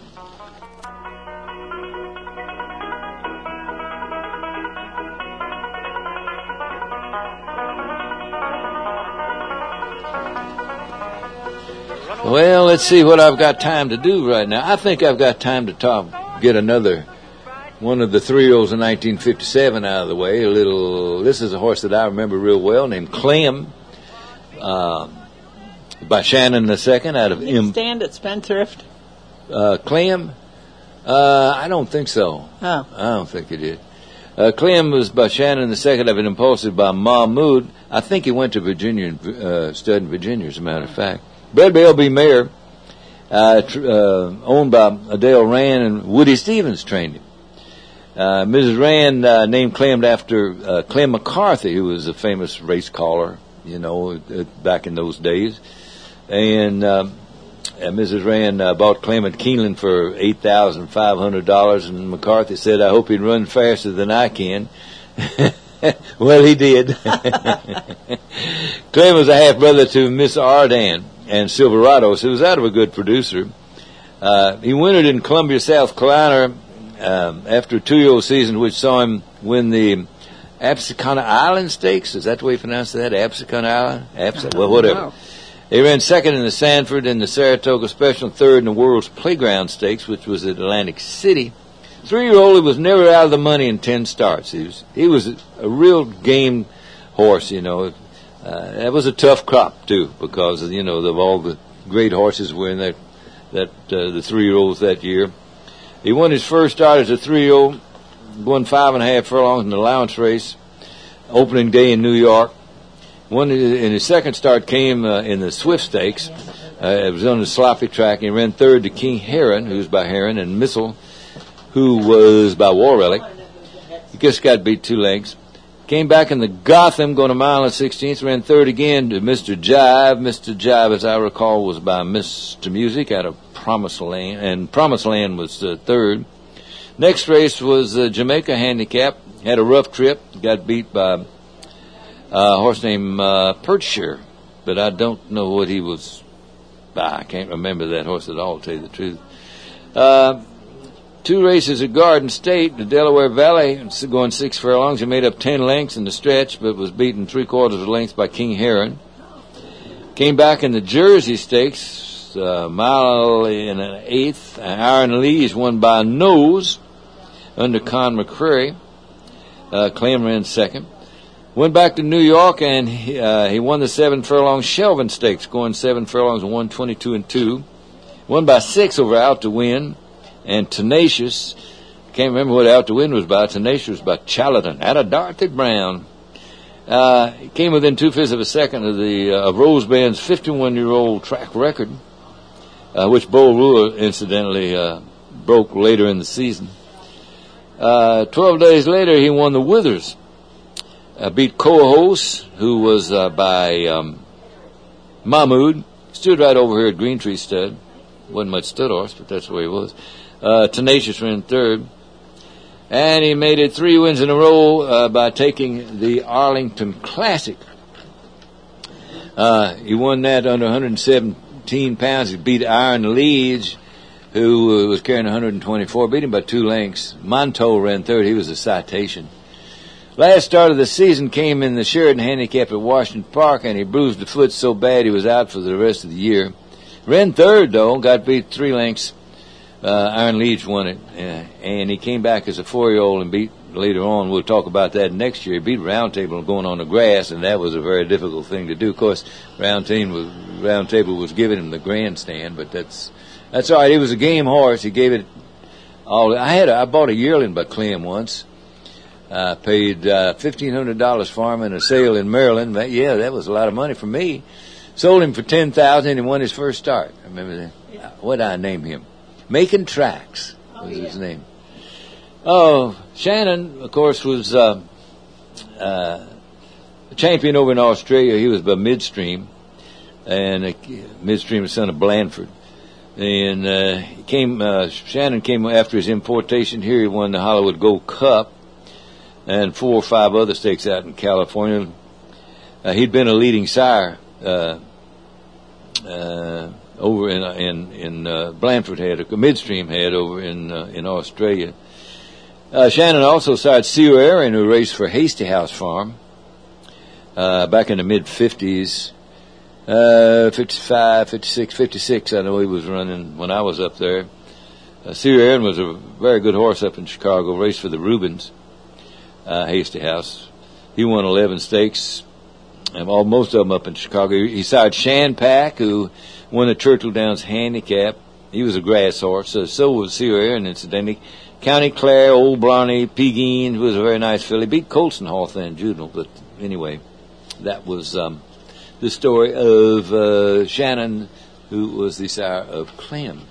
Well, let's see what I've got time to do right now. I think I've got time to talk, get another one of the three-year-olds in nineteen fifty-seven out of the way. A little. This is a horse that I remember real well, named Clem, uh, by Shannon the Second out of Did M. stand at Spendthrift? Uh, Clem? Uh, I don't think so. Oh. I don't think he did. Uh, Clem was by Shannon the Second of an Impulsive by Mahmood. I think he went to Virginia, uh, studied in Virginia, as a matter of fact. Bred by L B Mayer, uh, tr- uh, owned by Adele Rand, and Woody Stevens trained him. Uh, Missus Rand uh, named Clem after uh, Clem McCarthy, who was a famous race caller, you know, uh, back in those days. And, uh, and Missus Rand uh, bought Clem at Keeneland for eight thousand five hundred dollars, and McCarthy said, I hope he'd run faster than I can. Well, he did. Clem was a half-brother to Miss Ardan and Silverado, so he was out of a good producer. Uh, he wintered in Columbia, South Carolina, Um, after a two-year-old season, which saw him win the Absecon Island Stakes. Is that the way you pronounce that? Absecon Island? Abs- well, whatever. Know. He ran second in the Sanford and the Saratoga Special, and third in the World's Playground Stakes, which was at Atlantic City. Three-year-old, he was never out of the money in ten starts. He was he was a, a real game horse, you know. Uh, that was a tough crop, too, because, you know, of all the great horses were in that, that uh, the three-year-olds that year. He won his first start as a three-year-old, won five and a half furlongs in the allowance race, opening day in New York. Won in his second start came uh, in the Swift Stakes. Uh, it was on the sloppy track. He ran third to King Heron, who was by Heron, and Missile, who was by War Relic. He just got beat two lengths. Came back in the Gotham, going a mile and sixteenths, ran third again to Mister Jive. Mister Jive, as I recall, was by Mister Music out of Promised Land, and Promised Land was uh, third. Next race was uh, Jamaica Handicap. Had a rough trip. Got beat by uh, a horse named uh, Pertshire, but I don't know what he was by. I can't remember that horse at all, to tell you the truth. Uh, two races at Garden State, the Delaware Valley, going six furlongs. He made up ten lengths in the stretch, but was beaten three quarters of a length by King Heron. Came back in the Jersey Stakes. A uh, mile and an eighth. Aaron Lee's won by nose under Con McCreary. Uh, Clem ran second. Went back to New York, and he, uh, he won the seven furlong Shelvin Stakes, going seven furlongs and one twenty-two and two. Won by six over Out to Win, and Tenacious. Can't remember what Out to Win was by. Tenacious was by Charlatan out of Dorothy Brown. Uh, he came within two-fifths of a second of the uh, of Roseband's fifty-one-year-old track record, uh, which Bo Ruhr, incidentally, uh, broke later in the season. Uh, Twelve days later, he won the Withers. Uh, beat Coahos, who was uh, by um, Mahmoud. Stood right over here at Green Tree Stud. Wasn't much stud horse, but that's where he was. Uh, Tenacious ran third. And he made it three wins in a row uh, by taking the Arlington Classic. Uh, he won that under one hundred seventeen pounds. He beat Iron Leeds, who uh, was carrying one hundred twenty-four, beat him by two lengths. Monteau ran third. He was a citation. Last start of the season came in the Sheridan Handicap at Washington Park, and he bruised the foot so bad he was out for the rest of the year. Ran third, though, got beat three lengths. Uh, Iron Leeds won it, uh, and he came back as a four-year-old and beat, later on, we'll talk about that next year, he beat Round Table going on the grass, and that was a very difficult thing to do. Of course, Round Table was, Round Table was giving him the grandstand, but that's that's all right. He was a game horse. He gave it all. I had a, I bought a yearling by Clem once. I paid uh, fifteen hundred dollars for him in a sale in Maryland. But yeah, that was a lot of money for me. Sold him for ten thousand dollars and he won his first start. I remember that. Yeah. What did I name him? Making Tracks was oh, yeah. his name. Oh, Shannon, of course, was uh, uh, a champion over in Australia. He was by Midstream, and uh, Midstream is son of Blandford. And uh, he came. Uh, Shannon came after his importation here. He won the Hollywood Gold Cup and four or five other stakes out in California. Uh, he'd been a leading sire. Uh, uh, over in in in uh, Blandford had a Midstream had over in uh, in Australia. Uh, Shannon also sired Sue Aaron, who raced for Hasty House Farm uh, back in the mid fifties, uh, fifty-five, fifty-six, fifty-six. I know he was running when I was up there. Uh, Sue Aaron was a very good horse up in Chicago. Raced for the Rubens, uh, Hasty House. He won eleven stakes, and all most of them up in Chicago. He, he sired Shan Pack, who won the Churchill Downs Handicap. He was a grass horse. So, so was Sue Aaron, incidentally. County Clare, Old Blarney, Pekin, who was a very nice filly. Beat Colson Hawthorne Juvenile. But anyway, that was um, the story of uh, Shannon, who was the sire of Clem.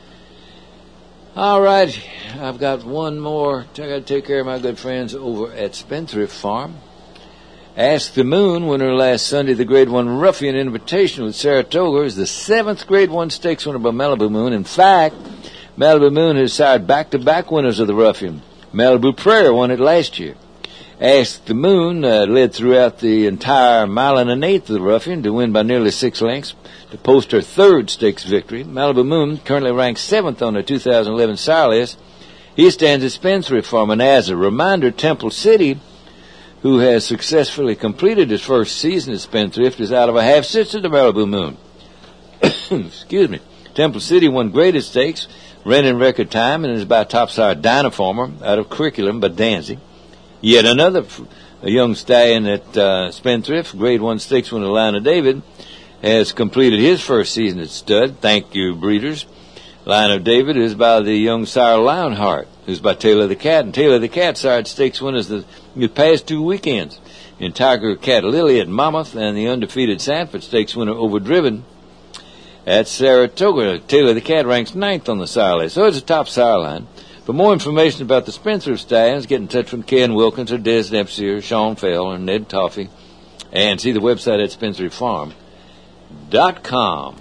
All right, I've got one more. I got to take care of my good friends over at Spendthrift Farm. Ask the Moon, winner last Sunday, the Grade One Ruffian Invitational at Saratoga, is the seventh Grade One Stakes winner by Malibu Moon. In fact, Malibu Moon has sired back-to-back winners of the Ruffian. Malibu Prayer won it last year. Ask the Moon uh, led throughout the entire mile and an eighth of the Ruffian to win by nearly six lengths to post her third stakes victory. Malibu Moon currently ranks seventh on the two thousand eleven sire list. He stands at Spendthrift Farm, and as a reminder, Temple City, who has successfully completed his first season at Spendthrift, is out of a half-sister to Malibu Moon. Excuse me. Temple City won graded stakes, ran in record time, and is by top sire Dynaformer out of Curriculum by Danzig. Yet another a young stallion at uh, Spendthrift, Grade One Stakes winner Lionel David, has completed his first season at stud. Thank you, breeders. Lionel David is by the young sire Lionheart, who's by Taylor the Cat. And Taylor the Cat sired stakes winners the, the past two weekends in Tiger Cat Lily at Monmouth and the undefeated Sanford Stakes winner Overdriven at Saratoga. Taylor the Cat ranks ninth on the sire list, so it's a top sire line. For more information about the Spendthrift stallions, get in touch with Ken Wilkins or Des Dempsey or Sean Fell or Ned Toffee, and see the website at spendthrift farm dot com.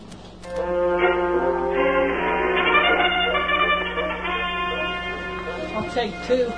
I'll take two.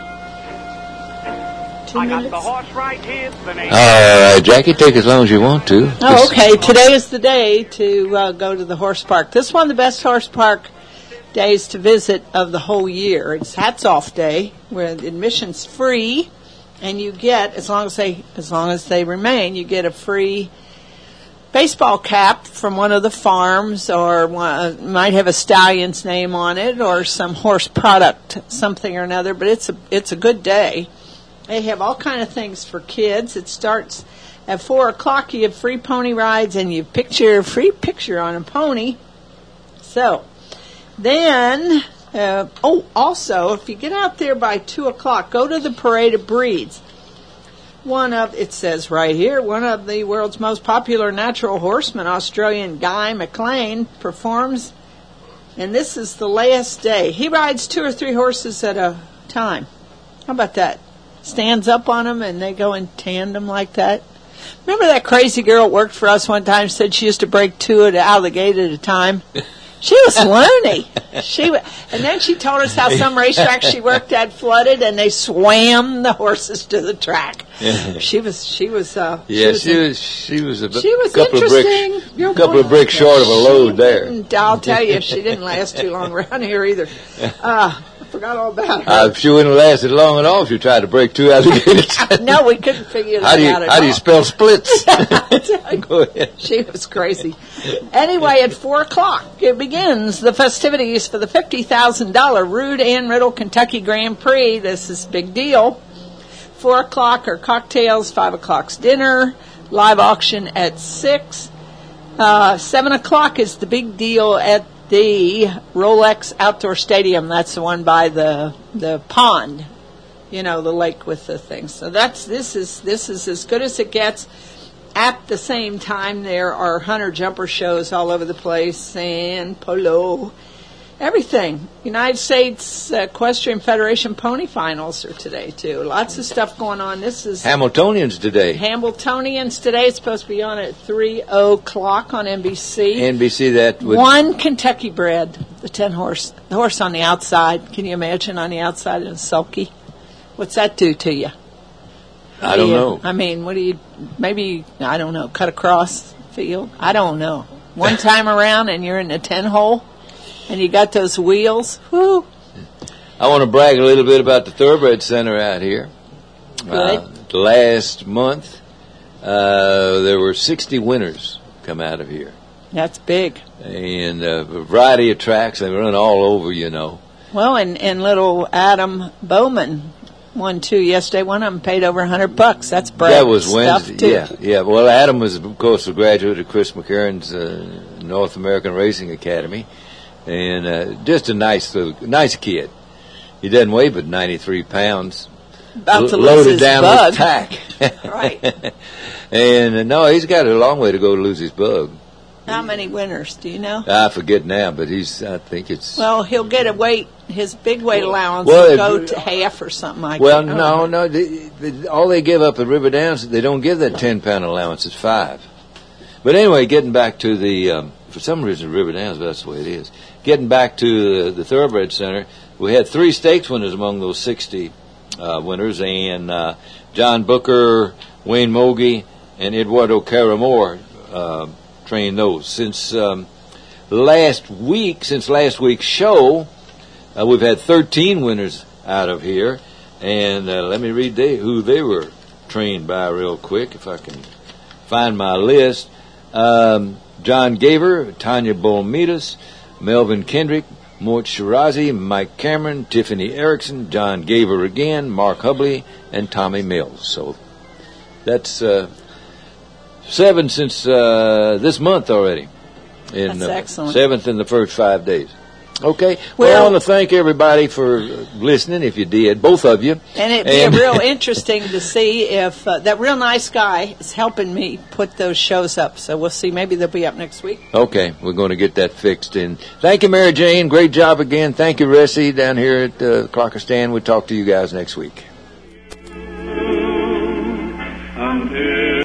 Two I minutes. got the horse right here. The name. All right, Jackie, take as long as you want to. Oh, okay. Today is the day to uh, go to the horse park. This is one of the best horse park days to visit of the whole year. It's Hats Off Day, where admission's free, and you get, as long as they as long as they remain, you get a free baseball cap from one of the farms, or one, might have a stallion's name on it, or some horse product, something or another. But it's a it's a good day. They have all kind of things for kids. It starts at four o'clock. You have free pony rides, and you picture free picture on a pony. So then, uh, oh, also, if you get out there by two o'clock, go to the Parade of Breeds. One of, it says right here, one of the world's most popular natural horsemen, Australian Guy McLean, performs, and this is the last day. He rides two or three horses at a time. How about that? Stands up on them and they go in tandem like that. Remember that crazy girl that worked for us one time, said she used to break two at out of the gate at a time? She was loony. She wa- and then she told us how some racetrack she worked at flooded, and they swam the horses to the track. Yeah. She was, she was, uh, Yeah, she she was, was. She was a she was couple of interesting. bricks, You're couple going- of bricks short of a load there. And I'll tell you, she didn't last too long around here either. Uh, I forgot all about her. Uh, she wouldn't have lasted long at all if you tried to break two out of the gate. No, we couldn't figure that How do you out at how do you all. spell splits? Go ahead. She was crazy. Anyway, at four o'clock, it begins the festivities for the fifty thousand dollars Rude Ann Riddle Kentucky Grand Prix. This is a big deal. Four o'clock are cocktails, five o'clock's dinner, live auction at six. Uh, seven o'clock is the big deal at the Rolex Outdoor Stadium. That's the one by the the pond, you know, the lake with the things. So that's this is this is as good as it gets. At the same time, there are hunter jumper shows all over the place, sand, polo, everything. United States Equestrian Federation pony finals are today too. Lots of stuff going on. This is Hamiltonians today. Hamiltonians today. It's supposed to be on at three o'clock on N B C. N B C that would One Kentucky bred, the ten horse, the horse on the outside. Can you imagine on the outside and sulky? What's that do to you? I don't Yeah, know. I mean, what do you, maybe, I don't know, cut across field? I don't know. One time around and you're in the ten hole and you got those wheels. Whoo. I want to brag a little bit about the Thoroughbred Center out here. Uh, last month, uh, there were sixty winners come out of here. That's big. And uh, a variety of tracks. They run all over, you know. Well, and, and little Adam Bowman won two yesterday. One of them paid over a hundred bucks. That's brave That was stuff, Wednesday. too. Yeah, yeah. Well, Adam was, of course, a graduate of Chris McCarron's uh, North American Racing Academy, and uh, just a nice, little, nice kid. He doesn't weigh but ninety-three pounds. About to L- lose loaded his down bug. with tack. Right. And uh, no, he's got a long way to go to lose his bug. How many winners do you know? I forget now, but he's. I think it's. Well, he'll get a weight. His big weight allowance Well, will it- go to half or something like Well, that. no, no. They, they, all they give up at River Downs, they don't give that ten pound allowance. It's five. But anyway, getting back to the, um, for some reason, River Downs, that's the way it is. Getting back to the, the Thoroughbred Center, we had three stakes winners among those sixty uh, winners, and uh, John Booker, Wayne Mogi, and Eduardo Caramore uh, trained those. Since um, last week, since last week's show, uh, we've had thirteen winners out of here, and uh, let me read they, who they were trained by real quick, if I can find my list. Um, John Gaver, Tanya Bolmitas, Melvin Kendrick, Mort Shirazi, Mike Cameron, Tiffany Erickson, John Gaver again, Mark Hubley, and Tommy Mills. So that's uh, seven since uh, this month already. In, That's uh, excellent. Seventh in the first five days. Okay. Well, Well- I want to thank everybody for listening, if you did, both of you. And it'd be real interesting to see if uh, that real nice guy is helping me put those shows up. So we'll see. Maybe they'll be up next week. Okay, we're going to get that fixed. And thank you, Mary Jane. Great job again. Thank you, Ressie, down here at uh, Clocker Stand. We'll talk to you guys next week.